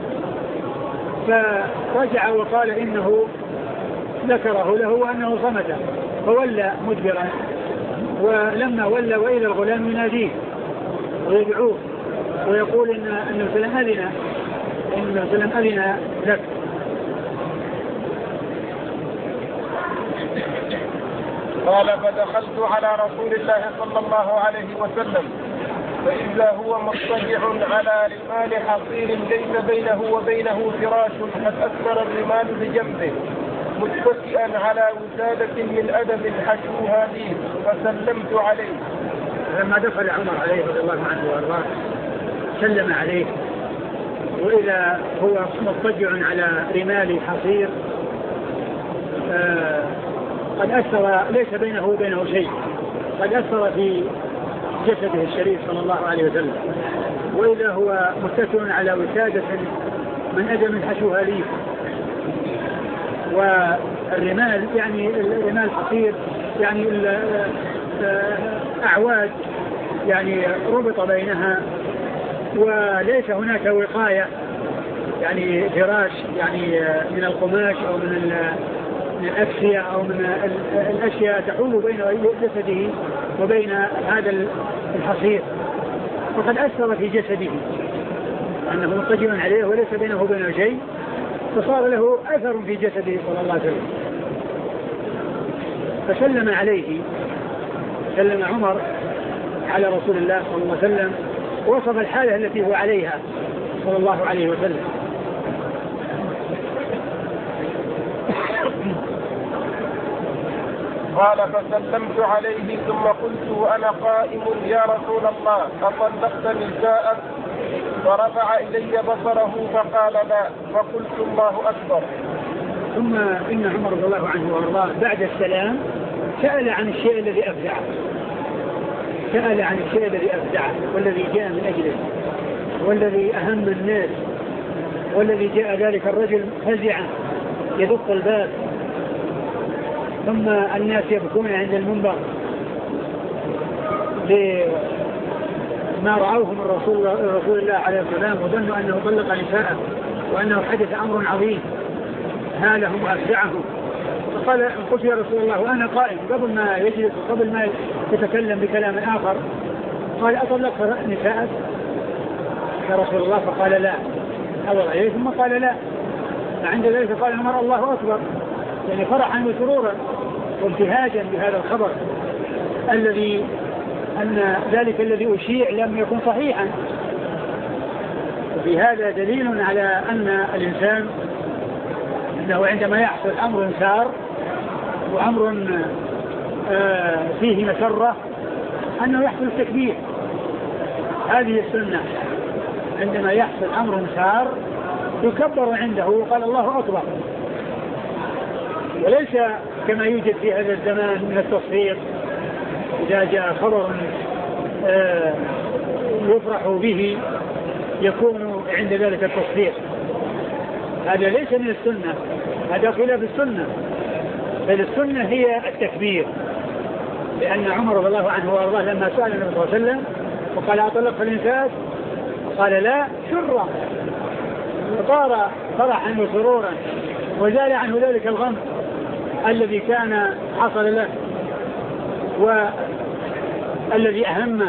فرجع وقال إنه ذكره له وأنه صمت، فولى مدبرا، ولما ولى وإلى الغلام يناديه ويدعوه ويقول إن أن السلام أذن إن السلام أذن لك. قال فدخلت على رسول الله صلى الله عليه وسلم فإذا هو مضطجع على رمال حصير ليس بينه وبينه فراش قد أثمر الرمال بجنبه متكئا على وسادة من أدب حشوها دين، فسلمت عليه. لما دخل عمر عليه رضي الله عنه وارضاه سلم عليه، وإذا هو مضطجع على رمال حصير آه قد أثر ليس بينه وبينه شيء، قد أثر في جسده الشريف صلى الله عليه وسلم، وإذا هو متكئ على وسادة من أدم حشوها ليف. والرمال يعني الرمال حصير يعني أعواد يعني ربط بينها وليس هناك وقاية يعني فراش يعني من القماش أو من من الأكسية أو من الأشياء تحول بين جسده وبين هذا الحصير، وقد أثر في جسده أنه مضطجع عليه وليس بينه وبينه شيء، فصار له أثر في جسده صلى الله عليه وسلم. فسلم عليه، سلم عمر على رسول الله صلى الله عليه وسلم، وصف الحالة التي هو عليها صلى الله عليه وسلم. قال فسلمت عليه ثم قلت وأنا قائم يا رسول الله أطلقت نساءك؟ فرفع إلي بصره فقال لا، فقلت الله أكبر. ثم إن عمر رضي الله عنه وارضاه بعد السلام سأل عن الشيء الذي أفزعه، سأل عن الشيء الذي أفزعه والذي جاء من أجله والذي أهم الناس، والذي جاء ذلك الرجل فزعا يدق الباب، ثم الناس يبكون عند المنبر لما رأوه من رسول, رسول الله عليه السلام وظنوا أنه طلق نساءه وأنه حدث أمر عظيم هالهم وأفزعهم. فقال قلت يا رسول الله وأنا قائم قبل ما يجلس وقبل ما يتكلم بكلام آخر، قال أطلقت نساءك يا رسول الله؟ فقال لا، أول عليه ثم قال لا. فعند ذلك قال عمر الله أكبر، يعني فرحا وسرورا وابتهاجا بهذا الخبر الذي أن ذلك الذي أشيع لم يكن صحيحا. وفي هذا دليل على أن الإنسان أنه عندما يحصل أمر سار وأمر آه فيه مسرة أنه يحصل التكبير. هذه السنة، عندما يحصل أمر سار يكبر عنده وقال الله أكبر، وليس كما يوجد في هذا الزمان من التصفيق إذا جاء خبر آه يفرح به يكون عند ذلك التصفيق. هذا ليس من السنة، هذا خلاف السنة، بل السنة هي التكبير. لأن عمر رضي الله عنه وارضاه لما سأل النبي صلى الله عليه وسلم وقال أطلقت النساء؟ قال لا، شرا، فطار فرحا وسرورا وزال عنه ذلك الغم الذي كان حصل له والذي أهمه،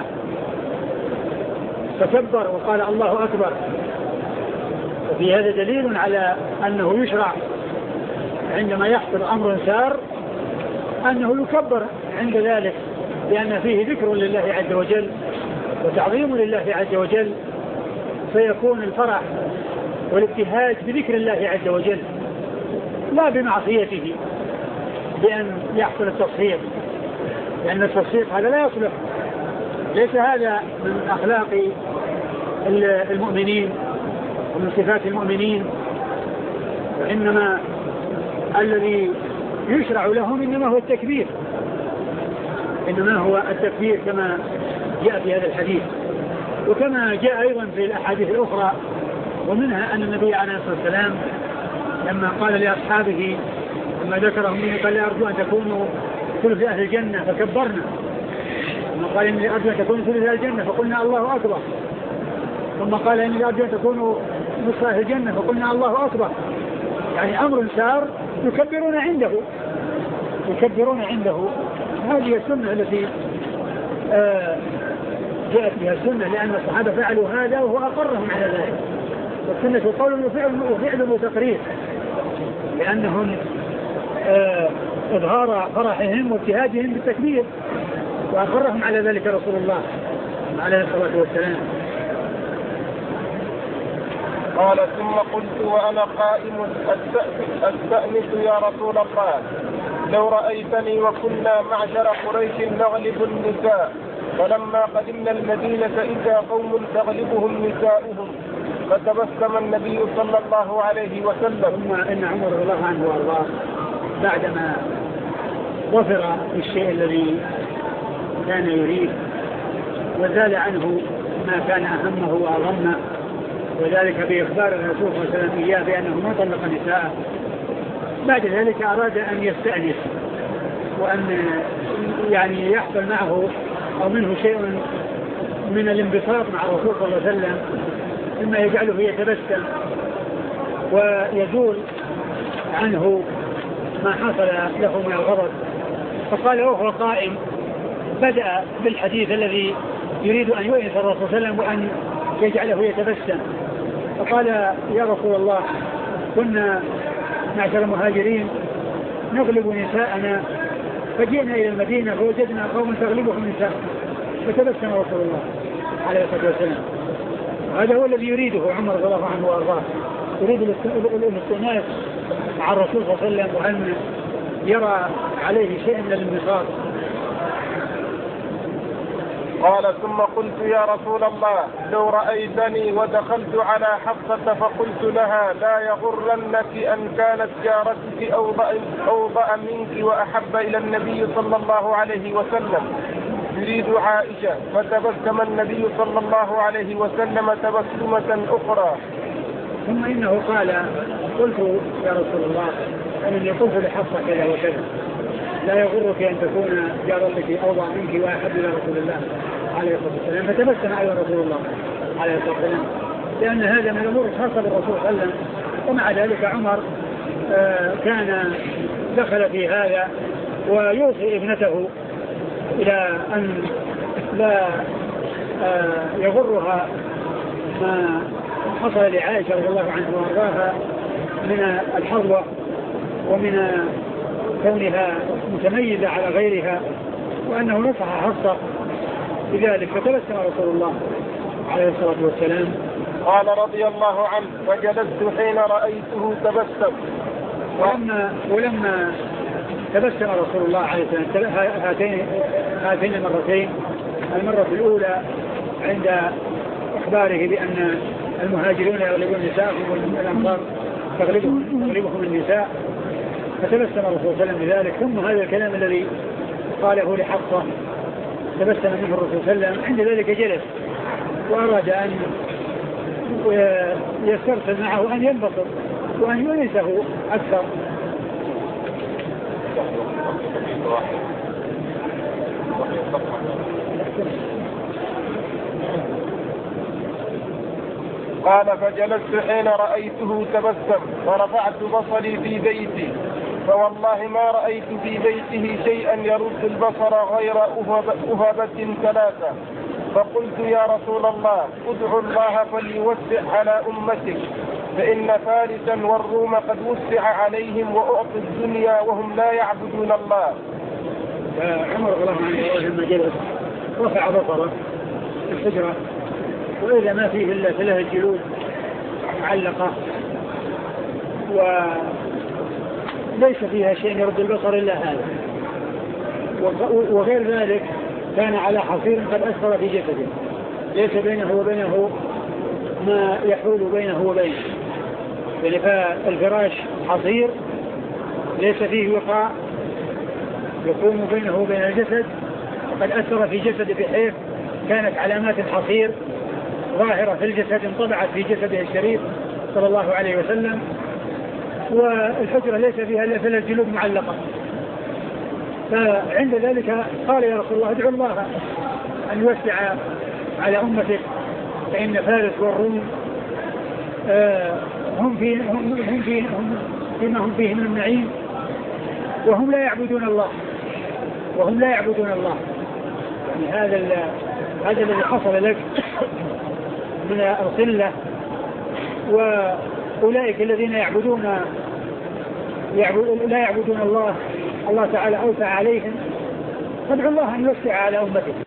فكبر وقال الله أكبر. وفي هذا دليل على أنه يشرع عندما يحصل أمر سار أنه يكبر عند ذلك، لأن فيه ذكر لله عز وجل وتعظيم لله عز وجل، فيكون الفرح والابتهاج بذكر الله عز وجل لا بمعصيته بأن يحصل التصفيق، لأن التصفيق هذا لا يصلح، ليس هذا من أخلاق المؤمنين ومن صفات المؤمنين، وإنما الذي يشرع لهم إنما هو التكبير، إنما هو التكبير كما جاء في هذا الحديث، وكما جاء أيضا في الأحاديث الأخرى، ومنها أن النبي عليه الصلاة والسلام لما قال لأصحابه لما ذكرهم منه قال أرجو أن تكونوا ثلث أهل الجنة فكبرنا، ثم قال إني أرجو أن تكونوا ثلث أهل الجنة فقلنا الله أكبر، ثم قال إني أرجو أن تكونوا نصف أهل الجنة فقلنا الله أكبر. يعني أمر سار يكبرون عنده يكبرون عنده. هذه السنة التي آه جاءت بها السنة، لأن الصحابة فعلوا هذا وهو أقرهم على ذلك، والسنة قول وفعل وتقرير، لأنهم آه إظهار فرحهم وابتهاجهم بالتكبير، وأقرهم على ذلك رسول الله عليه الصلاة والسلام. قال ثم قلت وأنا قائم أستأنس يا رسول الله لو رأيتني وكنا معشر قريش نغلب النساء، فلما قدمنا المدينة إذا قوم تغلبهم نساؤهم، فتبسم النبي صلى الله عليه وسلم. ثم إن عمر رضي الله عنه وارضاه بعدما ظفر بالشيء الذي كان يريد وزال عنه ما كان أهمه وأغمه، وذلك بإخبار الرسول صلى الله عليه وسلم إياه بأنه ما طلق نساءه، بعد ذلك أراد أن يستأنس وأن يعني يحصل معه أو منه شيء من الانبساط مع الرسول صلى الله عليه وسلم مما يجعله يتبسم ويزول عنه ما حصل له من الغضب. فقال وهو قائم بدأ بالحديث الذي يريد أن يؤنس الرسول صلى الله عليه وسلم وأن يجعله يتبسم، فقال يا رسول الله كنا معشر المهاجرين نغلب نساءنا فجئنا إلى المدينة فوجدنا قوم تغلبهم نساء، فتبسم رسول الله عليه الصلاة والسلام. هذا هو الذي يريده عمر رضي الله عنه وارضاه، يريد الاستئناس مع الرسول صلى الله عليه وسلم وأن يرى عليه شيء من الانبساط. قال ثم قلت يا رسول الله لو رأيتني ودخلت على حفصة فقلت لها لا يغرنك أن كانت جارتك أوضأ منك وأحب إلى النبي صلى الله عليه وسلم، يريد عائشة، فتبسم النبي صلى الله عليه وسلم تبسمة أخرى. ثم إنه قال قلت يا رسول الله أنني قلت لحفصة كذا وكذا، لا يغرك أن تكون جارتك أوضع منك وأحب إلى رسول الله عليه الصلاة والسلام، فتبسم أيضا رسول الله عليه الصلاة والسلام، لأن هذا من الأمور الخاصة بالرسول صلى الله عليه وسلم. ومع ذلك عمر آه كان دخل في هذا ويوصي ابنته إلى أن لا آه يغرها ما حصل لعائشة رضي الله عنها وارضاها من الحظوة ومن كونها متميزة على غيرها، وأنه نصح حفصة بذلك، فتبسم رسول الله عليه الصلاة والسلام. قال رضي الله عنه فجلست حين رأيته تبسم. ولما, ولما تبسم رسول الله عليه الصلاة والسلام هاتين, هاتين المرتين، المرة الأولى عند إخباره بأن المهاجرون يغلبون نساءهم والأنصار تغلبهم, تغلبهم النساء، فتبسم الرسول صلى الله عليه وسلم بذلك. ثم هذا الكلام الذي قاله لحفصة تبسم منه الرسول صلى الله عليه وسلم، عند ذلك جلس وأراد أن يسترسل معه أن ينبسط وأن يؤنسه أكثر. قال فجلست حين رأيته تبسم ورفعت بصري في بيتي، فوالله ما رأيت في بيته شيئا يرد البصر غير أهبة ثلاثة، فقلت يا رسول الله ادعو الله فليوسع على أمتك، فإن فارسا والروم قد وسع عليهم وأعطوا الدنيا وهم لا يعبدون الله. عمر رضي الله عنه لما جلس رفع بصره في الحجرة وإذا ما فيه إلا ثلاث جلود معلقة وليس فيها شيء يرد البصر إلا هذا، وغير ذلك كان على حصير قد أثر في جسده، ليس بينه وبينه ما يحول بينه وبينه، يعني فالفراش حصير ليس فيه وقاء يقوم بينه وبين الجسد، وقد أثر في جسده بحيث كانت علامات الحصير ظاهرة في الجسد انطبعت في جسده الشريف صلى الله عليه وسلم. والحجرة ليس فيها إلا في الجلود معلقة. فعند ذلك قال يا رسول الله ادعو الله أن يوسع على أمتك، فإن فارس والروم آه هم في هم هم في هم فيما هم فيه من النعيم، وهم لا يعبدون الله وهم لا يعبدون الله يعني هذا هذا الذي حصل لك من القلة. وأولئك الذين يعبدون لا يعبدون الله الله تعالى أوسع عليهم، فادعوا الله أن يوسع على أمته.